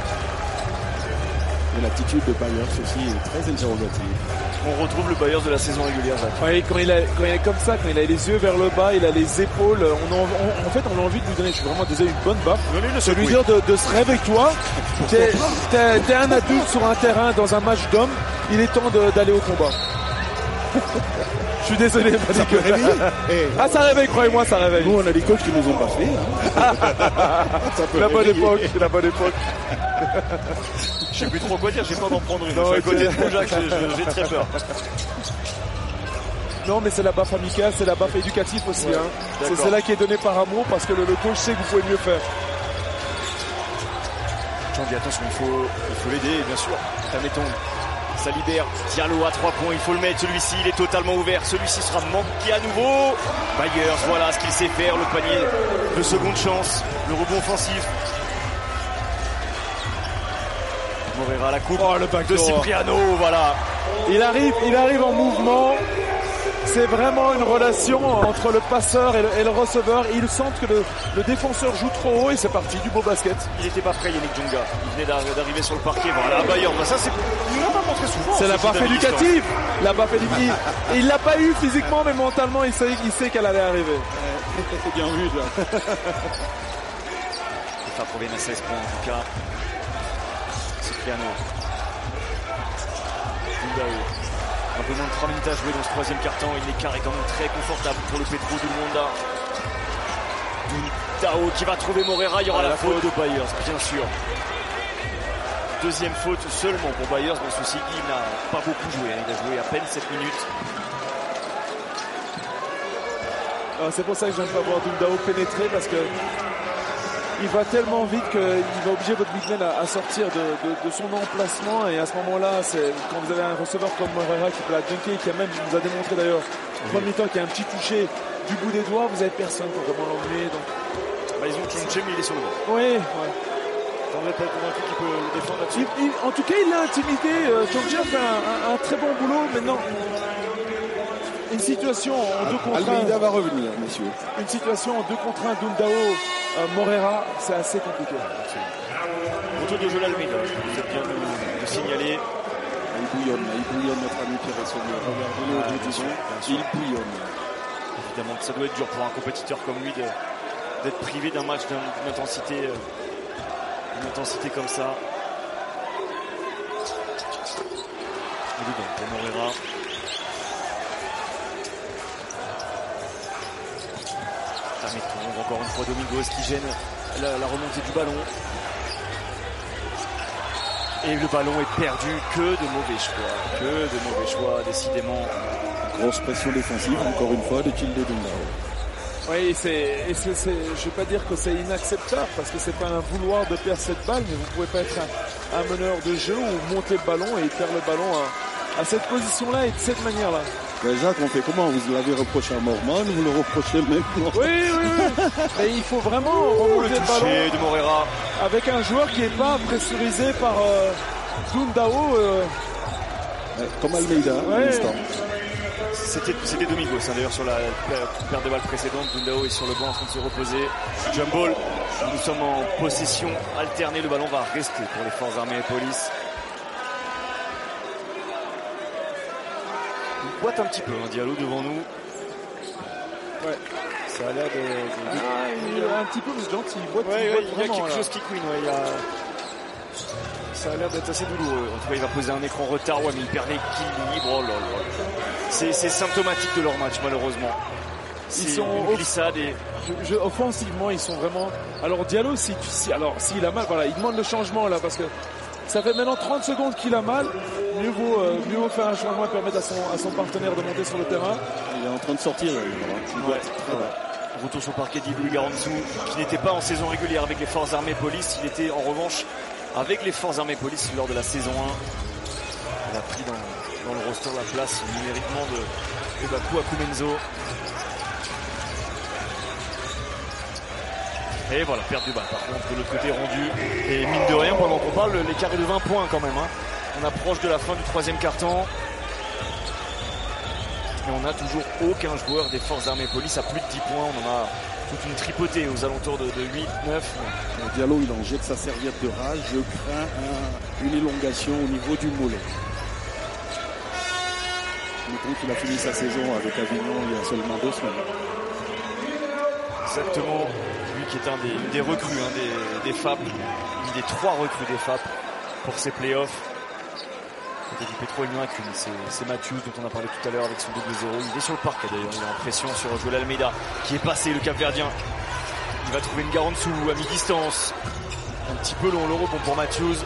Et l'attitude de Bayers aussi est très interrogative. On retrouve le Bayers de la saison régulière, Jacques. Ouais, quand, il a, quand il est comme ça, quand il a les yeux vers le bas, il a les épaules, on, en, on en fait on a envie de lui donner, je suis vraiment désolé, une bonne baffe. De lui dire de, de se réveille-toi. T'es, t'es, t'es un adulte sur un terrain dans un match d'hommes, il est temps de, d'aller au combat. Je suis désolé, ça peut réveiller. Hey. Ah, ça réveille, croyez-moi, ça réveille. Nous, on a des coachs qui nous ont pas fait. Hein. Ça peut la bonne époque, la bonne époque. Je sais plus trop quoi dire, j'ai peur d'en prendre une. Non, je suis à côté de vous, Jacques, j'ai, j'ai très peur. Non, mais c'est la baffe amicale, c'est la baffe éducative aussi. Ouais, hein. C'est celle-là qui est donnée par amour parce que le, le coach sait que vous pouvez mieux faire. Tchangé, attention, il faut, il faut l'aider, bien sûr. Tameton, ça libère. Diallo à trois points, il faut le mettre. Celui-ci, il est totalement ouvert. Celui-ci sera manqué à nouveau. Bayers, voilà ce qu'il sait faire, le panier de seconde chance, le rebond offensif. Moreira à la coupe oh, le de Cipriano, voilà. Il arrive, il arrive en mouvement. C'est vraiment une relation entre le passeur et le, et le receveur. Ils sentent que le, le défenseur joue trop haut et c'est parti, du beau basket. Il n'était pas prêt, Yannick Djonga. Il venait d'arriver sur le parquet. Voilà, Bayern. Ça, c'est, il ne l'a pas montré souvent. C'est la baffe éducative. La baffe éducative. Il l'a pas eu physiquement, mais mentalement, il sait, il sait qu'elle allait arriver. C'est bien vu, là. Ça provient à seize points, en tout cas. Cipriano. Dundao. Un peu moins de trois minutes à jouer dans ce troisième quart-temps. Il est carré quand même très confortable pour le Petro du Luanda. Dundao qui va trouver Moreira. Il y aura ah, la, la faute, faute de Bayers, bien sûr. Deuxième faute seulement pour Bayers. Bon, ceci, il n'a pas beaucoup joué. Il a joué à peine sept minutes. Alors, c'est pour ça que je n'aime pas voir Dundao pénétrer parce que il va tellement vite qu'il va obliger votre big man à, à sortir de, de, de son emplacement. Et à ce moment-là, c'est quand vous avez un receveur comme Moreira qui peut la dunker, qui a même, nous a démontré d'ailleurs, au premier temps qu'il y a un petit toucher du bout des doigts, vous avez personne pour vraiment l'emmener. Donc... Bah, ils ont touché, mais il est sur le banc. Oui, ouais. T'en es pas convaincu qu'il peut le défendre là-dessus? Il, il, en tout cas, il l'a intimidé. Euh, Chongqing fait un, un, un très bon boulot. Maintenant, une situation en deux contre un. Almeida va revenir, messieurs. Une situation en deux contre un d'Undao euh, Moreira, c'est assez compliqué. Retour de Joel Almeida, vous êtes bien de, de signaler. Il bouillonne, il bouillonne notre ami Pierre Essonnier. Regardez-le au disons, il bouillonne. Évidemment que ça doit être dur pour un compétiteur comme lui de, d'être privé d'un match d'une intensité. Euh, Une intensité comme ça. Et dedans pour Moreira. Permettons encore une fois Domingos qui gêne la, la remontée du ballon. Et le ballon est perdu. Que de mauvais choix. Que de mauvais choix, décidément. Grosse pression défensive, encore une fois, de Tilde Dundao. Oui, c'est, et c'est, c'est, je ne vais pas dire que c'est inacceptable parce que c'est pas un vouloir de perdre cette balle, mais vous pouvez pas être un, un meneur de jeu ou monter le ballon et perdre le ballon à, à cette position-là et de cette manière-là. Ben Jacques, on fait comment? Vous l'avez reproché à Morman, vous le reprochez maintenant? Oui, oui, oui. Mais il faut vraiment remonter le, le ballon de Moreira avec un joueur qui n'est pas pressurisé par euh, Dundao. Euh... Ouais, comme Almeida, ouais. à l'instant. C'était, c'était Domingos, hein, d'ailleurs, sur la perte de balle précédente. Dundao est sur le banc en train de se reposer. Jump ball. Nous sommes en possession alternée. Le ballon va rester pour les forces armées et police. Il boite un petit peu, un Diallo devant nous. Ouais. Ça a l'air de... de... Ah, il est un petit peu gentil. Il boite, ouais, il, ouais, boite il y a vraiment, quelque là. chose qui couine. Ouais, il y a... Ça a l'air d'être assez douloureux. En tout cas, il va poser un écran retard. Ouais, mais il perd l'équilibre. Oh là là. C'est, c'est symptomatique de leur match, malheureusement. C'est ils sont une glissade et... Je, je, offensivement, ils sont vraiment... Alors, Diallo, si, si, alors, s'il a mal, voilà, il demande le changement, là, parce que ça fait maintenant trente secondes qu'il a mal. Mieux vaut, euh, mieux vaut faire un changement et permettre à son, à son partenaire de monter sur le terrain. Il est en train de sortir, là, il ouais, ouais. Retour sur le parquet d'Ibou Garansou, qui n'était pas en saison régulière avec les forces armées police. Il était, en revanche, avec les forces armées police lors de la saison un. Il a pris dans, dans le roster la place numériquement de, de Bakou Akumenzo. Et voilà, perte du bal. Par contre, de l'autre côté rendu. Et mine de rien, pendant qu'on parle, l'écart est de vingt points quand même. Hein. On approche de la fin du troisième quart-temps. Et on n'a toujours aucun joueur des forces armées police à plus de dix points. On en a toute une tripotée aux alentours de, de huit, neuf. Le Diallo, il en jette sa serviette de rage. Je crains un, une élongation au niveau du mollet. Je trouve qu'il a fini sa saison avec Avignon il y a seulement deux semaines. Exactement. Lui qui est un des, des recrues, hein, des, des F A P, une des trois recrues des F A P pour ses playoffs. Côté du Petro, il n'y en a qu'une. C'est, c'est Matthews dont on a parlé tout à l'heure avec son double zéro. Il est sur le parquet d'ailleurs. Il est en pression sur Joel Almeida qui est passé, le Cap-Verdien. Il va trouver une Garansou à mi-distance. Un petit peu long le rebond pour Matthews.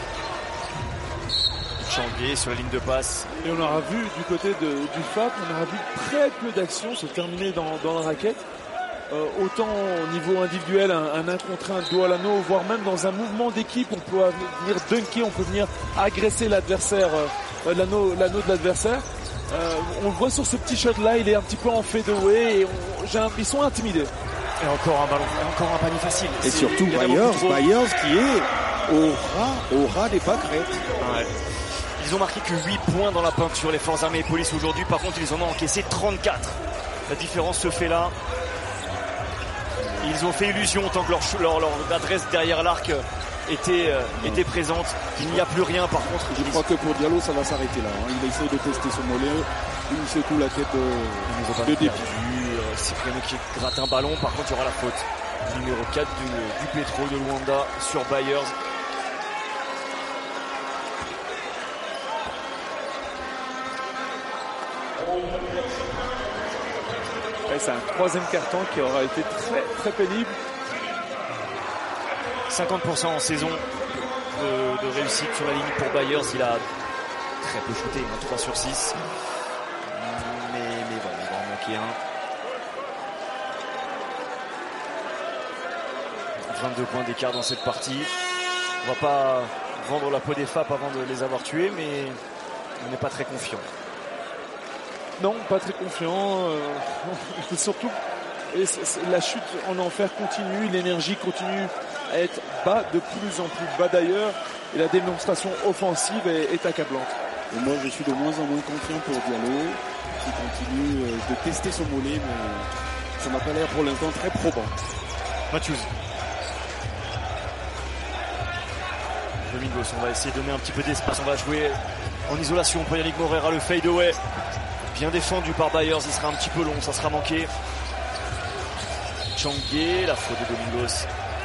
Changué sur la ligne de passe. Et on aura vu du côté de, du F A P, on aura vu très peu d'actions se terminer dans, dans la raquette. Euh, autant au niveau individuel, un, un un contre un dos à l'anneau, voire même dans un mouvement d'équipe, on peut venir dunker, on peut venir agresser l'adversaire, euh, l'anneau, l'anneau de l'adversaire. Euh, on le voit sur ce petit shot là, il est un petit peu en fadeaway et on, j'ai un, ils sont intimidés. Et encore un ballon, encore un panier facile. Et c'est, surtout Byers, Byers qui est au ras, au ras des pâquerettes. Ouais. Ils ont marqué que huit points dans la peinture, les forces armées et police aujourd'hui. Par contre, ils en ont encaissé trente-quatre. La différence se fait là. Ils ont fait illusion tant que leur, leur, leur adresse derrière l'arc était, euh, était présente. Il n'y a plus rien par contre. Je crois que pour Diallo ça va s'arrêter là. Hein. Il essaie de tester son mollet. Il secoue la tête euh, de début. Euh, Cipriano qui gratte un ballon. Par contre il y aura la faute. Numéro quatre du, du Petro de Luanda sur Byers. Ouais, c'est un troisième carton qui aura été très très pénible. cinquante pour cent en saison de, de réussite sur la ligne pour Byers. Il a très peu shooté, il a trois sur six. Mais, mais bon, il va en manquer un. vingt-deux points d'écart dans cette partie. On va pas vendre la peau des F A P avant de les avoir tués, mais on n'est pas très confiant. Non, pas très confiant. Euh, surtout, et c'est, c'est, la chute en enfer continue, l'énergie continue à être bas, de plus en plus bas d'ailleurs, et la démonstration offensive est, est accablante. Et moi, je suis de moins en moins confiant pour Diallo, qui continue de tester son mollet, mais ça n'a pas l'air pour l'instant très probant. Matthews. Domingos, on va essayer de donner un petit peu d'espace, on va jouer en isolation pour Yannick Morera, le fade away. Bien défendu par Byers, il sera un petit peu long, ça sera manqué. Changué, la faute de Domingos.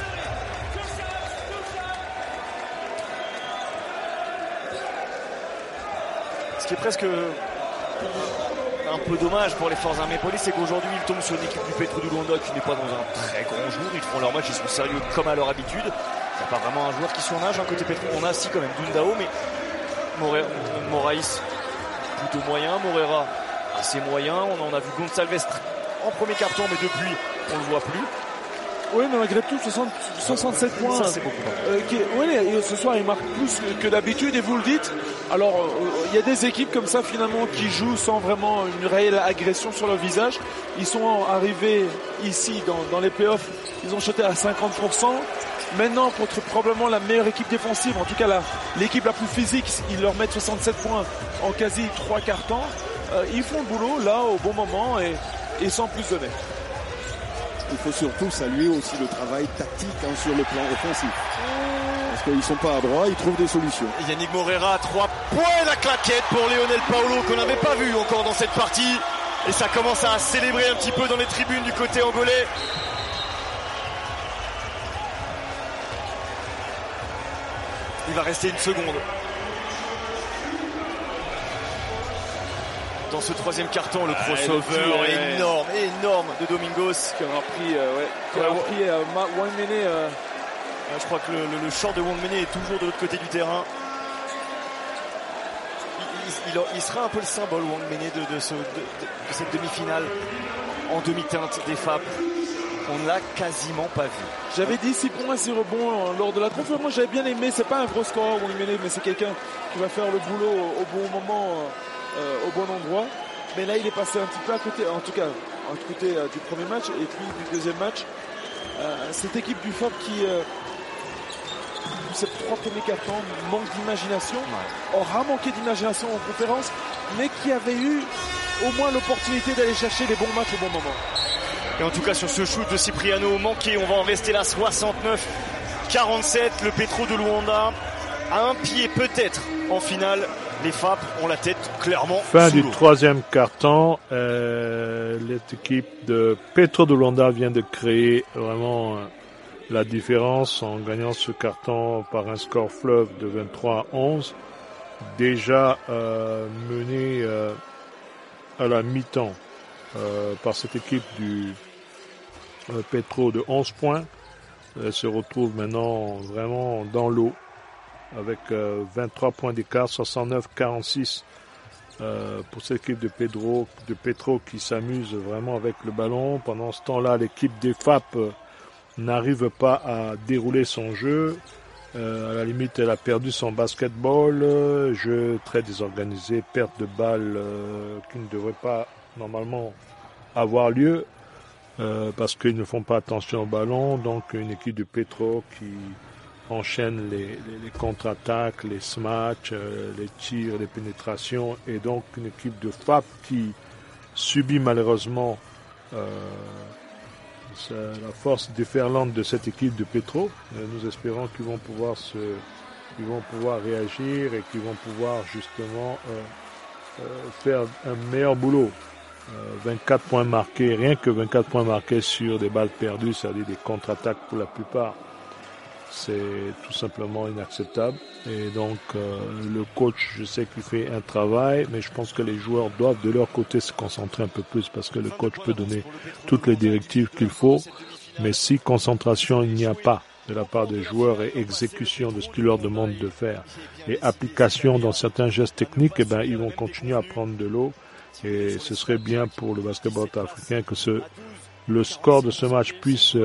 Ce qui est presque un peu dommage pour les forces armées police, c'est qu'aujourd'hui ils tombent sur une équipe du Petro de Luanda qui n'est pas dans un très grand jour. Ils font leur match, ils sont sérieux comme à leur habitude. Il n'y a pas vraiment un joueur qui surnage, hein, côté Petro. On a si quand même Dundao, mais More- Moraes plutôt moyen, Morera assez moyen. On en a vu Gonçalves en premier carton, mais depuis on le voit plus. Oui, mais malgré tout, soixante, soixante-sept points. Ça, c'est beaucoup. Euh, qui, oui, et ce soir, il marque plus que d'habitude, et vous le dites. Alors, euh, il y a des équipes comme ça, finalement, qui jouent sans vraiment une réelle agression sur leur visage. Ils sont arrivés ici, dans, dans les playoffs, ils ont shooté à cinquante pour cent. Maintenant, contre probablement la meilleure équipe défensive, en tout cas la, l'équipe la plus physique, ils leur mettent soixante-sept points en quasi trois quarts temps. Euh, ils font le boulot, là, au bon moment, et, et sans plus donner. Il faut surtout saluer aussi le travail tactique, hein, sur le plan offensif. Parce qu'ils ne sont pas à droit, ils trouvent des solutions. Yannick Morera, trois points, la claquette pour Lionel Paulo qu'on n'avait pas vu encore dans cette partie. Et ça commence à célébrer un petit peu dans les tribunes du côté angolais. Il va rester une seconde. Dans ce troisième carton, le crossover ouais. énorme, énorme de Domingos. Qui aura pris, euh, ouais, qui aura Ouais, pris euh, Wangmene. Euh, Je crois que le, le, le short de Wangmene est toujours de l'autre côté du terrain. Il, il, il, il sera un peu le symbole, Wangmene, de, de, ce, de, de cette demi-finale en demi-teinte des F A P. On ne l'a quasiment pas vu. J'avais dit six points, six rebonds lors de la conférence. Moi, j'avais bien aimé. C'est pas un gros score, Wangmene, mais c'est quelqu'un qui va faire le boulot au, au bon moment, euh, au bon endroit. Mais là, il est passé un petit peu à côté, en tout cas, à côté euh, du premier match et puis du deuxième match. Euh, cette équipe du F A P qui, euh, ces trois premiers cartons, manque d'imagination, ouais. aura manqué d'imagination en conférence, mais qui avait eu au moins l'opportunité d'aller chercher les bons matchs au bon moment. Et en tout cas, sur ce shoot de Cipriano manqué, on va en rester là, soixante-neuf quarante-sept. Le Petro de Luanda à un pied peut-être en finale. Les F A P ont la tête clairement fin sous du l'eau. troisième quart-temps. Euh, l'équipe de Petro de Luanda vient de créer vraiment euh, la différence en gagnant ce carton par un score fleuve de vingt-trois à onze. Déjà euh, mené euh, à la mi-temps euh, par cette équipe du euh, Petro de onze points. Elle se retrouve maintenant vraiment dans l'eau avec euh, vingt-trois points d'écart, soixante-neuf à quarante-six euh, pour cette équipe de Pedro, de Petro qui s'amuse vraiment avec le ballon. Pendant ce temps-là, l'équipe des F A P euh, n'arrive pas à dérouler son jeu. Euh, à la limite, elle a perdu son basketball, euh, jeu très désorganisé, perte de balle euh, qui ne devrait pas normalement avoir lieu euh, parce qu'ils ne font pas attention au ballon. Donc une équipe de Petro qui enchaîne les, les, les contre-attaques, les smash, euh, les tirs, les pénétrations, et donc une équipe de F A P qui subit malheureusement euh, la force déferlante de cette équipe de Petro. Euh, nous espérons qu'ils vont pouvoir se, ils vont pouvoir réagir et qu'ils vont pouvoir justement euh, euh, faire un meilleur boulot. Euh, vingt-quatre points marqués, rien que vingt-quatre points marqués sur des balles perdues, c'est-à-dire des contre-attaques pour la plupart. C'est tout simplement inacceptable. Et donc, euh, le coach, je sais qu'il fait un travail, mais je pense que les joueurs doivent de leur côté se concentrer un peu plus parce que le coach peut donner toutes les directives qu'il faut. Mais si concentration il n'y a pas de la part des joueurs et exécution de ce qu'il leur demande de faire et application dans certains gestes techniques, eh ben, ils vont continuer à prendre de l'eau. Et ce serait bien pour le basketball africain que ce, le score de ce match puisse euh,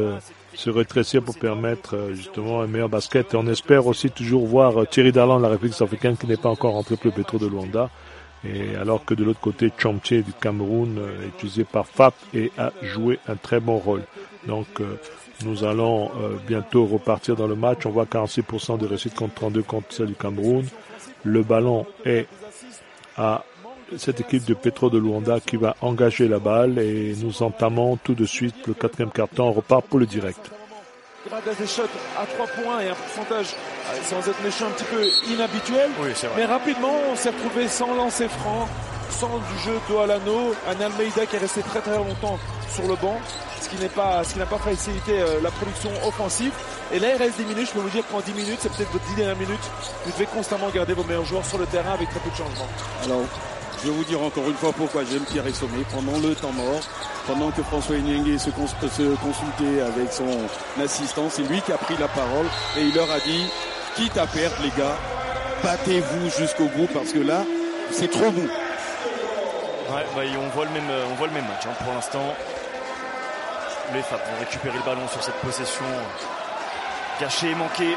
se rétrécir pour permettre euh, justement un meilleur basket. Et on espère aussi toujours voir euh, Thierry Darlan de la République centrafricaine qui n'est pas encore rentré pour le Petro de Luanda. Et alors que de l'autre côté, Chomche du Cameroun euh, est utilisé par F A P et a joué un très bon rôle. Donc euh, nous allons euh, bientôt repartir dans le match. On voit quarante-six pour cent de réussite contre trente-deux contre celle du Cameroun. Le ballon est à cette équipe de Petro de Luanda qui va engager la balle et nous entamons tout de suite le quatrième quart-temps. On repart pour le direct. Grâce à des shots à trois points et un pourcentage, sans être méchant, un petit peu inhabituel. Oui, c'est vrai. Mais rapidement, on s'est retrouvé sans lancer franc, sans du jeu dos à l'anneau. Un Almeida qui est resté très très longtemps sur le banc, ce qui n'est pas, ce qui n'a pas facilité euh, la production offensive. Et là, il reste dix minutes. Je peux vous dire qu'en dix minutes, c'est peut-être votre dix dernières minutes. Vous devez constamment garder vos meilleurs joueurs sur le terrain avec très peu de changements. Alors, je vais vous dire encore une fois pourquoi j'aime Pierre Sommet. Pendant le temps mort, pendant que François Enyingue se, cons- se consultait avec son assistant, c'est lui qui a pris la parole et il leur a dit, quitte à perdre les gars, battez-vous jusqu'au bout parce que là, c'est trop bon. Ouais, bah, on voit le même, on voit le même match hein, pour l'instant. Les F A P vont récupérer le ballon sur cette possession gâchée et manquée.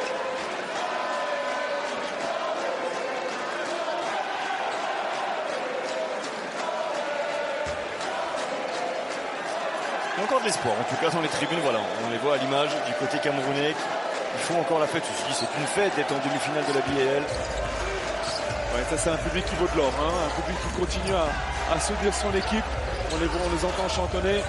Il y a encore de l'espoir, en tout cas dans les tribunes, voilà, on les voit à l'image du côté camerounais. Ils font encore la fête, c'est une fête d'être en demi-finale de la B A L. Ouais, ça c'est un public qui vaut de l'or, hein, un public qui continue à, à soutenir son équipe. On les voit, on les entend chantonner.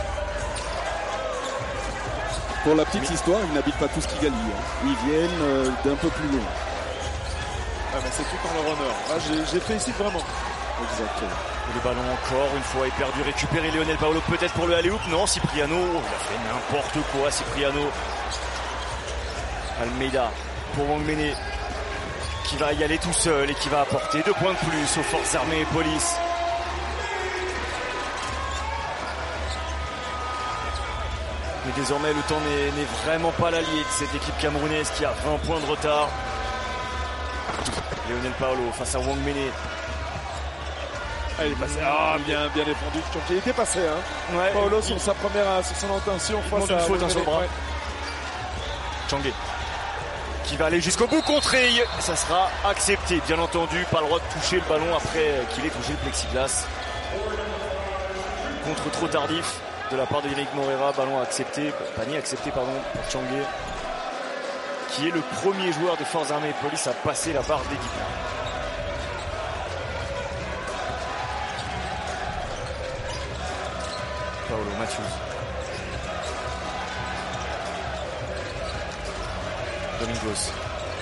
Pour la petite histoire, ils n'habitent pas tous Kigali. Hein. Ils viennent euh, d'un peu plus loin. Ah, mais c'est tout en leur honneur. Ah, j'ai, j'ai félicite vraiment. Exactement. Et le ballon encore une fois est perdu, récupéré Lionel Paolo peut-être pour le alley-oop. Non, Cipriano, il a fait n'importe quoi Cipriano. Almeida pour Wangmene qui va y aller tout seul et qui va apporter deux points de plus aux forces armées et police. Mais désormais le temps n'est, n'est vraiment pas l'allié de cette équipe camerounaise qui a vingt points de retard. Lionel Paolo face à Wangmene. Ah, il est passé. Ah, bien, bien défendu. Il était passé, hein. Ouais, Paolo il, sur sa première, sur son intention. Il demande une faute hein, sur le bras. Ouais. Changué qui va aller jusqu'au bout, contré. Ça sera accepté, bien entendu. Pas le droit de toucher le ballon après qu'il ait touché le plexiglas. Contre trop tardif de la part de Yannick Morera. Ballon accepté, panier accepté pardon pour Changué, qui est le premier joueur des forces armées et police à passer la barre d'équipe. Paolo Matthews. Domingos.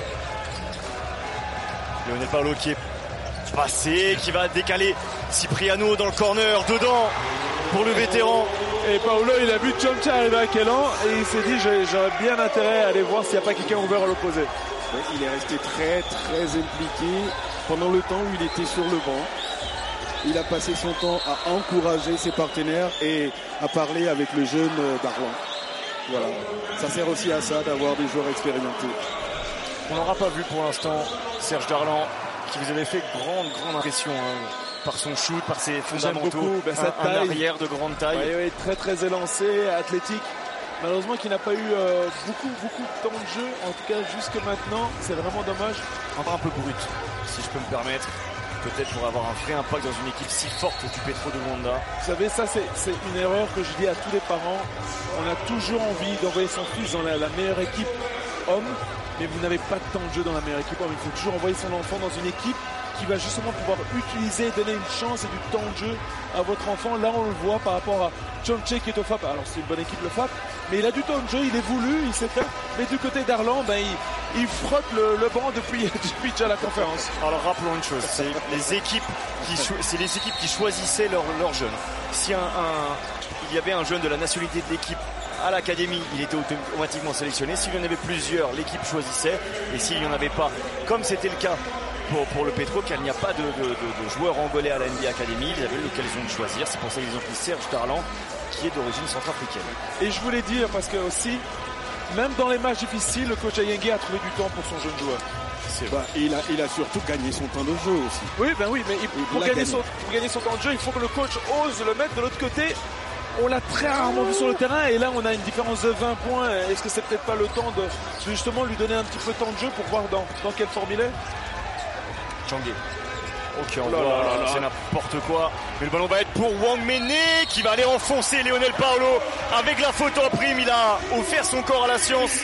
Lionel Paolo qui est passé, qui va décaler Cipriano dans le corner, dedans pour le vétéran. Et Paolo, il a vu Chomcha arriver à Kélan et il s'est dit j'aurais bien intérêt à aller voir s'il n'y a pas quelqu'un ouvert à l'opposé. Ouais, il est resté très très impliqué pendant le temps où il était sur le banc. Il a passé son temps à encourager ses partenaires et à parler avec le jeune Darlan. Voilà, ça sert aussi à ça d'avoir des joueurs expérimentés. On n'aura pas vu pour l'instant Serge Darlan qui vous avait fait grande grande impression hein, par son shoot, par ses fondamentaux, ben, un, un arrière de grande taille. Oui, oui, très très élancé, athlétique. Malheureusement qu'il n'a pas eu euh, beaucoup beaucoup de temps de jeu, en tout cas jusque maintenant, c'est vraiment dommage. Encore un peu brut, si je peux me permettre. Peut-être pour avoir un vrai impact dans une équipe si forte du Petro de Luanda. Vous savez, ça c'est, c'est une erreur que je dis à tous les parents. On a toujours envie d'envoyer son fils dans la, la meilleure équipe homme, mais vous n'avez pas de temps de jeu dans la meilleure équipe homme. Il faut toujours envoyer son enfant dans une équipe qui va justement pouvoir utiliser, donner une chance et du temps de jeu à votre enfant. Là, on le voit par rapport à Chomche qui est au F A P. Alors, c'est une bonne équipe, le F A P, mais il a du temps de jeu, il est voulu, il sait faire. Mais du côté d'Arlan, ben, il, il frotte le, le banc depuis, depuis déjà la conférence. Alors, rappelons une chose, c'est les équipes qui, cho- c'est les équipes qui choisissaient leurs leur jeunes. Si un, un, il y avait un jeune de la nationalité de l'équipe à l'académie, il était automatiquement sélectionné. S'il y en avait plusieurs, l'équipe choisissait. Et s'il n'y en avait pas, comme c'était le cas Pour, pour le Petro, car il n'y a pas de, de, de, de joueurs angolais à la N B A Academy, ils avaient l'occasion de choisir, c'est pour ça qu'ils ont pris Serge Darlan qui est d'origine centrafricaine. Et je voulais dire, parce que aussi, même dans les matchs difficiles, le coach Enyingue a trouvé du temps pour son jeune joueur. C'est bah, il, a, il a surtout gagné son temps de jeu aussi. Oui, ben oui, mais il, pour, gagner son, pour gagner son temps de jeu, il faut que le coach ose le mettre de l'autre côté on l'a très rarement vu sur le terrain et là on a une différence de vingt points. Est-ce que c'est peut-être pas le temps de, de justement lui donner un petit peu de temps de jeu pour voir dans, dans quelle forme il est? Changué. Ok, on Oh là voit, là là là. c'est n'importe quoi. Mais le ballon va être pour Wang Mene qui va aller enfoncer Lionel Paolo avec la faute en prime. Il a offert son corps à la science.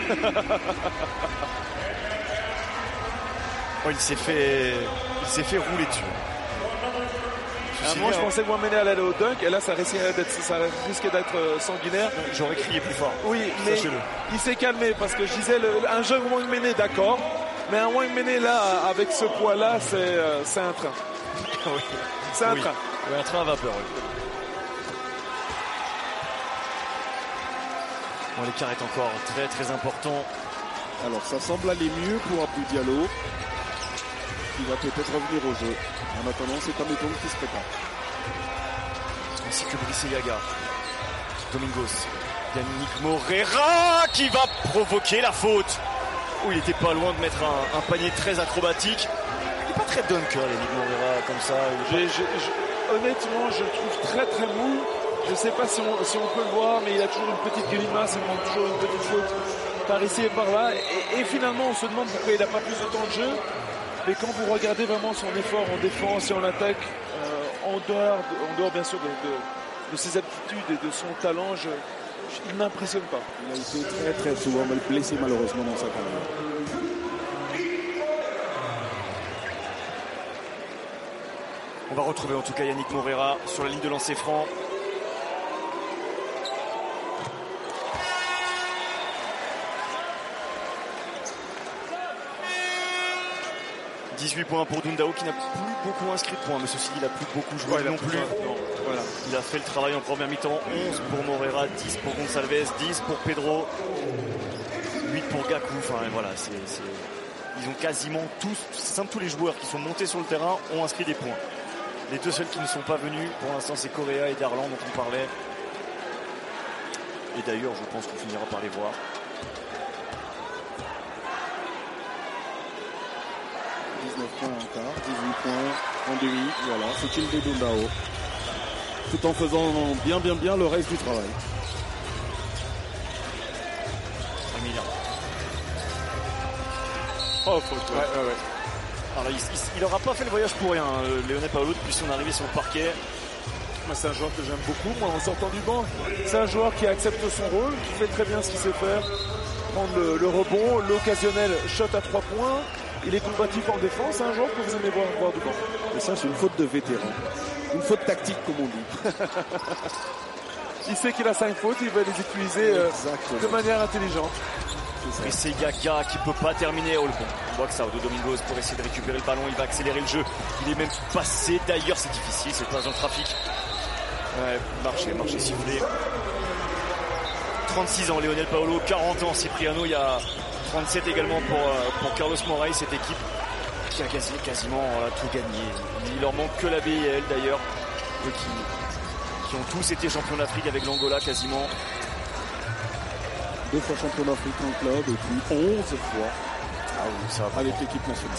Oh, il s'est fait, il s'est fait rouler dessus. Ah, moi je pensais que Wang Mene allait aller au dunk et là ça risquait d'être, ça risquait d'être euh, sanguinaire. J'aurais crié plus fort. Oui, mais Sachez-le. il s'est calmé parce que je disais le- un jeune Wang Mene, d'accord, mais un Wang Mene là avec ce poids là c'est euh, c'est un train. Oui. C'est un Oui. train. Oui, un train à vapeur. Oui. Bon, l'écart est encore très très important. Alors ça semble aller mieux pour Abdou Diallo, qui va peut-être revenir au jeu. En attendant, c'est Ametom qui se prépare. Ainsi que Brice Yaga. Domingos. Yannick Morera qui va provoquer la faute. Oh, il était pas loin de mettre un, un panier très acrobatique. Il n'est pas très dunker, Yannick Morera, comme ça. Il est J'ai- j'ai- je- honnêtement, je le trouve très très mou. Je ne sais pas si on, si on peut le voir, mais il a toujours une petite grimace, il prend toujours une petite faute par ici et par là. Et, et finalement, on se demande pourquoi il n'a pas plus de temps de jeu. Mais quand vous regardez vraiment son effort en défense et en attaque, euh, en, dehors, de- en dehors bien sûr de, de, de ses aptitudes et de son talent, je, je- il ne m'impressionne pas. Il a été très très souvent blessé malheureusement dans sa carrière. On va retrouver en tout cas Yannick Morera sur la ligne de lancer franc. dix-huit points pour Dundao qui n'a plus beaucoup inscrit de points, mais ceci dit, il n'a plus beaucoup joué Ouais, il a non plus plus. besoin, non. Voilà. Il a fait le travail en première mi-temps. onze pour Morera, dix pour Gonçalves, dix pour Pedro, huit pour Gakou. Enfin voilà, c'est, c'est... ils ont quasiment tous, c'est simple, tous les joueurs qui sont montés sur le terrain ont inscrit des points. Les deux seuls qui ne sont pas venus, pour l'instant, c'est Correa et Darlan dont on parlait. Et d'ailleurs, je pense qu'on finira par les voir. dix-neuf points en quart, dix-huit points en demi. Voilà, c'est une de Dundao. Tout en faisant bien bien bien le reste du travail. Emilien. Oh, faute. Ouais, ouais, ouais. Alors, il n'aura pas fait le voyage pour rien, euh, Lionel Paolo, depuis son arrivée sur le parquet. Moi, c'est un joueur que j'aime beaucoup, moi, en sortant du banc. C'est un joueur qui accepte son rôle, qui fait très bien ce qu'il sait faire. Prendre le, le rebond, l'occasionnel shot à trois points. Il est combatif en défense, c'est un joueur que vous aimez voir, voir du banc. Et ça, c'est une faute de vétéran. Une faute tactique, comme on dit. Il sait qu'il a cinq fautes, il va les utiliser euh, Exactement. de manière intelligente. Et c'est Yaga qui peut pas terminer. Oh, le bon. On voit que ça, de Domingos pour essayer de récupérer le ballon. Il va accélérer le jeu. Il est même passé. D'ailleurs, c'est difficile. C'est pas dans le trafic. Ouais, marché, marché sifflé. trente-six ans, Lionel Paolo. quarante ans, Cipriano. Il y a trente-sept également pour, euh, pour Carlos Moraes, cette équipe qui a quasi, quasiment euh, tout gagné. Il leur manque que la B I L d'ailleurs. Eux qui, qui ont tous été champions d'Afrique avec l'Angola quasiment. Deux fois champion d'Afrique en club et puis onze fois Ah oui, ça va. avec l'équipe nationale.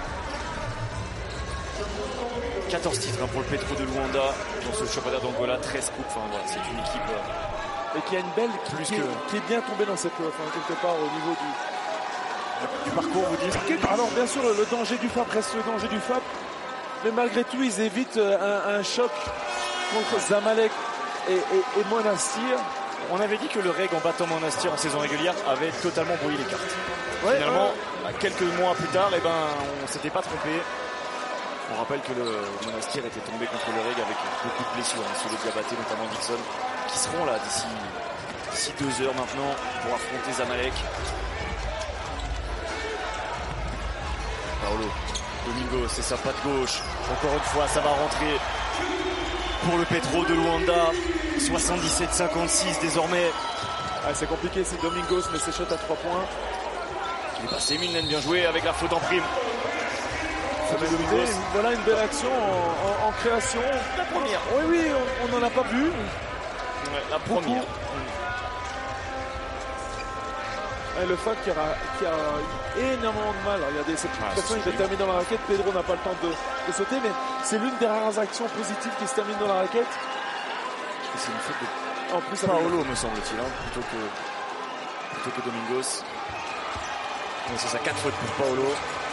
quatorze titres hein, pour le Petro de Luanda dans ce championnat d'Angola, treize coupes. Enfin, voilà, c'est une équipe. Euh, Et qui a une belle, Plus qui, est, que- qui est bien tombée dans cette, enfin, quelque part au niveau du, du parcours, vous dites. Alors bien sûr le, le danger du F A P reste le danger du F A P, mais malgré tout ils évitent euh, un, un choc contre Zamalek et, et, et Monastir. On avait dit que le Reg en battant Monastir en saison régulière avait totalement brouillé les cartes. Ouais, Finalement, ouais. quelques mois plus tard, eh ben, on s'était pas trompé. On rappelle que le Monastir était tombé contre le Reg avec beaucoup de blessures, hein, sur le Diabaté, notamment Dixon, qui seront là d'ici d'ici deux heures maintenant pour affronter Zamalek. Paolo, Domingo, c'est sa patte gauche. Encore une fois, ça va rentrer pour le Petro de Luanda. soixante-dix-sept cinquante-six désormais. Ah, c'est compliqué, c'est Domingos, mais c'est shot à trois points. Il est passé Milnen, bien joué avec la faute en prime. Ça va écouter. Voilà une belle action en, en- en création. La première. Oui, oui, on n'en a pas vu. Ouais, la première. Et le F A P qui a, qui a eu énormément de mal. Regardez, cette Ah, façon, il c'est est terminé dans la raquette. Pedro n'a pas le temps de, de sauter, mais c'est l'une des rares actions positives qui se termine dans la raquette. c'est une faute de... En plus, Paolo, me semble-t-il, hein, plutôt que plutôt que Domingos. Donc c'est ça, quatre fautes pour Paolo.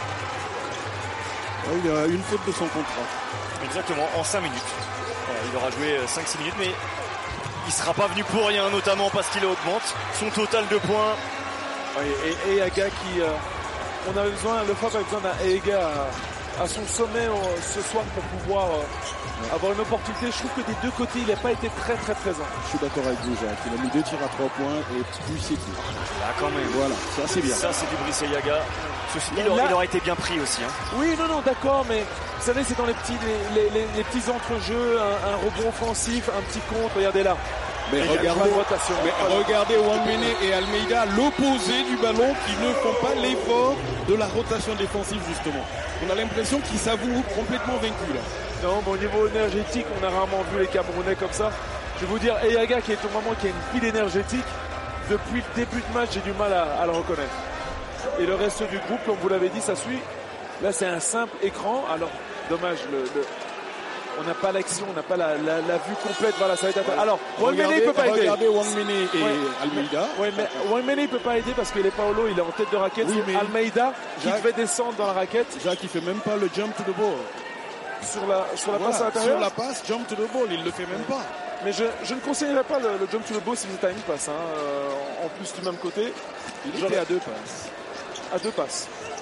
Ouais, il a une faute de son contrat. Exactement, en cinq minutes. Voilà, il aura joué cinq six minutes, mais il sera pas venu pour rien, notamment parce qu'il augmente son total de points. Ouais, et Eiaga qui... Euh, on avait besoin, le F A P avait besoin d'un Eiaga à, à son sommet euh, ce soir pour pouvoir euh, ouais. avoir une opportunité. Je trouve que des deux côtés, il n'a pas été très très présent. Je suis d'accord avec vous, Jacques. Il a mis deux tirs à trois points et plus c'est tout. Là quand même. Voilà, ça c'est bien. Ça c'est du Brice Eiaga. Il, il, il aurait été bien pris aussi. Hein. Oui, non, non, d'accord, mais vous savez, c'est dans les petits, les, les, les, les petits entrejeux, un, un rebond offensif, un petit contre. Regardez là. Mais regardez, mais regardez Wangmene et Almeida, l'opposé du ballon, qui ne font pas l'effort de la rotation défensive justement. On a l'impression qu'ils s'avouent complètement vaincus là. Non, mais au niveau énergétique, on a rarement vu les Camerounais comme ça. Je vais vous dire, Eiaga qui est au moment qui a une pile énergétique, depuis le début de match, j'ai du mal à, à le reconnaître. Et le reste du groupe, comme vous l'avez dit, ça suit. Là, c'est un simple écran. Alors, dommage, le, le... on n'a pas l'action, on n'a pas la, la, la vue complète. Voilà, ça va être. Ouais. Alors, Wangmene ne peut pas aider. Regardez Wangmene et ouais. Almeida. Ouais, mais Wangmene ne peut pas aider parce que les Paolo, il est en tête de raquette. Oui, mais Almeida qui Jacques, fait descendre dans la raquette. Jacques, il fait même pas le jump to the ball. Sur la, sur la voilà, passe à l'intérieur. Sur la passe, jump to the ball, il le fait même pas. Mais je, je ne conseillerais pas le, le jump to the ball si vous êtes à une passe. Hein. Euh, en plus du même côté. Il était à deux passes. À deux passes.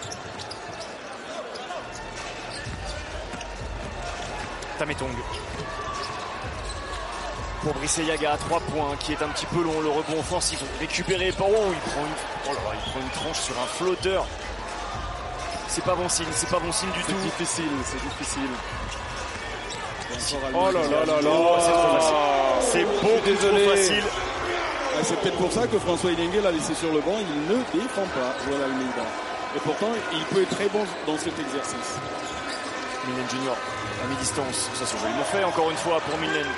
Tametong. Pour Brice Eiaga à trois points, qui est un petit peu long, le rebond offensif récupéré par... Oh, il prend une, oh là, il prend une tranche sur un flotteur. C'est pas bon signe, c'est pas bon signe du tout. C'est difficile, c'est difficile. Oh là là là là, oh, c'est trop facile. C'est beaucoup désolé. trop facile. C'est peut-être pour ça que François Idengue l'a laissé sur le banc. Il ne défend pas Joel Almeida. Et pourtant, il peut être très bon dans cet exercice. Milnen Junior à mi-distance, ça c'est joliment fait encore une fois pour Milnen.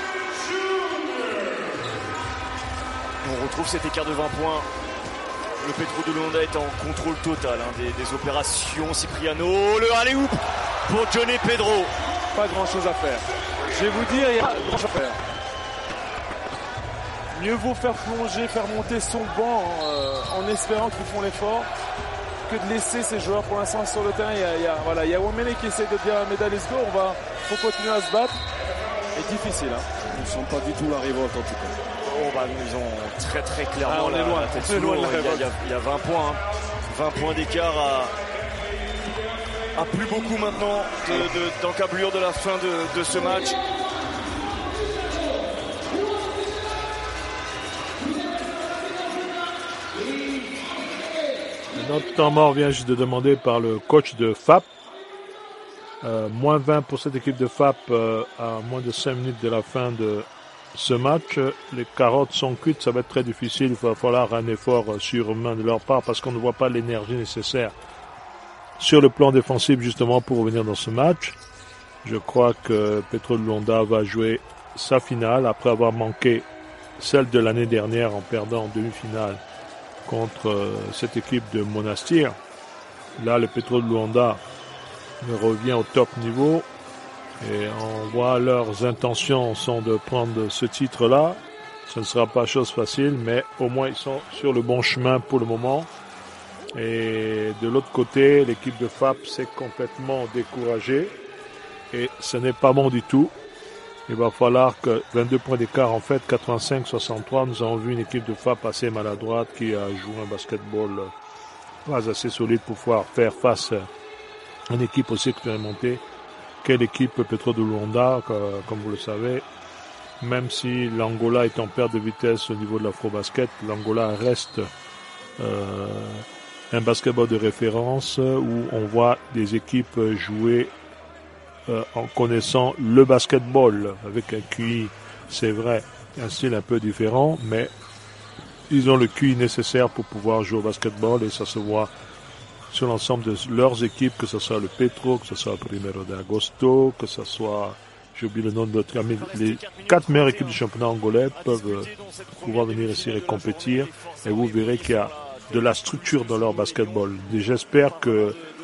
On retrouve cet écart de vingt points. Le Petro de Luanda est en contrôle total hein, des, des opérations. Cipriano, le alley-oop pour Johnny Pedro. Pas grand chose à faire. Je vais vous dire, il y a pas grand chose à faire. Mieux vaut faire plonger, faire monter son banc euh, en espérant qu'ils font l'effort que de laisser ces joueurs pour l'instant sur le terrain. Il y a, il y a, voilà, il y a Wangmene qui essaie de dire à Almeida, let's go, on va, faut continuer à se battre. C'est difficile. Hein. Ils ne sont pas du tout la révolte en tout cas. Oh, bah, ils ont très très clairement ah, on la, est loin, la tête on est loin de la il, y a, révolte. il, y a, il y a vingt points. Hein. vingt points d'écart à, à plus beaucoup maintenant de, de, d'encablure de la fin de, de ce match. Notre temps mort vient juste de demander par le coach de F A P. Euh, moins vingt pour cette équipe de F A P euh, à moins de cinq minutes de la fin de ce match. Les carottes sont cuites, ça va être très difficile. Il va falloir un effort surhumain de leur part parce qu'on ne voit pas l'énergie nécessaire sur le plan défensif justement pour revenir dans ce match. Je crois que Petro de Luanda va jouer sa finale après avoir manqué celle de l'année dernière en perdant en demi-finale contre euh, cette équipe de Monastir. Là, le Petro de Luanda revient au top niveau et on voit leurs intentions sont de prendre ce titre-là. Ce ne sera pas chose facile, mais au moins ils sont sur le bon chemin pour le moment. Et de l'autre côté, l'équipe de F A P s'est complètement découragée et ce n'est pas bon du tout. Il va falloir que vingt-deux points d'écart, en fait, quatre-vingt-cinq à soixante-trois. Nous avons vu une équipe de F A P assez maladroite qui a joué un basketball pas assez solide pour pouvoir faire face à une équipe aussi expérimentée qu'est l'équipe Petro de Luanda, comme vous le savez. Même si l'Angola est en perte de vitesse au niveau de l'afro-basket, l'Angola reste euh, un basketball de référence où on voit des équipes jouer Euh, en connaissant le basketball avec un Q I, c'est vrai, un style un peu différent, mais ils ont le Q I nécessaire pour pouvoir jouer au basketball et ça se voit sur l'ensemble de leurs équipes, que ce soit le Petro, que ce soit le Primero de Agosto, que ce soit, j'ai oublié le nom de notre ami, les quatre meilleures équipes du championnat angolais peuvent euh, pouvoir venir ici et compétir et vous verrez qu'il y a de la structure dans leur basketball. Et j'espère que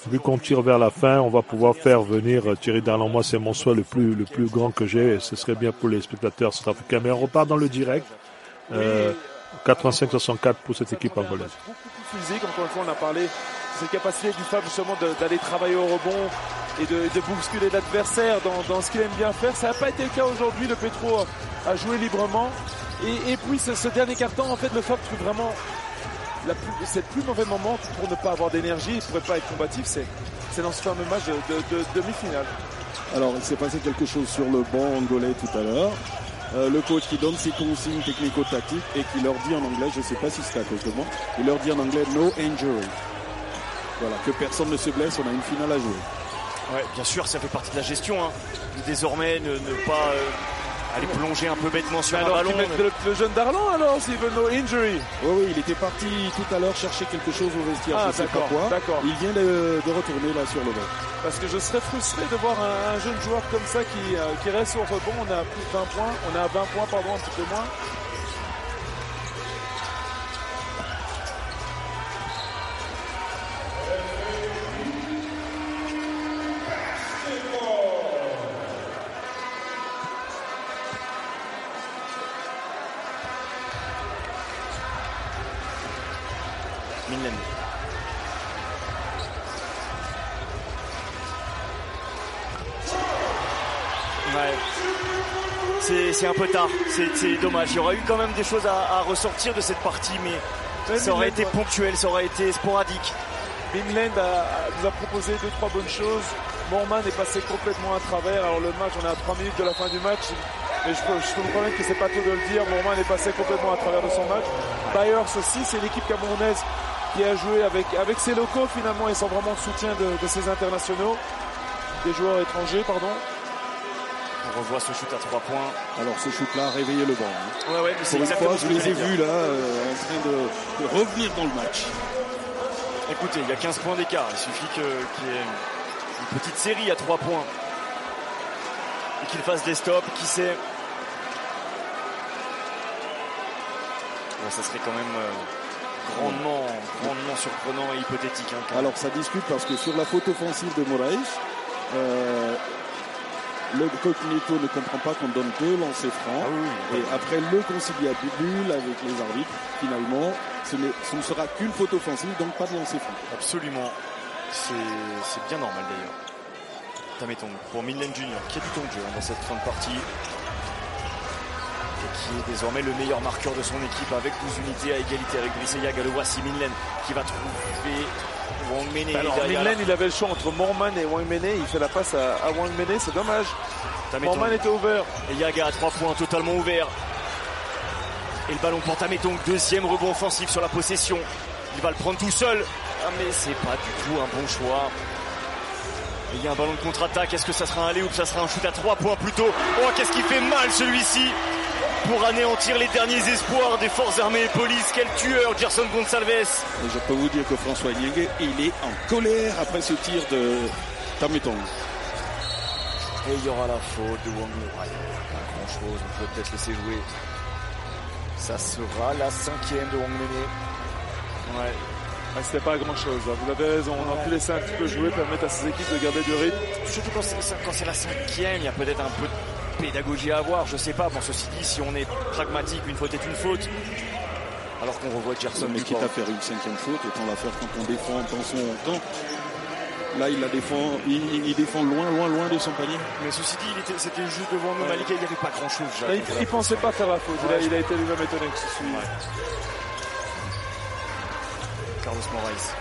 vu qu'on tire vers la fin, on va pouvoir faire venir Thierry Darlan. Moi, c'est mon souhait le plus, le plus grand que j'ai, et ce serait bien pour les spectateurs sud-africains. Mais on repart dans le direct. Euh, quatre-vingt-cinq soixante-quatre pour cette équipe angolaise. Beaucoup plus physique, encore une fois, on a parlé de cette capacité du F A B justement de, d'aller travailler au rebond et de, de bousculer l'adversaire dans, dans ce qu'il aime bien faire. Ça n'a pas été le cas aujourd'hui. Le Petro a joué librement. Et, et puis ce, ce dernier carton, en fait, le F A B trouve vraiment la plus, c'est le plus mauvais moment pour ne pas avoir d'énergie. Il ne pourrait pas être combatif. C'est, c'est dans ce fameux match de, de, de demi-finale. Alors, il s'est passé quelque chose sur le banc angolais tout à l'heure. Euh, le coach qui donne ses consignes technico-tactiques et qui leur dit en anglais, je ne sais pas si c'est à cause de moi, il leur dit en anglais no injury. Voilà, que personne ne se blesse, on a une finale à jouer. Ouais, bien sûr, ça fait partie de la gestion. Hein. Désormais, ne, ne pas euh, aller plonger un peu bêtement sur alors, un ballon. Le, le jeune Darlan alors, s'il veut no injury. Oui, oui, il était parti tout à l'heure chercher quelque chose au vestiaire, ah, je ne sais pas quoi. D'accord. Il vient de, de retourner là sur le banc. Parce que je serais frustré de voir un, un jeune joueur comme ça qui, euh, qui reste au rebond. On a plus de vingt points, on a vingt points, pardon, un petit peu moins. Minlen. Ouais. C'est, c'est un peu tard, c'est, c'est dommage. Il y aurait eu quand même des choses à, à ressortir de cette partie, mais ouais, ça aurait Minland, été ponctuel, ça aurait été sporadique. Minland a, a, nous a proposé deux, trois bonnes choses. Moorman est passé complètement à travers. Alors le match, on est à trois minutes de la fin du match. Mais je peux, je peux vous promettre que c'est pas tôt de le dire. Moorman est passé complètement à travers de son match. Byers aussi, c'est l'équipe camerounaise qui a joué avec, avec ses locaux finalement et sans vraiment le soutien de, de ses internationaux. Des joueurs étrangers, pardon. On revoit ce shoot à trois points. Alors ce shoot-là a réveillé le banc. Hein. Ouais, ouais, mais c'est Pour exactement fois, ce je que les ai vus dire. là euh, en train de, de revenir dans le match. Écoutez, il y a quinze points d'écart. Il suffit que, qu'il y ait une petite série à trois points. Et qu'il fasse des stops, qui sait. Bon, ça serait quand même euh, grandement, grandement surprenant et hypothétique. Hein, Alors ça discute parce que sur la faute offensive de Moraes, euh, le coach Neto ne comprend pas qu'on donne deux lancers francs. Ah oui, oui, et oui. Après le conciliabule avec les arbitres, finalement, ce, ce ne sera qu'une faute offensive, donc pas de lancer franc. Absolument. C'est, c'est bien normal d'ailleurs. Tameton pour Minlen Junior qui a du temps de jeu dans cette fin de partie. Et qui est désormais le meilleur marqueur de son équipe avec douze unités à égalité avec Briseyaga. Le voici Minlen qui va trouver Wang Mene. Alors Minlen, il avait le choix entre Moorman et Wang Mene. Il fait la passe à, à Wang Mene, c'est dommage. Moorman était ouvert. Et Yaga à trois points, totalement ouvert. Et le ballon pour Tameton, deuxième rebond offensif sur la possession. Il va le prendre tout seul. Ah, mais c'est pas du tout un bon choix. Et il y a un ballon de contre-attaque. Est-ce que ça sera un alley ou ça sera un shoot à trois points plutôt? Oh, qu'est-ce qu'il fait mal celui-ci pour anéantir les derniers espoirs des forces armées et police. Quel tueur, Gerson Gonçalves. Et je peux vous dire que François Ndiaye, il est en colère après ce tir de Tameton. Et il y aura la faute de Wang Mene. Pas grand chose, on peut peut-être laisser jouer. Ça sera la cinquième de Wang Mene. Ouais. Ah, c'était pas grand chose, hein. Vous avez raison, on a pu laisser un petit peu jouer, permettre à ces équipes de garder du rythme. Surtout quand c'est, quand c'est la cinquième, il y a peut-être un peu de pédagogie à avoir, je sais pas. Bon, ceci dit, si on est pragmatique, une faute est une faute. Alors qu'on revoit Gerson. Mais quitte à faire une cinquième faute, autant la faire quand on défend dans son temps. Là, il la défend, il, il défend loin, loin, loin de son panier. Mais ceci dit, il était, c'était juste devant nous, Malika, il n'y avait pas grand chose. Là, il, il pensait pas faire la faute, ouais, il, a, il a été lui-même étonné que ce soit. Ouais. Carlos Moraes.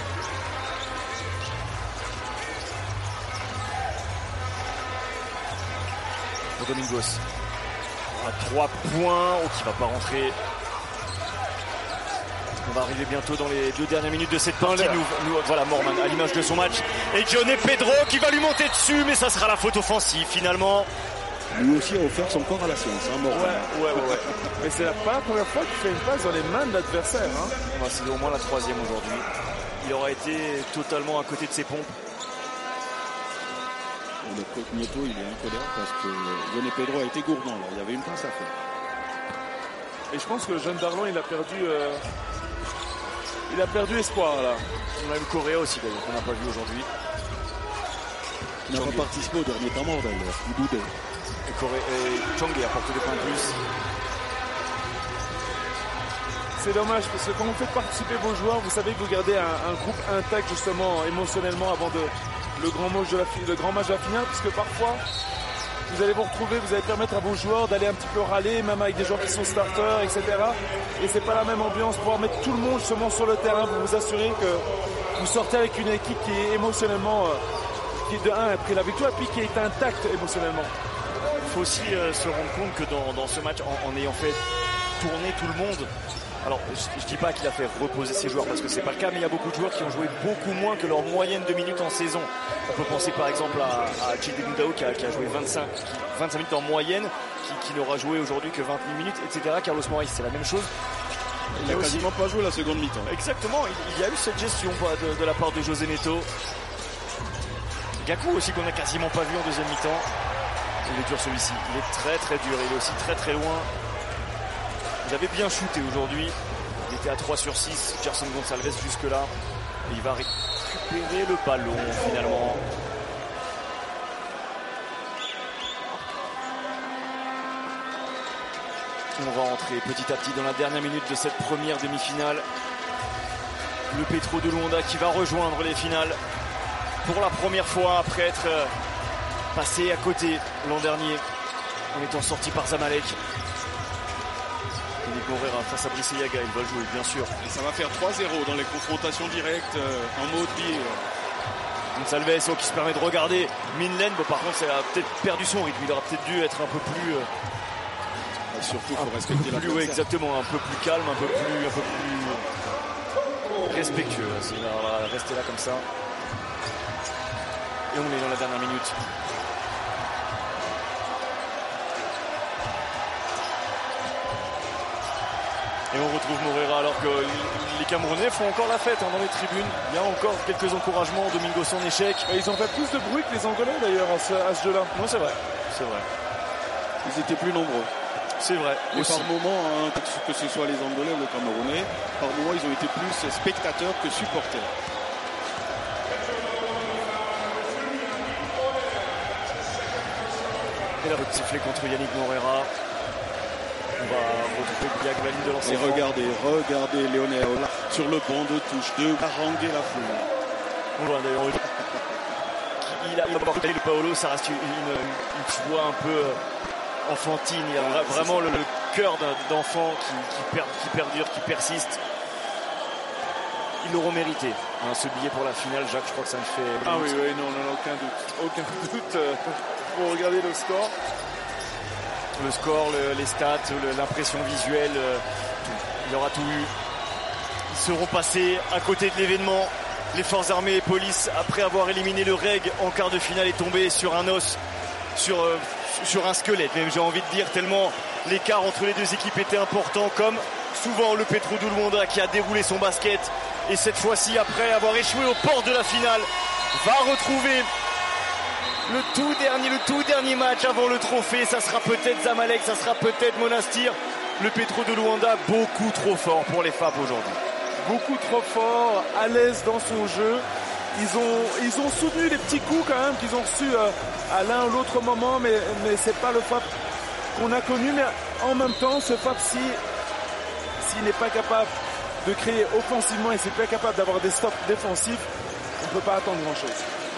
Pour Domingos. À trois points, oh, qui va pas rentrer. On va arriver bientôt dans les deux dernières minutes de cette partie. Nous, nous, voilà Moorman à l'image de son match. Et Johnny Pedro qui va lui monter dessus, mais ça sera la faute offensive finalement. Lui aussi a offert son corps à la science, hein, Moorman. Ouais, ouais, ouais, ouais. Mais c'est pas la première fois qu'il fait une passe dans les mains de l'adversaire. Hein. Bah, c'est au moins la troisième aujourd'hui. Il aura été totalement à côté de ses pompes. Et le coach Nieto, il est en colère parce que Johnny Pedro a été gourdant là. Il y avait une passe à faire. Et je pense que le jeune Darlan, il a perdu. Euh... il a perdu espoir là. On a eu Correa aussi d'ailleurs, qu'on n'a pas vu aujourd'hui. Il n'a pas participé au dernier temps mort d'ailleurs, il doutait. Et, Correa, et Changé a porté des points de plus. C'est dommage parce que quand vous faites participer vos joueurs, vous savez que vous gardez un, un groupe intact justement émotionnellement avant de, le, grand match de la, le grand match de la finale, parce que parfois vous allez vous retrouver, vous allez permettre à vos joueurs d'aller un petit peu râler, même avec des gens qui sont starters, et cetera. Et c'est pas la même ambiance. Pouvoir mettre tout le monde justement sur le terrain pour vous assurer que vous sortez avec une équipe qui est émotionnellement, euh, qui est de un a pris la victoire, et puis qui est intacte émotionnellement. Il faut aussi euh, se rendre compte que dans, dans ce match, en, en ayant fait tourner tout le monde, alors je, je dis pas qu'il a fait reposer ses joueurs parce que c'est pas le cas, mais il y a beaucoup de joueurs qui ont joué beaucoup moins que leur moyenne de minutes en saison. On peut penser par exemple à, à Chidi Ndao qui a, qui a joué vingt-cinq, vingt-cinq minutes en moyenne, qui, qui n'aura joué aujourd'hui que vingt-huit minutes, et cetera. Carlos Morais, c'est la même chose. Il n'a quasiment pas joué la seconde mi-temps. Exactement, il, il y a eu cette gestion de, de la part de José Neto. Gakou aussi qu'on n'a quasiment pas vu en deuxième mi-temps. Il est dur celui-ci, il est très très dur, il est aussi très très loin. Il avait bien shooté aujourd'hui. Il était à trois sur six, Gerson Gonçalves jusque-là. Et il va récupérer le ballon finalement. On va entrer petit à petit dans la dernière minute de cette première demi-finale. Le Petro de Luanda qui va rejoindre les finales pour la première fois après être passé à côté l'an dernier en étant sorti par Zamalek. Morera face à Brice Yaga, il va jouer bien sûr. Et ça va faire trois zéro dans les confrontations directes euh, en mode pied. Gonçalves oh, qui se permet de regarder Minlen. Bon, par contre, ça a peut-être perdu son rythme. Il aura peut-être dû être un peu plus. Euh, Et surtout, il faut respecter la plus, ouais, exactement, un peu plus calme, un peu plus, un peu plus respectueux. Il va rester là comme ça. Et on est dans la dernière minute. Et on retrouve Morera alors que les Camerounais font encore la fête hein, dans les tribunes. Il y a encore quelques encouragements. Domingos en échec. Et ils ont fait plus de bruit que les Angolais d'ailleurs à ce, à ce jeu-là. Non, c'est vrai. C'est vrai. Ils étaient plus nombreux. C'est vrai. Et aussi. par moment, hein, que ce soit les Angolais ou les Camerounais, par moment ils ont été plus spectateurs que supporters. Et la petite sifflet contre Yannick Morera. On va retrouver Biagvali de lancer. Et regardez, regardez Léonel sur le banc de touche de haranguer la foule. On voit d'ailleurs il a porté le Paolo, ça reste une, une, une joie un peu enfantine. Il y a vraiment le, le cœur d'enfant qui, qui, per, qui perdure, qui persiste. Ils l'auront mérité. Hein, ce billet pour la finale, Jacques, je crois que ça me fait. Ah oui, oui, non, non, aucun doute. Aucun doute. Euh, pour regarder le score. Le score, le, les stats, l'impression visuelle, euh, il y aura tout eu. Ils seront passés à côté de l'événement. Les forces armées et police, après avoir éliminé le R E G en quart de finale, est tombé sur un os, sur, euh, sur un squelette, même j'ai envie de dire, tellement l'écart entre les deux équipes était important, comme souvent le Petro de Luanda qui a déroulé son basket et cette fois-ci, après avoir échoué aux portes de la finale, va retrouver le tout dernier, le tout dernier match avant le trophée. Ça sera peut-être Zamalek, ça sera peut-être Monastir. Le Petro de Luanda, beaucoup trop fort pour les F A P aujourd'hui. Beaucoup trop fort, à l'aise dans son jeu. Ils ont, ils ont soutenu les petits coups quand même qu'ils ont reçus euh, à l'un ou l'autre moment, mais, mais c'est pas le F A P qu'on a connu. Mais en même temps, ce F A P, si, s'il n'est pas capable de créer offensivement et s'il n'est pas capable d'avoir des stops défensifs, on ne peut pas attendre grand-chose.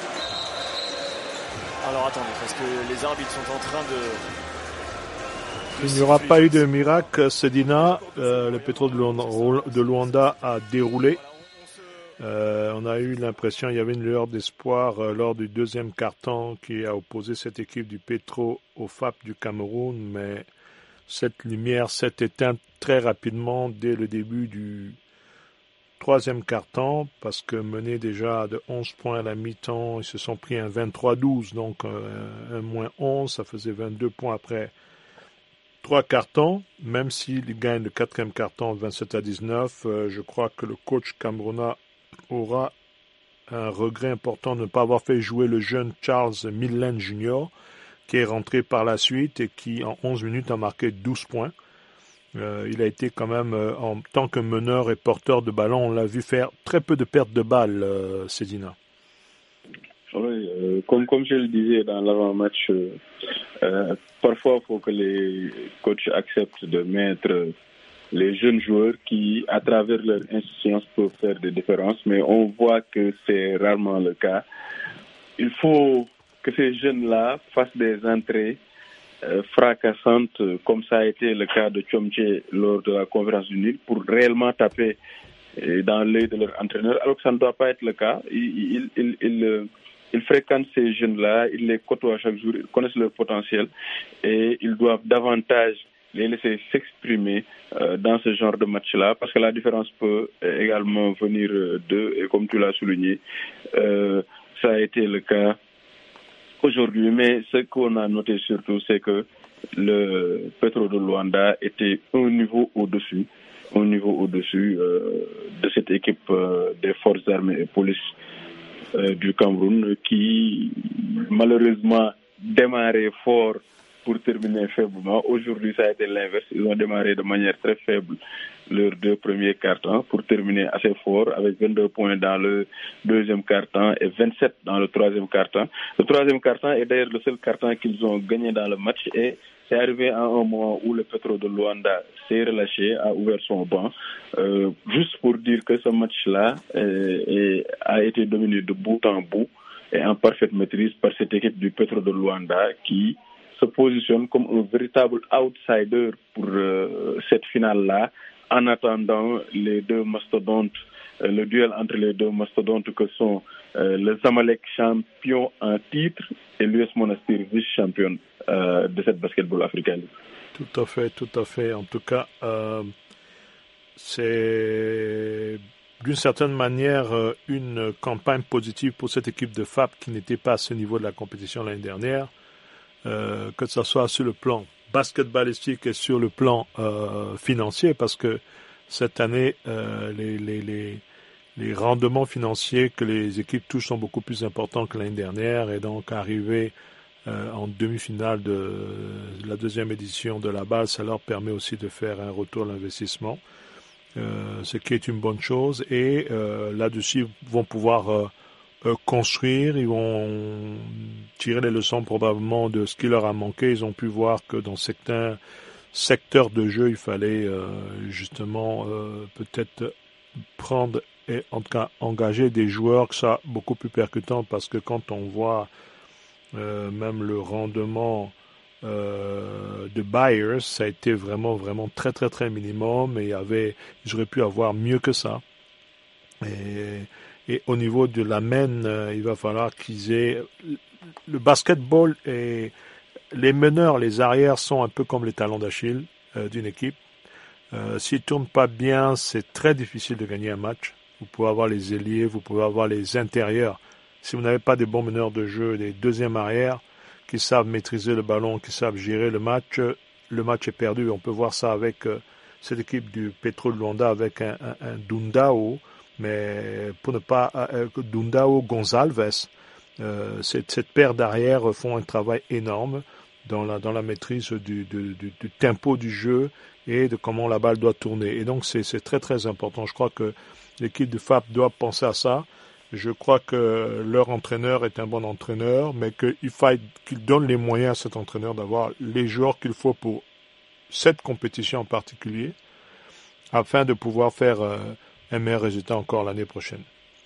Alors attendez, parce que les arbitres sont en train de... Il n'y aura pas eu de miracle, Sedina. Euh, le Petro de Luanda, de Luanda a déroulé. Euh, on a eu l'impression qu'il y avait une lueur d'espoir euh, lors du deuxième quart-temps qui a opposé cette équipe du Petro au F A P du Cameroun, mais cette lumière s'est éteinte très rapidement dès le début du troisième quart-temps, parce que menés déjà de onze points à la mi-temps, ils se sont pris un vingt-trois douze, donc euh, un moins onze, ça faisait vingt-deux points après trois quarts-temps. Même s'ils gagnent le quatrième quart-temps vingt-sept à dix-neuf, euh, je crois que le coach camerounais aura un regret important de ne pas avoir fait jouer le jeune Charles Minlen junior, qui est rentré par la suite et qui en onze minutes a marqué douze points. Euh, il a été quand même, euh, en tant que meneur et porteur de ballon, on l'a vu faire très peu de pertes de balles, euh, Sedina. Oui, euh, comme, comme je le disais dans l'avant-match, euh, euh, parfois il faut que les coachs acceptent de mettre les jeunes joueurs qui, à travers leur insouciance, peuvent faire des différences, mais on voit que c'est rarement le cas. Il faut que ces jeunes-là fassent des entrées euh, fracassantes, comme ça a été le cas de Tchomche lors de la conférence du Nil, pour réellement taper euh, dans l'œil de leur entraîneur, alors que ça ne doit pas être le cas. Ils, ils, ils, ils, ils fréquentent ces jeunes-là, ils les côtoient chaque jour, ils connaissent leur potentiel et ils doivent davantage les laisser s'exprimer euh, dans ce genre de match-là, parce que la différence peut euh, également venir euh, d'eux, et comme tu l'as souligné, euh, ça a été le cas aujourd'hui. Mais ce qu'on a noté surtout, c'est que le Petro de Luanda était un niveau au-dessus, un niveau au-dessus euh, de cette équipe euh, des forces armées et police euh, du Cameroun, qui malheureusement démarrait fort pour terminer faiblement. Aujourd'hui, ça a été l'inverse. Ils ont démarré de manière très faible leurs deux premiers quart-temps pour terminer assez fort avec vingt-deux points dans le deuxième quart-temps et vingt-sept dans le troisième quart-temps. Le troisième quart-temps est d'ailleurs le seul quart-temps qu'ils ont gagné dans le match, et c'est arrivé à un moment où le Petro de Luanda s'est relâché, a ouvert son banc, euh, juste pour dire que ce match-là euh, est, a été dominé de bout en bout et en parfaite maîtrise par cette équipe du Petro de Luanda qui se positionne comme un véritable outsider pour euh, cette finale-là, en attendant les deux mastodontes, euh, le duel entre les deux mastodontes que sont euh, le Zamalek champion en titre et l'U S Monastir vice-championne euh, de cette Basketball Africa League. Tout à fait, tout à fait. En tout cas, euh, c'est d'une certaine manière une campagne positive pour cette équipe de F A P qui n'était pas à ce niveau de la compétition l'année dernière. Euh, que ce soit sur le plan basketballistique et sur le plan euh, financier, parce que cette année, euh, les, les, les, les rendements financiers que les équipes touchent sont beaucoup plus importants que l'année dernière, et donc arriver euh, en demi-finale de, de la deuxième édition de la balle, ça leur permet aussi de faire un retour à l'investissement, euh, ce qui est une bonne chose, et euh, là-dessus, ils vont pouvoir euh, construire, ils vont tirer les leçons probablement de ce qui leur a manqué. Ils ont pu voir que dans certains secteurs de jeu, il fallait euh, justement euh, peut-être prendre et en tout cas engager des joueurs que ça beaucoup plus percutant, parce que quand on voit euh, même le rendement euh, de Byers, ça a été vraiment vraiment très très très minimum, et il y avait, ils auraient pu avoir mieux que ça. Et Et au niveau de la main, euh, il va falloir qu'ils aient... Le basketball et les meneurs, les arrières sont un peu comme les talons d'Achille euh, d'une équipe. Euh, s'ils ne tournent pas bien, c'est très difficile de gagner un match. Vous pouvez avoir les ailiers, vous pouvez avoir les intérieurs. Si vous n'avez pas des bons meneurs de jeu, des deuxièmes arrières qui savent maîtriser le ballon, qui savent gérer le match, le match est perdu. On peut voir ça avec euh, cette équipe du Petro de Luanda avec un, un, un Dundao, mais pour ne pas euh, Dundao Gonçalves, euh, cette, cette paire d'arrière font un travail énorme dans la dans la maîtrise du, du, du, du tempo du jeu et de comment la balle doit tourner. Et donc c'est c'est très très important. Je crois que l'équipe de F A P doit penser à ça. Je crois que leur entraîneur est un bon entraîneur, mais qu'il faille qu'il donne les moyens à cet entraîneur d'avoir les joueurs qu'il faut pour cette compétition en particulier, afin de pouvoir faire euh, un meilleur résultat encore l'année prochaine.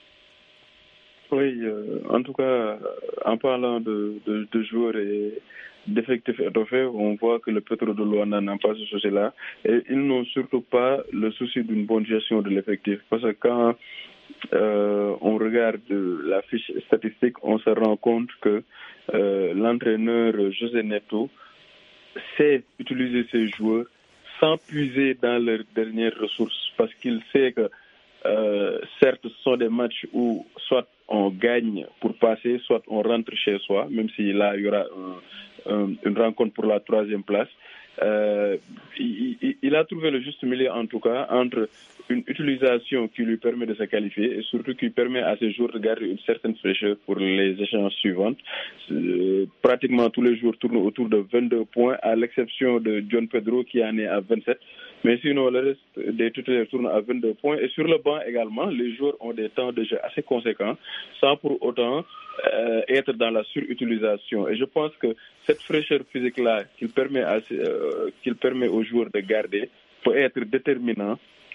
Oui, euh, en tout cas, en parlant de, de, de joueurs et d'effectifs étoffés, on voit que le Petro de Luanda n'a pas ce souci-là, et ils n'ont surtout pas le souci d'une bonne gestion de l'effectif, parce que quand euh, on regarde la fiche statistique, on se rend compte que euh, l'entraîneur José Neto sait utiliser ses joueurs sans puiser dans leurs dernières ressources, parce qu'il sait que Euh, certes, ce sont des matchs où soit on gagne pour passer, soit on rentre chez soi, même si là, il y aura un, un, une rencontre pour la troisième place. Euh, il, il, il a trouvé le juste milieu, en tout cas, entre une utilisation qui lui permet de se qualifier et surtout qui permet à ses joueurs de garder une certaine fraîcheur pour les échéances suivantes. Euh, pratiquement tous les jours tournent autour de vingt-deux points, à l'exception de John Pedro qui en est à vingt-sept. Mais sinon, le reste des titulaires tourne à vingt-deux points. Et sur le banc également, les joueurs ont des temps de jeu assez conséquents, sans pour autant euh, être dans la surutilisation. Et je pense que cette fraîcheur physique-là qu'il permet, à, euh, qu'il permet aux joueurs de garder peut être déterminant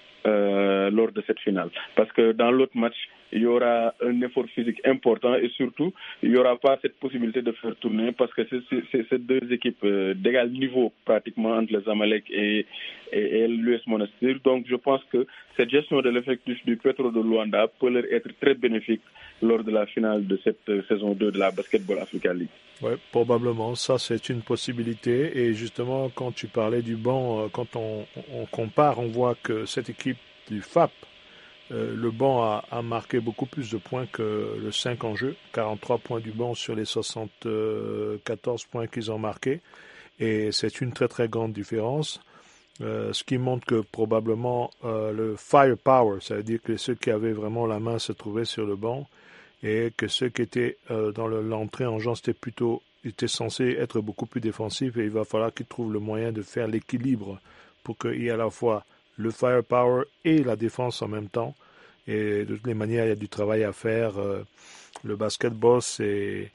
euh, lors de cette finale. Parce que dans l'autre match, il y aura un effort physique important et surtout, il n'y aura pas cette possibilité de faire tourner parce que c'est, c'est, c'est deux équipes euh, d'égal niveau pratiquement entre les Zamalek et, et, et l'U S Monastir. Donc je pense que cette gestion de l'effectif du Petro de Luanda peut leur être très bénéfique lors de la finale de cette euh, saison deux de la Basketball Africa League. Oui, probablement. Ça, c'est une possibilité. Et justement, quand tu parlais du banc, quand on, on compare, on voit que cette équipe du F A P, euh, le banc a, a marqué beaucoup plus de points que le cinq en jeu. quarante-trois points du banc sur les soixante-quatorze points qu'ils ont marqués. Et c'est une très, très grande différence. Euh, ce qui montre que probablement euh, le firepower, ça veut dire que ceux qui avaient vraiment la main se trouvaient sur le banc. Et que ceux qui étaient euh, dans le, l'entrée en jeu, c'était plutôt, étaient censés être beaucoup plus défensifs et il va falloir qu'ils trouvent le moyen de faire l'équilibre pour qu'il y ait à la fois le firepower et la défense en même temps. Et de toutes les manières, il y a du travail à faire. Euh, le basketball, c'est,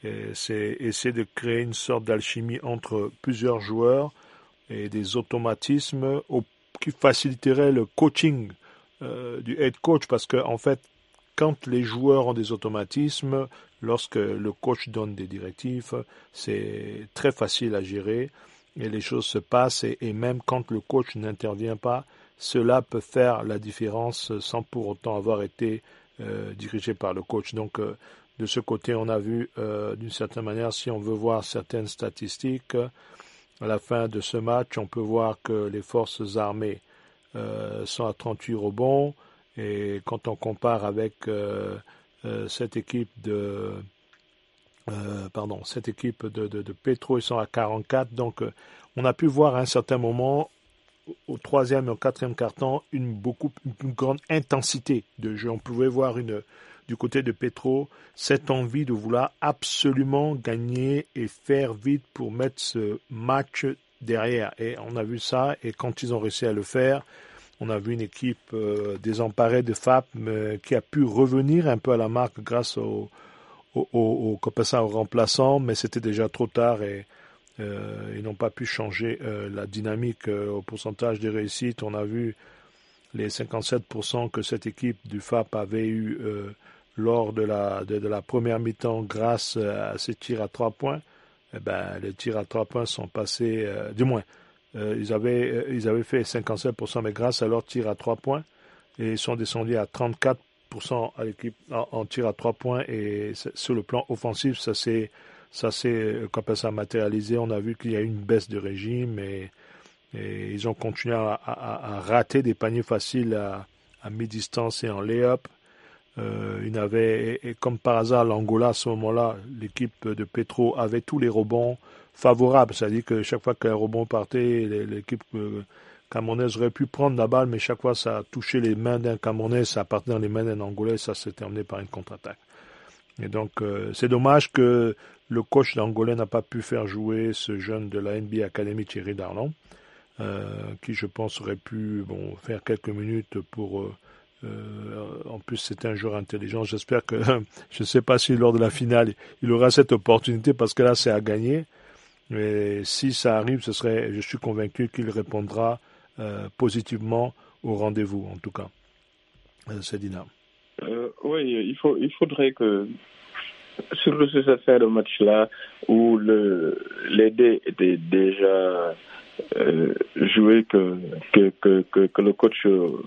c'est essayer de créer une sorte d'alchimie entre plusieurs joueurs et des automatismes au, qui faciliteraient le coaching euh, du head coach parce que en fait, quand les joueurs ont des automatismes, lorsque le coach donne des directives, c'est très facile à gérer et les choses se passent. Et, et même quand le coach n'intervient pas, cela peut faire la différence sans pour autant avoir été euh, dirigé par le coach. Donc, euh, de ce côté, on a vu euh, d'une certaine manière, si on veut voir certaines statistiques, à la fin de ce match, on peut voir que les forces armées euh, sont à trente-huit rebonds. Et quand on compare avec euh, euh, cette équipe de euh, pardon cette équipe de, de, de Petro, ils sont à quarante-quatre. Donc euh, on a pu voir à un certain moment au troisième et au quatrième quart-temps une beaucoup une grande intensité de jeu. On pouvait voir une du côté de Petro cette envie de vouloir absolument gagner et faire vite pour mettre ce match derrière. Et on a vu ça et quand ils ont réussi à le faire, on a vu une équipe euh, désemparée de F A P mais, qui a pu revenir un peu à la marque grâce au, au, au, au, au remplaçant, mais c'était déjà trop tard et euh, ils n'ont pas pu changer euh, la dynamique euh, au pourcentage de réussite. On a vu les cinquante-sept pour cent que cette équipe du F A P avait eu euh, lors de la, de, de la première mi-temps grâce à ces tirs à trois points. Eh ben, les tirs à trois points sont passés, euh, du moins, Euh, ils, avaient, euh, ils avaient fait cinquante-sept pour cent, mais grâce à leur tir à trois points, et ils sont descendus à trente-quatre pour cent à l'équipe en, en tir à trois points. Et sur le plan offensif, ça s'est, ça s'est comme ça matérialisé. On a vu qu'il y a eu une baisse de régime et, et ils ont continué à, à, à rater des paniers faciles à, à mi-distance et en lay-up. Euh, il avait, et comme par hasard, l'Angola à ce moment-là, l'équipe de Petro avait tous les rebonds favorables, c'est-à-dire que chaque fois qu'un rebond partait, l'équipe euh, camerounaise aurait pu prendre la balle, mais chaque fois ça a touché les mains d'un Camerounais, ça partait dans les mains d'un Angolais, ça s'est terminé par une contre-attaque. Et donc euh, c'est dommage que le coach d'Angolais n'a pas pu faire jouer ce jeune de la N B A Academy, Thierry Darlon, euh, qui je pense aurait pu bon faire quelques minutes pour euh, Euh, en plus, c'est un joueur intelligent. J'espère que, je ne sais pas si lors de la finale, il aura cette opportunité parce que là, c'est à gagner. Mais si ça arrive, ce serait, je suis convaincu qu'il répondra euh, positivement au rendez-vous, en tout cas. Euh, c'est Dina. Euh, oui, il faut, il faudrait que, surtout sur cette fin de match-là, où le, les dés étaient déjà euh, joués, que, que, que, que, que le coach euh,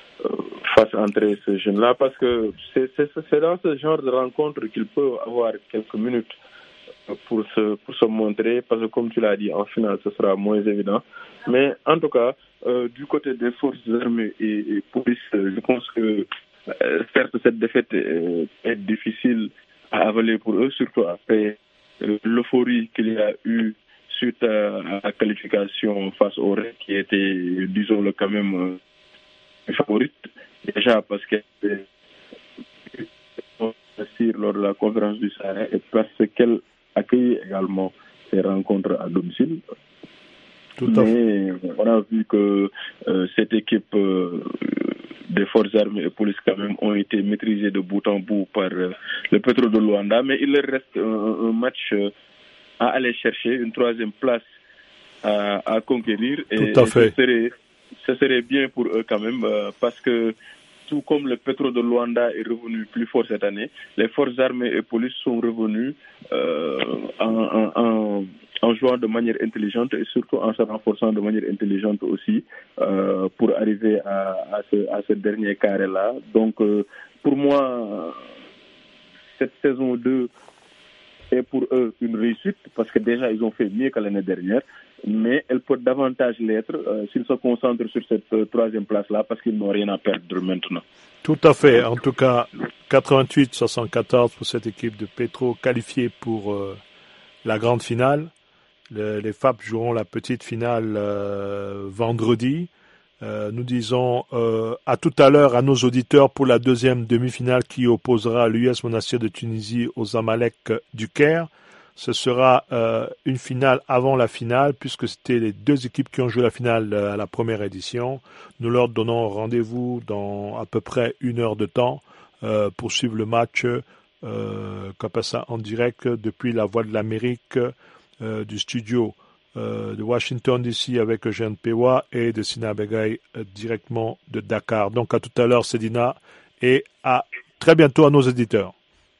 fasse entrer ce jeune-là, parce que c'est, c'est, c'est dans ce genre de rencontre qu'il peut avoir quelques minutes pour se, pour se montrer, parce que comme tu l'as dit, en finale, ce sera moins évident. Mais en tout cas, euh, du côté des forces armées et, et police, je pense que euh, certes, cette défaite est, est difficile à avaler pour eux, surtout après euh, l'euphorie qu'il y a eu suite à, à la qualification face au R E C, qui était, disons-le quand même, euh, favorite, déjà parce qu'elle lors de la conférence du Sahara et parce qu'elle accueille également ces rencontres à domicile. Tout à Mais fait. On a vu que euh, cette équipe euh, des forces armées et police quand même ont été maîtrisées de bout en bout par euh, le Petro de Luanda. Mais il leur reste un, un match euh, à aller chercher, une troisième place à, à conquérir. Et, Tout à fait. Et ce, serait, ce serait bien pour eux quand même euh, parce que tout comme le Petro de Luanda est revenu plus fort cette année, les forces armées et police sont revenus euh, en, en, en, en jouant de manière intelligente et surtout en se renforçant de manière intelligente aussi euh, pour arriver à, à, ce, à ce dernier carré-là. Donc, euh, pour moi, cette saison deux est pour eux une réussite parce que déjà, ils ont fait mieux que l'année dernière. Mais elle peut davantage l'être euh, s'ils se concentrent sur cette euh, troisième place-là parce qu'ils n'ont rien à perdre maintenant. Tout à fait. En tout cas, quatre-vingt-huit soixante-quatorze pour cette équipe de Petro qualifiée pour euh, la grande finale. Le, les F A P joueront la petite finale euh, vendredi. Euh, nous disons euh, à tout à l'heure à nos auditeurs pour la deuxième demi-finale qui opposera l'U S Monastir de Tunisie aux Zamalek du Caire. Ce sera euh, une finale avant la finale, puisque c'était les deux équipes qui ont joué la finale euh, à la première édition. Nous leur donnons rendez-vous dans à peu près une heure de temps euh, pour suivre le match euh, comme ça en direct depuis la Voix de l'Amérique euh, du studio euh, de Washington D C avec Eugène Pewa et de Sina Begay euh, directement de Dakar. Donc à tout à l'heure, Cédina, et à très bientôt à nos éditeurs.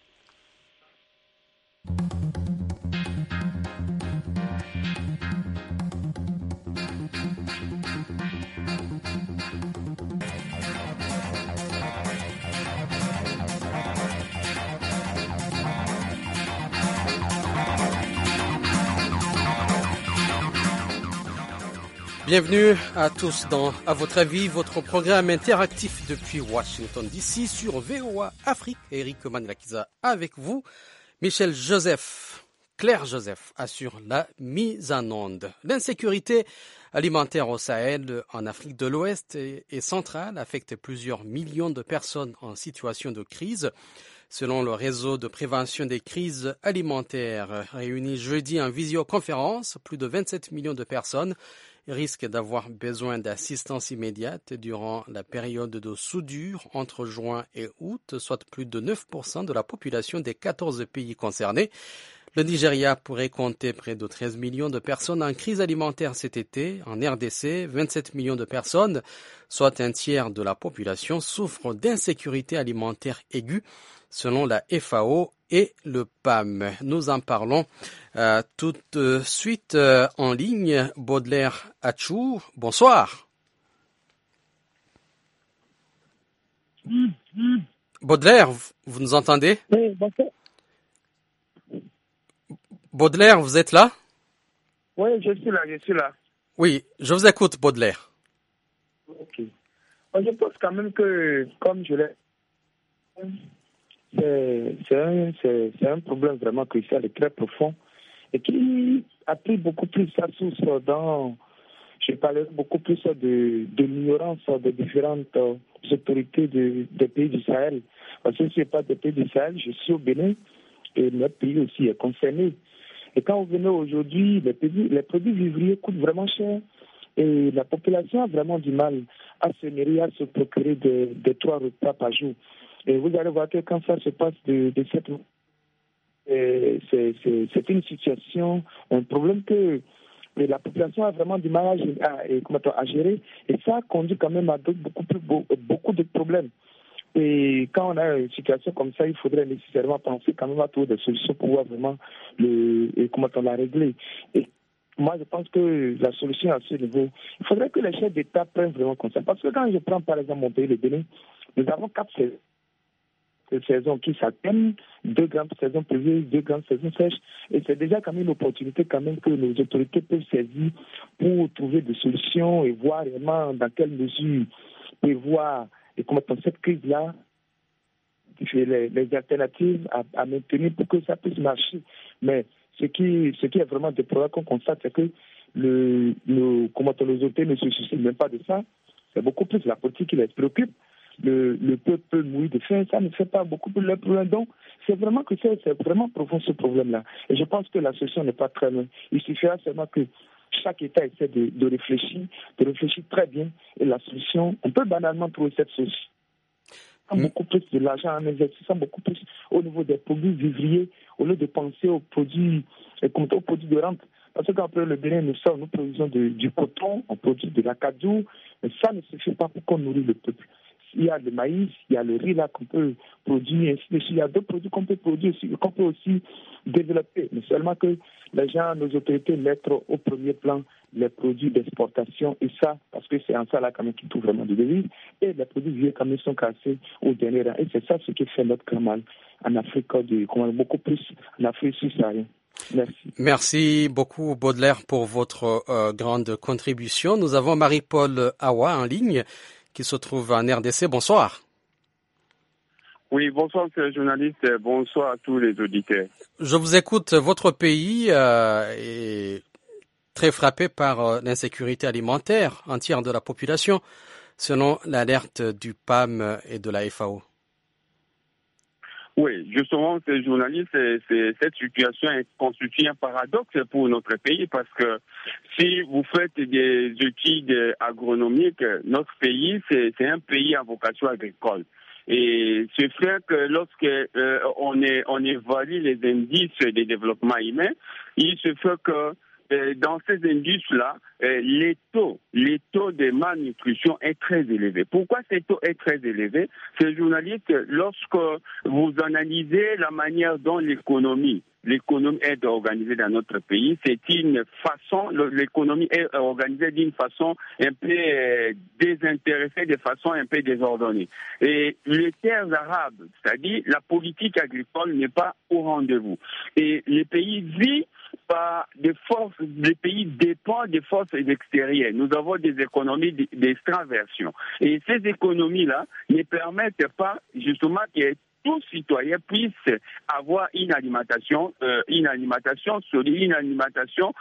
Bienvenue à tous dans À votre avis, votre programme interactif depuis Washington D C sur V O A Afrique. Eric Manlakiza avec vous. Michel Joseph, Claire Joseph assure la mise en onde. L'insécurité alimentaire au Sahel, en Afrique de l'Ouest et, et centrale affecte plusieurs millions de personnes en situation de crise. Selon le réseau de prévention des crises alimentaires réuni jeudi en visioconférence, plus de vingt-sept millions de personnes risquent d'avoir besoin d'assistance immédiate durant la période de soudure entre juin et août, soit plus de neuf pour cent de la population des quatorze pays concernés. Le Nigeria pourrait compter près de treize millions de personnes en crise alimentaire cet été. En R D C, vingt-sept millions de personnes, soit un tiers de la population, souffrent d'insécurité alimentaire aiguë, selon la F A O et le P A M. Nous en parlons euh, tout de suite euh, en ligne. Baudelaire Achou, bonsoir. Baudelaire, vous nous entendez? Oui, bonsoir. Baudelaire, vous êtes là? Oui, je suis là, je suis là. Oui, je vous écoute, Baudelaire. Ok. Je pense quand même que, comme je l'ai... C'est, c'est, un, c'est, c'est un problème vraiment crucial et très profond et qui a pris beaucoup plus sa source dans, je parlais beaucoup plus de, de l'ignorance des différentes autorités de, des pays du Sahel. Parce que ce n'est pas des pays du Sahel, je suis au Bénin et notre pays aussi est concerné. Et quand vous venez aujourd'hui, les, pays, les produits vivriers coûtent vraiment cher et la population a vraiment du mal à se nourrir, à se procurer des, des trois repas par jour. Et vous allez voir que quand ça se passe de, de cette... C'est, c'est, c'est une situation, un problème que la population a vraiment du mal à, à, à gérer. Et ça conduit quand même à beaucoup, plus, beaucoup de problèmes. Et quand on a une situation comme ça, il faudrait nécessairement penser quand même à trouver des solutions pour pouvoir vraiment le, et comment on la régler. Et moi, je pense que la solution à ce niveau, il faudrait que les chefs d'État prennent vraiment conscience. Parce que quand je prends par exemple mon pays, le Bénin, nous avons quatre saisons. saisons qui s'atteignent, deux grandes saisons prévues, deux grandes saisons sèches. Et c'est déjà quand même une opportunité quand même que nos autorités peuvent saisir pour trouver des solutions et voir réellement dans quelle mesure prévoir et comment dans cette crise-là, les, les alternatives à, à maintenir pour que ça puisse marcher. Mais ce qui, ce qui est vraiment déplorable qu'on constate, c'est que le, le, comment les autorités ne se soucient même pas de ça. C'est beaucoup plus la politique qui les préoccupe. Le, le peuple mouille de faim, ça ne fait pas beaucoup plus le problème. Donc, c'est vraiment que c'est, c'est vraiment profond ce problème-là. Et je pense que la solution n'est pas très loin. Il suffira seulement que chaque État essaie de, de réfléchir, de réfléchir très bien. Et la solution, on peut banalement trouver cette solution. Beaucoup plus de l'argent en investissant beaucoup plus au niveau des produits vivriers, au lieu de penser aux produits, aux produits de rente. Parce qu'après le Bénin, nous sommes, nous produisons de, du coton, on produit de l'acajou, mais ça ne suffit pas pour qu'on nourrit le peuple. Il y a le maïs, il y a le riz là qu'on peut produire, ainsi de suite. Il y a d'autres produits qu'on peut produire aussi, qu'on peut aussi développer. Mais seulement que les gens, nos autorités mettent au premier plan les produits d'exportation et ça, parce que c'est en ça là quand même qu'ils trouvent vraiment de devises. Et les produits vieux quand même sont cassés au dernier rang. Et c'est ça ce qui fait notre grand mal en Afrique, de, beaucoup plus en Afrique subsaharienne. Merci. Merci beaucoup Baudelaire pour votre euh, grande contribution. Nous avons Marie-Paul Awa en ligne qui se trouve en R D C. Bonsoir. Oui, bonsoir, monsieur le journaliste. Bonsoir à tous les auditeurs. Je vous écoute. Votre pays euh, est très frappé par euh, l'insécurité alimentaire un tiers de la population, selon l'alerte du P A M et de la F A O. Oui, justement, ces journalistes, c'est, c'est, cette situation constitue un paradoxe pour notre pays parce que si vous faites des études agronomiques, notre pays, c'est, c'est un pays à vocation agricole. Et c'est vrai que lorsque euh, on, est, on évalue les indices de développement humain, il se fait que euh, dans ces indices-là, euh, les taux, les taux de malnutrition est très élevé. Pourquoi ces taux est très élevé? Ces journalistes, lorsque vous analysez la manière dont l'économie L'économie est organisée dans notre pays. C'est une façon, l'économie est organisée d'une façon un peu euh, désintéressée, de façon un peu désordonnée. Et les terres arabes, c'est-à-dire la politique agricole n'est pas au rendez-vous. Et les pays vivent par des forces, les pays dépendent des forces extérieures. Nous avons des économies d'extraversion. Et ces économies-là ne permettent pas justement qu'il y ait tout citoyen puisse avoir une alimentation, euh, une alimentation solide, une alimentation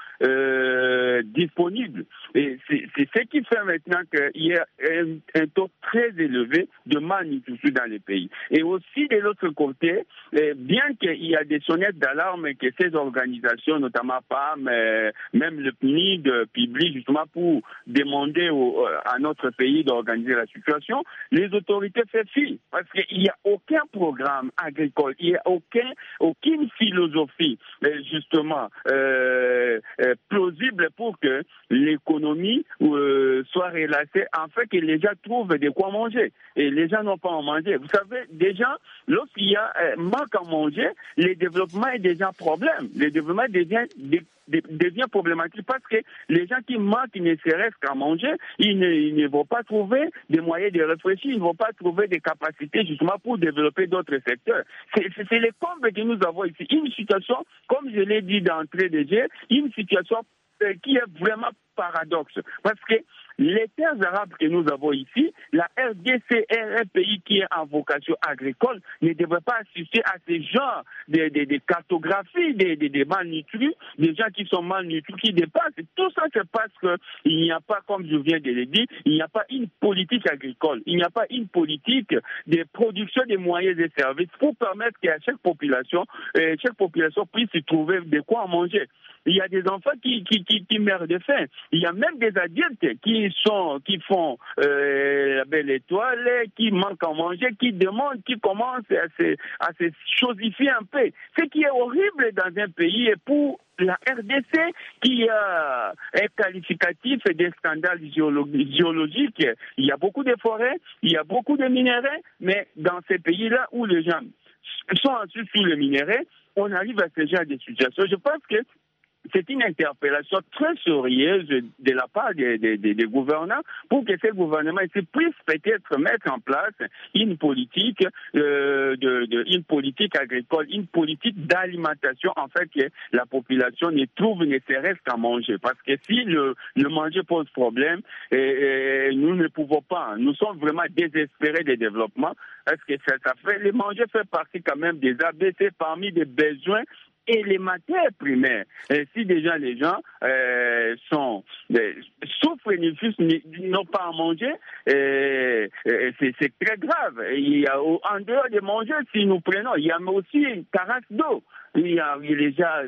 euh, disponible. Et c'est, c'est ce qui fait maintenant qu'il y a un, un taux très élevé de malnutrition dans les pays. Et aussi de l'autre côté, eh, bien qu'il y a des sonnettes d'alarme que ces organisations, notamment P A M, euh, même le P N I D, publient justement pour demander au, à notre pays d'organiser la situation, les autorités font fi parce qu'il n'y a aucun programme programme agricole. Il n'y a aucun, aucune philosophie, justement, euh, euh, plausible pour que l'économie euh, soit relâchée, afin que les gens trouvent de quoi manger. Et les gens n'ont pas à manger. Vous savez, déjà, lorsqu'il y a euh, manque à manger, le développement est déjà un problème. Le développement devient, devient problématique parce que les gens qui manquent ne serait-ce qu'à manger, ils ne, ils ne vont pas trouver des moyens de réfléchir, ils ne vont pas trouver des capacités justement pour développer d'autres secteurs. C'est, c'est, c'est les combles que nous avons ici. Une situation, comme je l'ai dit d'entrée de jeu, une situation qui est vraiment paradoxe. Parce que les terres arabes que nous avons ici, la R D C est un pays qui est en vocation agricole, ne devrait pas assister à ce genre de, de, de cartographie des de, de malnutris, des gens qui sont malnutris, qui dépassent. Tout ça, c'est parce qu'il n'y a pas, comme je viens de le dire, il n'y a pas une politique agricole, il n'y a pas une politique de production des moyens et services pour permettre qu'à chaque population, euh, chaque population puisse trouver de quoi manger. Il y a des enfants qui, qui, qui, qui meurent de faim. Il y a même des adultes qui sont, qui font euh, la belle étoile, qui manquent à manger, qui demandent, qui commencent à se, à se chosifier un peu. Ce qui est horrible dans un pays et pour la R D C qui a un qualificatif des scandales géologiques. Il y a beaucoup de forêts, il y a beaucoup de minéraux, mais dans ces pays-là où les gens sont assis sur les minéraux, on arrive à ce genre de situation. Je pense que c'est une interpellation très sérieuse de la part des, des, des, des gouvernants pour que ces gouvernements puissent peut-être mettre en place une politique, euh, de, de, une politique agricole, une politique d'alimentation, en fait, que la population ne trouve ne serait-ce qu'à manger. Parce que si le, le manger pose problème, et, et nous ne pouvons pas, nous sommes vraiment désespérés de développement, parce que ça, ça fait, le manger fait partie quand même des A B C parmi des besoins élémentaires primaires. Et si déjà les gens euh, sont euh, souffrent et n'ont pas à manger, euh, euh, c'est, c'est très grave. Et il y a, en dehors de manger, si nous prenons, il y a aussi une carence d'eau. Il y a, il y a déjà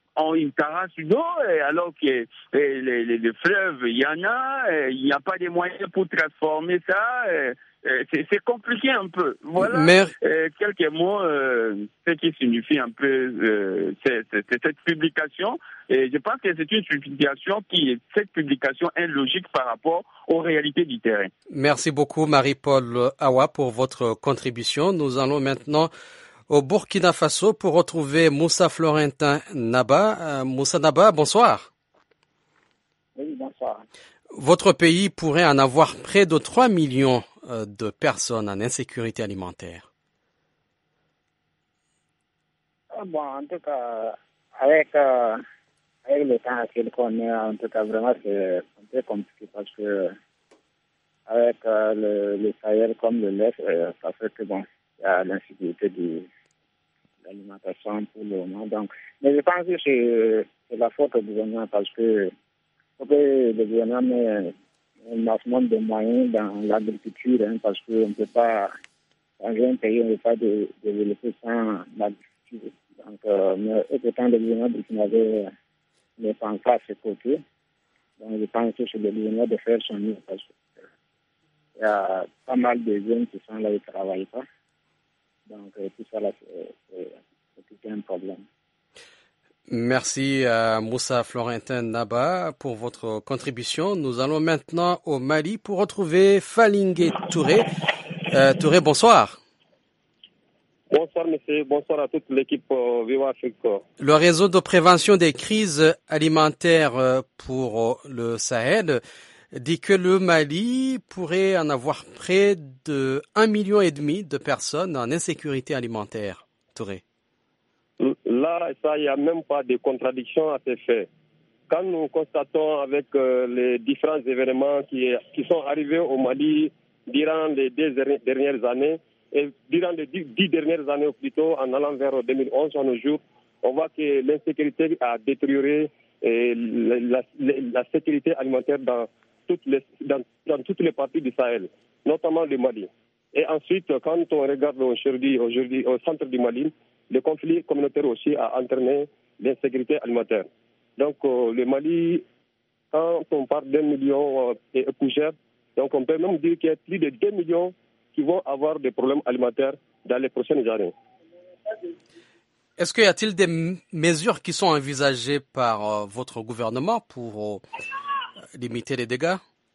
ont une carence d'eau, alors que et les, les, les fleuves, il y en a, il n'y a pas de moyens pour transformer ça. C'est, c'est compliqué un peu. Voilà Mais... euh, quelques mots, euh, ce qui signifie un peu euh, c'est, c'est, c'est cette publication. Et je pense que c'est une publication qui, cette publication est logique par rapport aux réalités du terrain. Merci beaucoup Marie-Paul Awa pour votre contribution. Nous allons maintenant au Burkina Faso pour retrouver Moussa Florentin Naba. Euh, Moussa Naba, bonsoir. Oui, bonsoir. Votre pays pourrait en avoir près de trois millions de personnes en insécurité alimentaire. Bon, en tout cas, avec, euh, avec le temps qu'il connaît, en tout cas, vraiment, c'est un peu compliqué parce que avec euh, le, le Sahel comme le lait, euh, ça fait que bon, il y a l'insécurité de l'alimentation pour le moment. Donc, mais je pense que c'est, c'est la faute du gouvernement parce que, que le gouvernement met un maximum de moyens dans l'agriculture, hein, parce qu'on ne peut pas, dans un pays, on ne peut pas de, développer sans l'agriculture. Donc, euh, mais autant le gouvernement burkinabé ne pense pas à ce côté. Donc, je pense que c'est le gouvernement de faire son mieux parce qu'il y a pas mal de jeunes qui sont là et qui ne travaillent pas. Donc, euh, tout ça, là, c'est, c'est, c'est tout un problème. Merci à Moussa Florentin Naba pour votre contribution. Nous allons maintenant au Mali pour retrouver Falingé Touré. Euh, Touré, bonsoir. Bonsoir, monsieur. Bonsoir à toute l'équipe euh, Viva Afrique. Le réseau de prévention des crises alimentaires pour le Sahel dit que le Mali pourrait en avoir près de un million et demi de personnes en insécurité alimentaire. Touré. Là, ça, il n'y a même pas de contradiction à ce fait. Quand nous constatons avec euh, les différents événements qui, qui sont arrivés au Mali durant les deux dernières années, et durant les dix, dix dernières années plutôt, en allant vers deux mille onze à nos jours, on voit que l'insécurité a détérioré et la, la, la sécurité alimentaire dans toutes, les, dans, dans toutes les parties du Sahel, notamment le Mali. Et ensuite, quand on regarde aujourd'hui, aujourd'hui au centre du Mali, le conflit communautaire aussi a entraîné l'insécurité alimentaire. Donc euh, le Mali, quand on parle d'un million euh, et poussière, donc on peut même dire qu'il y a plus de deux millions qui vont avoir des problèmes alimentaires dans les prochaines années. Est-ce qu'il y a-t-il des m- mesures qui sont envisagées par euh, votre gouvernement pour euh, limiter les dégâts?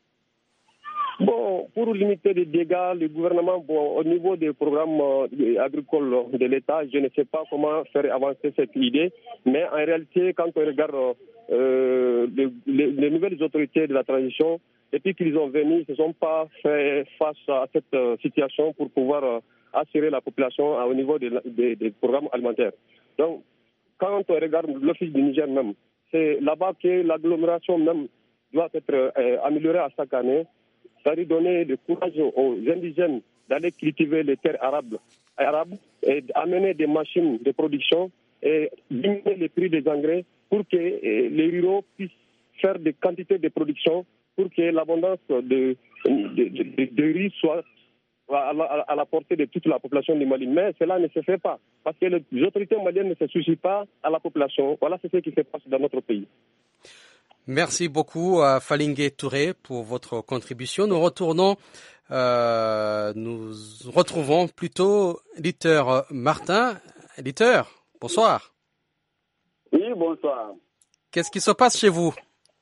Bon, pour limiter les dégâts, le gouvernement, bon, au niveau des programmes euh, agricoles de l'État, je ne sais pas comment faire avancer cette idée, mais en réalité, quand on regarde euh, les, les, les nouvelles autorités de la transition, depuis qu'ils ont venu, ils ne se sont pas fait face à cette euh, situation pour pouvoir euh, assurer la population au niveau des, des, des programmes alimentaires. Donc, quand on regarde l'Office du Niger même, c'est là-bas que l'agglomération même doit être euh, améliorée à chaque année. C'est-à-dire donner le courage aux indigènes d'aller cultiver les terres arabes, arabes et amener des machines de production et diminuer les prix des engrais pour que les ruraux puissent faire des quantités de production pour que l'abondance de, de, de, de riz soit à la, à la portée de toute la population du Mali. Mais cela ne se fait pas parce que les autorités maliennes ne se soucient pas à la population. Voilà c'est ce qui se passe dans notre pays. Merci beaucoup à Falingé Touré pour votre contribution. Nous retournons, euh, nous retrouvons plutôt l'éditeur Martin. Éditeur, bonsoir. Oui, bonsoir. Qu'est-ce qui se passe chez vous?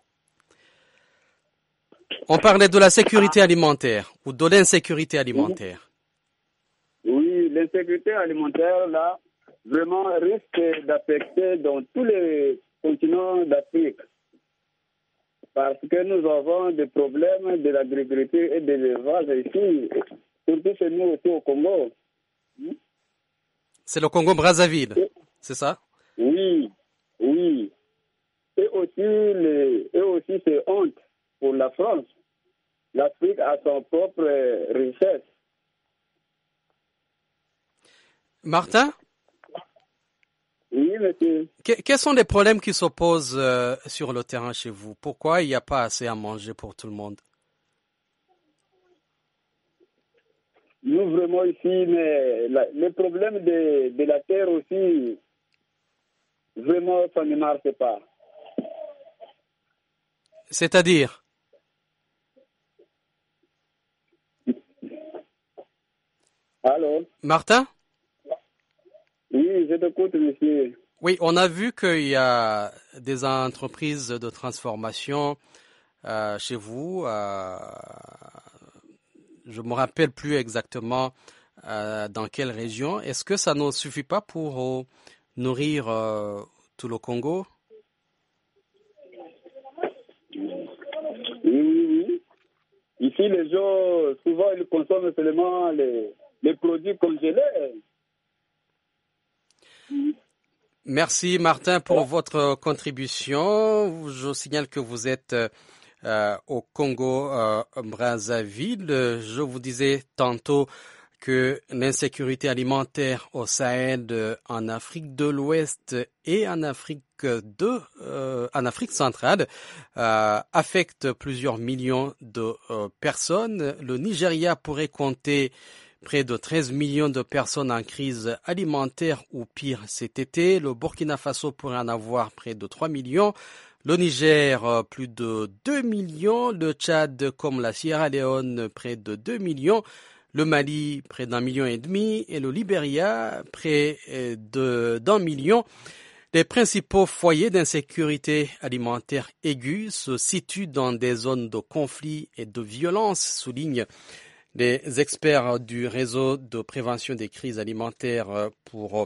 On parlait de la sécurité alimentaire ou de l'insécurité alimentaire. Oui, l'insécurité alimentaire, là, vraiment risque d'affecter dans tous les continents d'Afrique. Parce que nous avons des problèmes de l'agriculture et de l'élevage ici, surtout chez nous aussi au Congo. C'est le Congo-Brazzaville, et, c'est ça? Oui, oui. Et aussi, les, et aussi c'est honte pour la France. L'Afrique a son propre richesse. Martin? Oui, monsieur. Que, quels sont les problèmes qui s'opposent euh, sur le terrain chez vous? Pourquoi il n'y a pas assez à manger pour tout le monde? Nous, vraiment ici, mais la, le problème de, de la terre aussi, vraiment, ça ne marche pas. C'est-à-dire? Allô? Martin? Oui, je t'écoute, monsieur. Oui, on a vu qu'il y a des entreprises de transformation euh, chez vous. Euh, je me rappelle plus exactement euh, dans quelle région. Est-ce que ça ne suffit pas pour euh, nourrir euh, tout le Congo? Oui, oui, oui. Ici, les gens, souvent, ils consomment seulement les, les produits congelés. Merci Martin pour votre contribution. Je signale que vous êtes euh, au Congo euh, Brazzaville. Je vous disais tantôt que l'insécurité alimentaire au Sahel, en Afrique de l'Ouest et en Afrique de euh, en Afrique centrale euh, affecte plusieurs millions de euh, personnes. Le Nigeria pourrait compter près de treize millions de personnes en crise alimentaire ou pire cet été. Le Burkina Faso pourrait en avoir près de trois millions. Le Niger, plus de deux millions. Le Tchad, comme la Sierra Leone, près de deux millions. Le Mali, près d'un million et demi. Et le Libéria, près de, d'un million. Les principaux foyers d'insécurité alimentaire aiguë se situent dans des zones de conflit et de violence, souligne les experts du réseau de prévention des crises alimentaires pour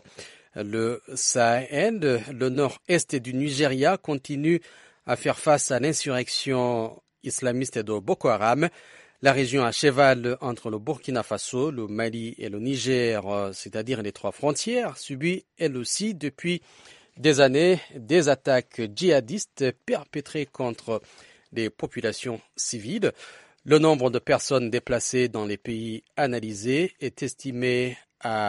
le Sahel. Le nord-est du Nigeria continue à faire face à l'insurrection islamiste de Boko Haram. La région à cheval entre le Burkina Faso, le Mali et le Niger, c'est-à-dire les trois frontières, subit elle aussi depuis des années des attaques djihadistes perpétrées contre les populations civiles. Le nombre de personnes déplacées dans les pays analysés est estimé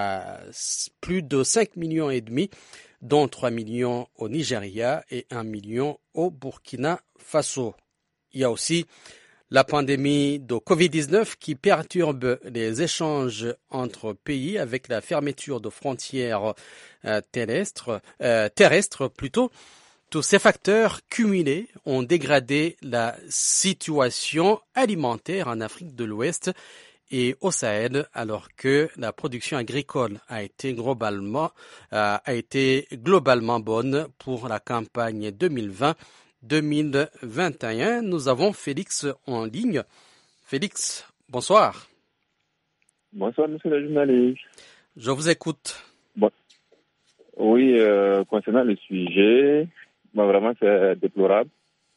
à plus de cinq millions et demi, dont trois millions au Nigeria et un million au Burkina Faso. Il y a aussi la pandémie de covid dix-neuf qui perturbe les échanges entre pays avec la fermeture de frontières euh, terrestres, euh, terrestres plutôt. Tous ces facteurs cumulés ont dégradé la situation alimentaire en Afrique de l'Ouest et au Sahel, alors que la production agricole a été globalement, euh, a été globalement bonne pour la campagne deux mille vingt deux mille vingt et un. Nous avons Félix en ligne. Félix, bonsoir. Bonsoir, monsieur le journaliste. Je vous écoute. Bon. Oui, euh, concernant le sujet, bon, vraiment, c'est déplorable.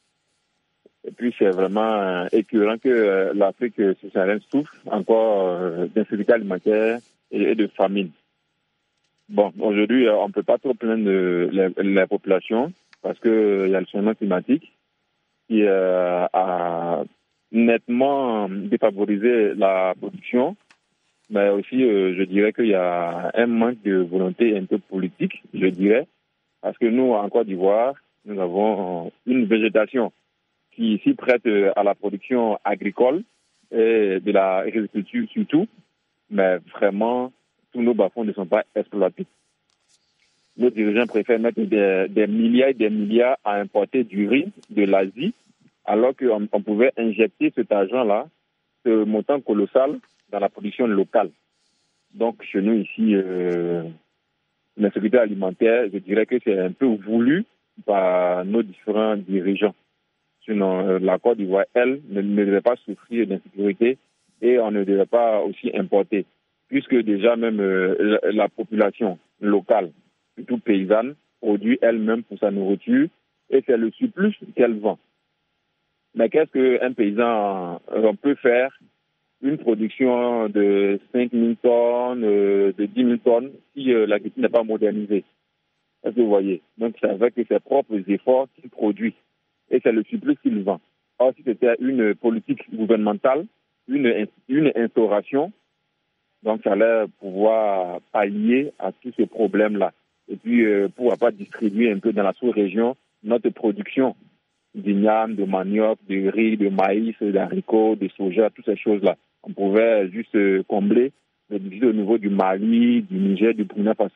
Et puis, c'est vraiment écœurant que euh, l'Afrique subsaharienne souffre encore euh, d'insécurité alimentaire et, et de famine. Bon, aujourd'hui, euh, on ne peut pas trop plaindre la, la population parce qu'il euh, y a le changement climatique qui euh, a nettement défavorisé la production. Mais aussi, euh, je dirais qu'il y a un manque de volonté un peu politique, je dirais, parce que nous, en Côte d'Ivoire, nous avons une végétation qui s'y prête à la production agricole et de la agriculture surtout, mais vraiment, tous nos bas-fonds ne sont pas exploités. Nos dirigeants préfèrent mettre des, des milliards et des milliards à importer du riz de l'Asie, alors qu'on on pouvait injecter cet argent-là, ce montant colossal, dans la production locale. Donc, chez nous, ici, euh, l'insécurité alimentaire, je dirais que c'est un peu voulu par nos différents dirigeants. Sinon, euh, la Côte d'Ivoire, elle, ne, ne devait pas souffrir d'insécurité et on ne devait pas aussi importer, puisque déjà même euh, la, la population locale, surtout paysanne, produit elle-même pour sa nourriture et c'est le surplus qu'elle vend. Mais qu'est-ce qu'un paysan euh, peut faire? Une production de cinq mille tonnes, euh, de dix mille tonnes, si euh, l'agriculture n'est pas modernisée. Est-ce que vous voyez? Donc, c'est avec ses propres efforts qu'il produit. Et c'est le surplus qu'il vend. Or, si c'était une politique gouvernementale, une, une instauration, donc ça allait pouvoir pallier à tous ces problèmes-là. Et puis, euh, pouvoir pas distribuer un peu dans la sous-région notre production d'igname, de manioc, de riz, de maïs, d'haricots, de soja, toutes ces choses-là. On pouvait juste combler le déficit au niveau du Mali, du Niger, du Burkina Faso.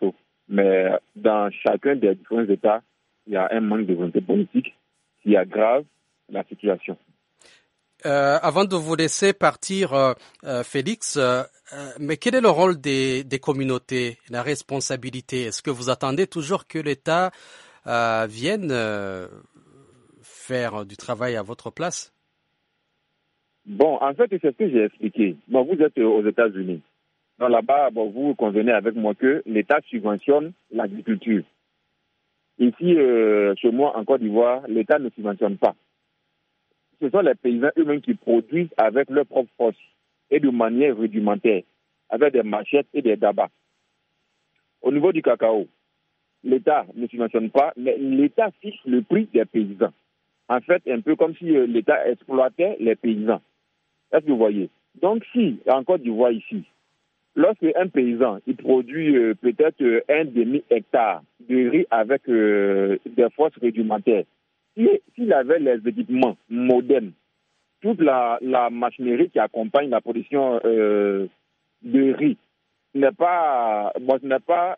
Mais dans chacun des différents États, il y a un manque de volonté politique qui aggrave la situation. Euh, avant de vous laisser partir, euh, euh, Félix, euh, euh, mais quel est le rôle des, des communautés, la responsabilité? Est-ce que vous attendez toujours que l'État euh, vienne euh, faire du travail à votre place? Bon, en fait, c'est ce que j'ai expliqué. Bon, vous êtes aux États-Unis. Donc là-bas, bon, vous convenez avec moi que l'État subventionne l'agriculture. Ici, euh, chez moi, en Côte d'Ivoire, l'État ne subventionne pas. Ce sont les paysans eux-mêmes qui produisent avec leur propre force et de manière rudimentaire, avec des machettes et des dabas. Au niveau du cacao, l'État ne subventionne pas, mais l'État fixe le prix des paysans. En fait, un peu comme si l'État exploitait les paysans. Est-ce que vous voyez? Donc, si, en Côte d'Ivoire ici, lorsque un paysan il produit euh, peut-être euh, un demi-hectare de riz avec euh, des forces rudimentaires, s'il avait les équipements modernes, toute la, la machinerie qui accompagne la production euh, de riz n'est pas, bon, ce n'est pas